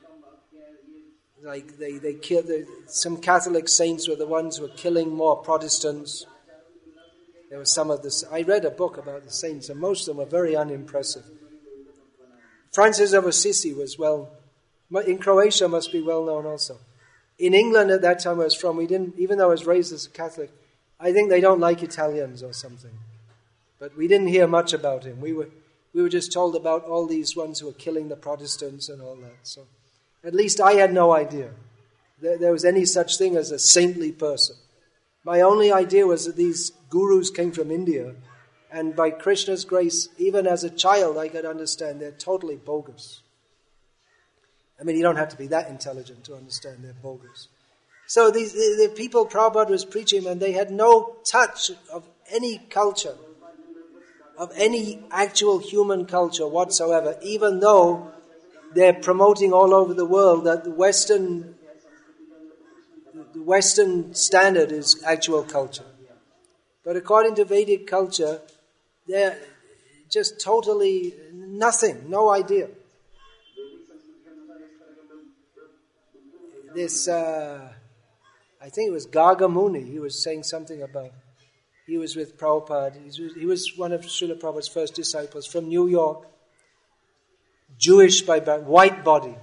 like they they killed the, some Catholic saints were the ones who were killing more Protestants. There were some of this. I read a book about the saints, and most of them were very unimpressive. Francis of Assisi was well in Croatia, must be well known also. In England at that time I was from, we didn't, even though I was raised as a Catholic, I think they don't like Italians or something. But we didn't hear much about him. We were we were just told about all these ones who were killing the Protestants and all that. So at least I had no idea that there was any such thing as a saintly person. My only idea was that these gurus came from India, and by Krishna's grace, even as a child, I could understand they're totally bogus. I mean, you don't have to be that intelligent to understand they're bogus. So these the, the people Prabhupada was preaching, and they had no touch of any culture, of any actual human culture whatsoever, even though they're promoting all over the world that the Western, the Western standard is actual culture. But according to Vedic culture, they're just totally nothing, no idea. This, uh, I think it was Garga Muni, he was saying something about, he was with Prabhupada, he was one of Srila Prabhupada's first disciples from New York, Jewish by birth, white-bodied.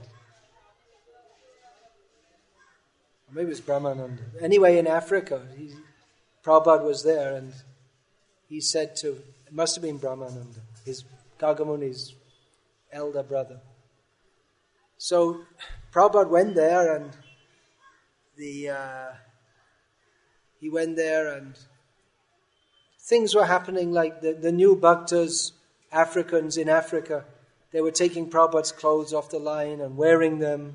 Maybe it was Brahmananda. Anyway, in Africa, he, Prabhupada was there, and he said to, it must have been Brahmananda, his Garga Muni's elder brother. So Prabhupada went there, and the uh, he went there, and things were happening like the, the new bhaktas, Africans in Africa. They were taking Prabhupada's clothes off the line and wearing them.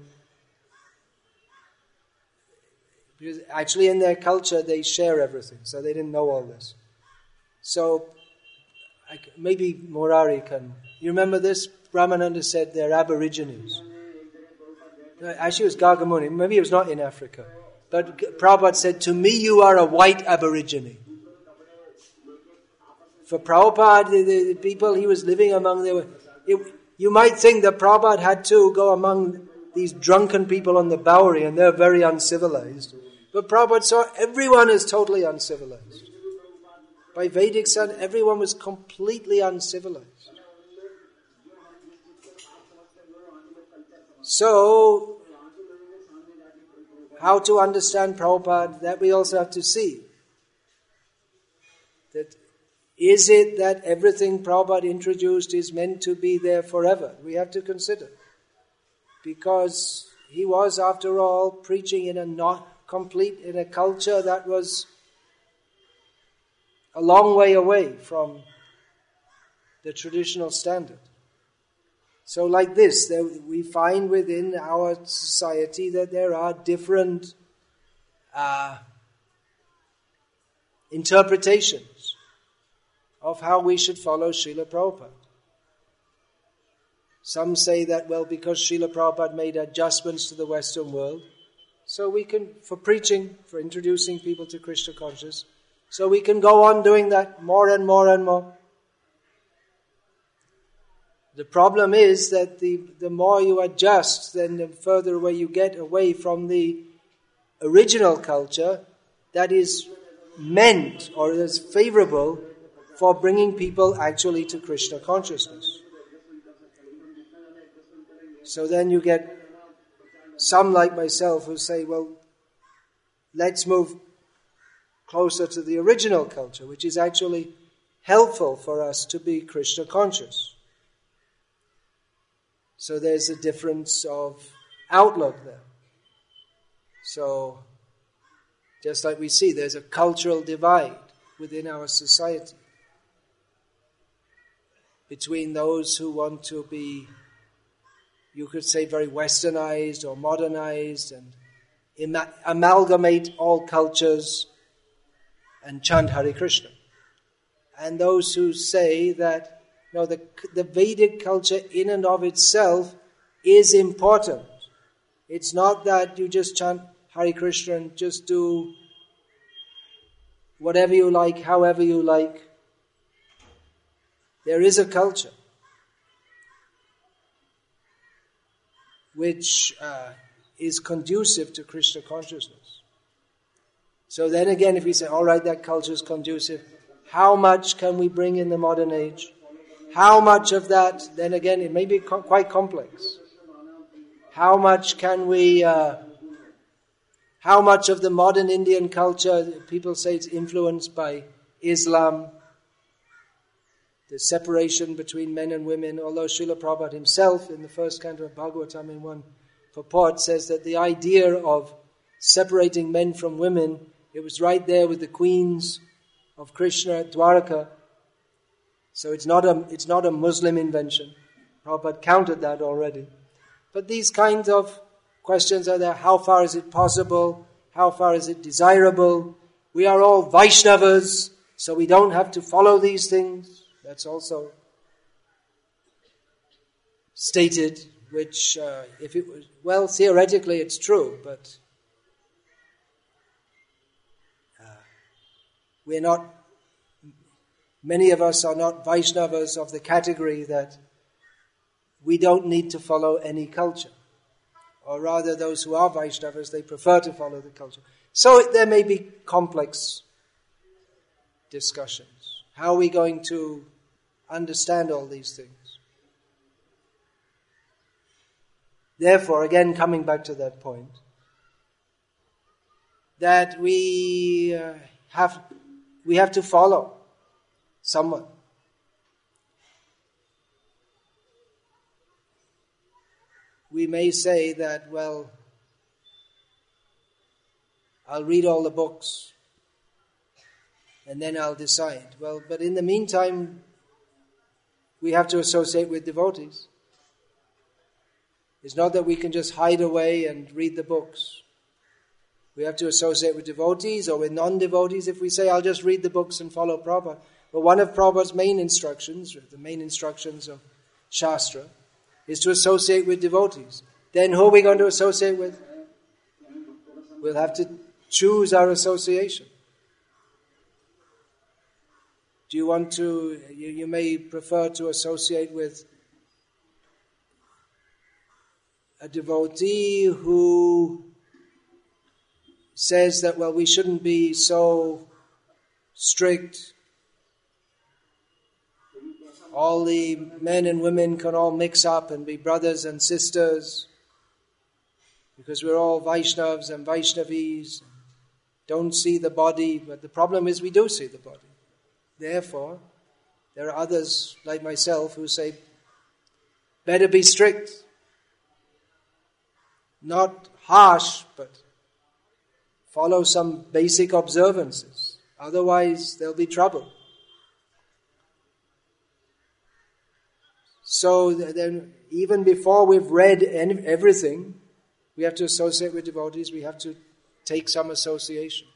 Because actually in their culture they share everything, so they didn't know all this. So I, maybe Murari can... You remember this? Brahmananda said they're Aborigines. Actually it was Garga Muni, maybe it was not in Africa. But Prabhupada said, to me you are a white Aborigine. For Prabhupada, the, the, the people he was living among, they were... It, you might think that Prabhupada had to go among these drunken people on the Bowery and they're very uncivilized. But Prabhupada saw everyone is totally uncivilized. By Vedic standard, everyone was completely uncivilized. So, how to understand Prabhupada, that we also have to see. That is it that everything Prabhupada introduced is meant to be there forever? We have to consider. Because he was, after all, preaching in a not complete, in a culture that was a long way away from the traditional standard. So like this, there, we find within our society that there are different uh, interpretations of how we should follow Srila Prabhupada. Some say that, well, because Srila Prabhupada made adjustments to the Western world, so we can, for preaching, for introducing people to Krishna consciousness, so we can go on doing that more and more and more. The problem is that the, the more you adjust, then the further away you get away from the original culture that is meant or is favorable for bringing people actually to Krishna consciousness. So then you get some like myself who say, well, let's move closer to the original culture, which is actually helpful for us to be Krishna conscious. So there's a difference of outlook there. So, just like we see, there's a cultural divide within our society between those who want to be, you could say, very westernized or modernized and ima- amalgamate all cultures and chant Hare Krishna. And those who say that no, the, the Vedic culture in and of itself is important. It's not that you just chant Hare Krishna and just do whatever you like, however you like. There is a culture which uh, is conducive to Krishna consciousness. So then again, if we say, all right, that culture is conducive, how much can we bring in the modern age? How much of that, then again, it may be co- quite complex. How much can we, uh, how much of the modern Indian culture, people say it's influenced by Islam, the separation between men and women, although Srila Prabhupada himself in the first canto of Bhagavatam in one purport says that the idea of separating men from women It was right there with the queens of Krishna at Dwaraka. So it's not a, it's not a Muslim invention. Prabhupada counted that already. But these kinds of questions are there. How far is it possible? How far is it desirable? We are all Vaishnavas, so we don't have to follow these things. That's also stated, which uh, if it was, well, theoretically it's true, but uh, we're not, many of us are not Vaishnavas of the category that we don't need to follow any culture. Or rather, those who are Vaishnavas, they prefer to follow the culture. So there may be complex discussions. How are we going to understand all these things? Therefore, again, coming back to that point, that we uh, have we have to follow someone. We may say that, well, I'll read all the books and then I'll decide. Well, but in the meantime, we have to associate with devotees. It's not that we can just hide away and read the books. We have to associate with devotees or with non-devotees. If we say, I'll just read the books and follow Prabhupada. But one of Prabhupada's main instructions, the main instructions of Shastra, is to associate with devotees. Then who are we going to associate with? We'll have to choose our association. Do you want to, you, you may prefer to associate with a devotee who says that, well, we shouldn't be so strict. All the men and women can all mix up and be brothers and sisters because we're all Vaishnavas and Vaishnavis. Don't see the body, but the problem is we do see the body. Therefore, there are others like myself who say, better be strict. Not harsh, but follow some basic observances. Otherwise, there'll be trouble. So then, even before we've read everything, we have to associate with devotees, we have to take some association.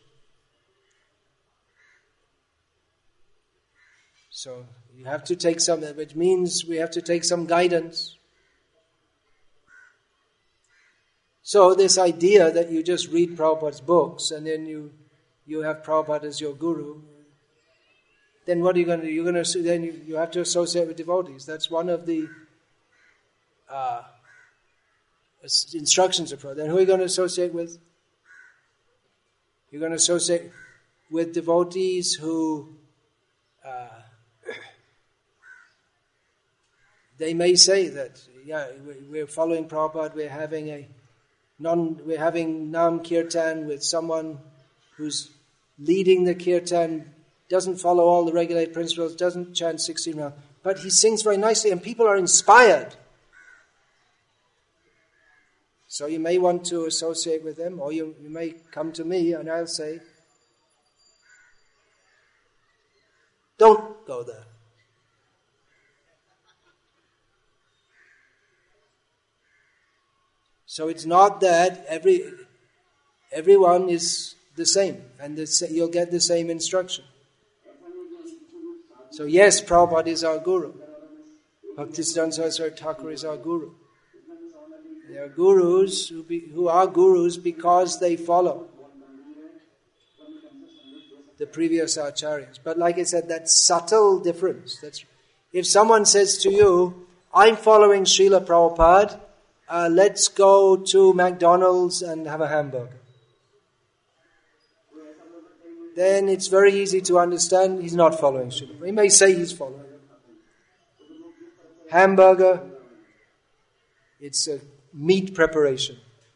So you have to take some, which means we have to take some guidance. So this idea that you just read Prabhupada's books and then you you have Prabhupada as your guru, then what are you going to do? You're going to then you, you have to associate with devotees. That's one of the uh, instructions of Prabhupada. Then who are you going to associate with? You're going to associate with devotees who uh, they may say that, yeah, we're following Prabhupada, we're having a non, we're having Nam Kirtan with someone who's leading the Kirtan, doesn't follow all the regulated principles, doesn't chant sixteen rounds, but he sings very nicely and people are inspired. So you may want to associate with them, or you, you may come to me and I'll say, don't go there. So it's not that every everyone is the same, and the, you'll get the same instruction. So yes, Prabhupada is our guru. Bhaktisiddhanta Saraswati Thakur is our guru. They are gurus who, be, who are gurus because they follow the previous acharyas. But like I said, that subtle difference. That's, if someone says to you, I'm following Srila Prabhupada, uh, let's go to McDonald's and have a hamburger. Then it's very easy to understand he's not following Srila. He may say he's following. Hamburger, it's a meat preparation.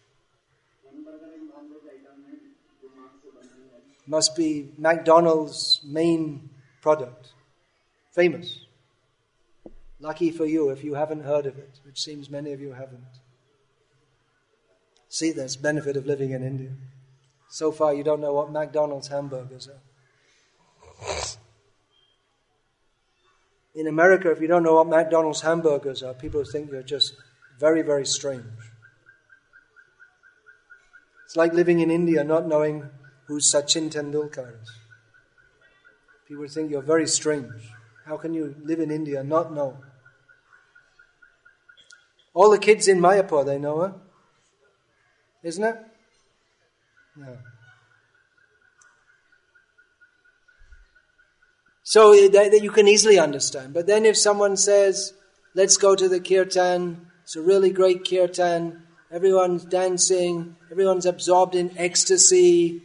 Must be McDonald's main product. Famous. Lucky for you if you haven't heard of it, which seems many of you haven't. See, there's benefit of living in India. So far you don't know what McDonald's hamburgers are. In America, if you don't know what McDonald's hamburgers are, people think you're just very, very strange. It's like living in India not knowing who Sachin Tendulkar is. People think you're very strange. How can you live in India and not know? All the kids in Mayapur, they know her. Isn't it? No. So that you can easily understand. But then if someone says, let's go to the kirtan, it's a really great kirtan, everyone's dancing, everyone's absorbed in ecstasy.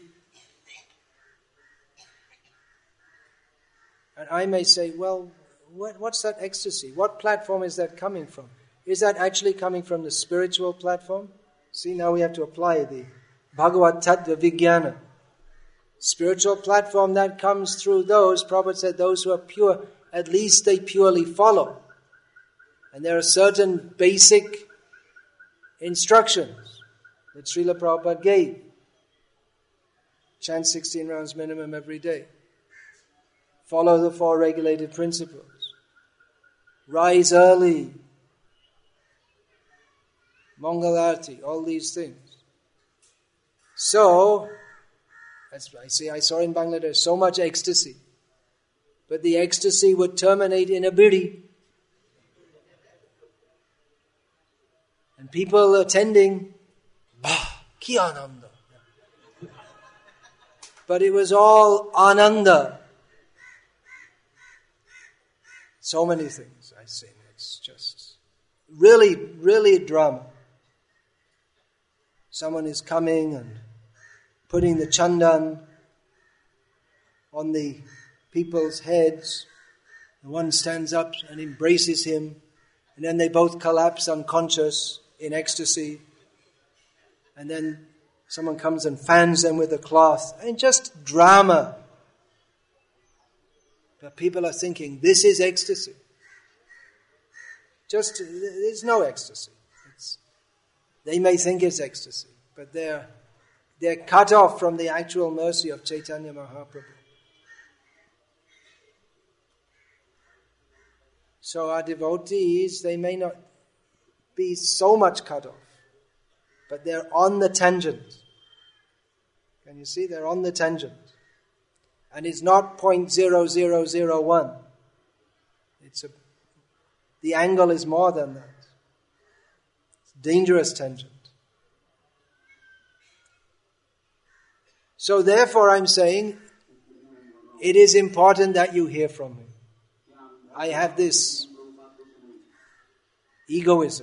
And I may say, well, what, what's that ecstasy? What platform is that coming from? Is that actually coming from the spiritual platform? See, now we have to apply the Bhagavad Tattva Vijnana. Spiritual platform that comes through those, Prabhupada said, those who are pure, at least they purely follow. And there are certain basic instructions that Srila Prabhupada gave. Chant sixteen rounds minimum every day. Follow the four regulated principles. Rise early. Mangalarti, all these things. So, as I see, I saw in Bangladesh so much ecstasy. But the ecstasy would terminate in a bidi. And people attending, bah, ki ananda. But it was all ananda. So many things I see. It's just really, really drama. Someone is coming and putting the chandan on the people's heads. The one stands up and embraces him. And then they both collapse unconscious in ecstasy. And then someone comes and fans them with a cloth. And just drama. But people are thinking, this is ecstasy. Just, there's no ecstasy. It's, they may think it's ecstasy. But they're They're cut off from the actual mercy of Chaitanya Mahaprabhu. So our devotees, they may not be so much cut off, but they're on the tangent. Can you see? They're on the tangent. And it's not zero point zero zero zero one. It's a, the angle is more than that. It's a dangerous tangent. So therefore I'm saying, it is important that you hear from him. I have this egoism,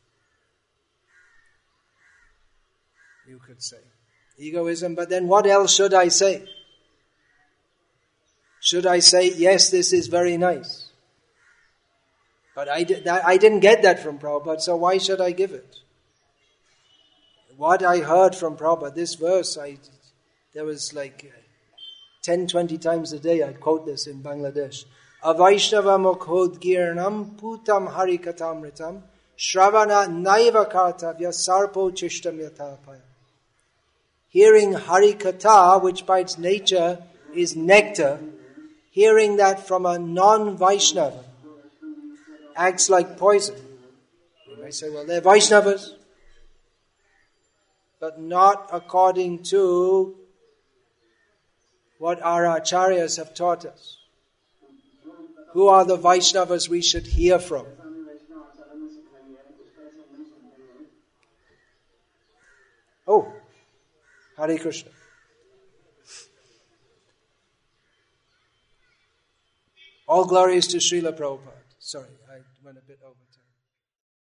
you could say. Egoism, but then what else should I say? Should I say, yes, this is very nice? But I, did, I didn't get that from Prabhupada, so why should I give it? What I heard from Prabhupada, this verse, I... There was like ten, twenty times a day I'd quote this in Bangladesh. Avaishnava mokhod girnam putam harikatamritam shravana naiva kartavya sarpo chishtam yathapaya. Hearing harikatha, which by its nature is nectar, hearing that from a non-Vaishnava acts like poison. You may say, well, they're Vaishnavas, but not according to what our acharyas have taught us. Who are the Vaishnavas we should hear from? Oh, Hare Krishna. All glories to Srila Prabhupada. Sorry, I went a bit over time.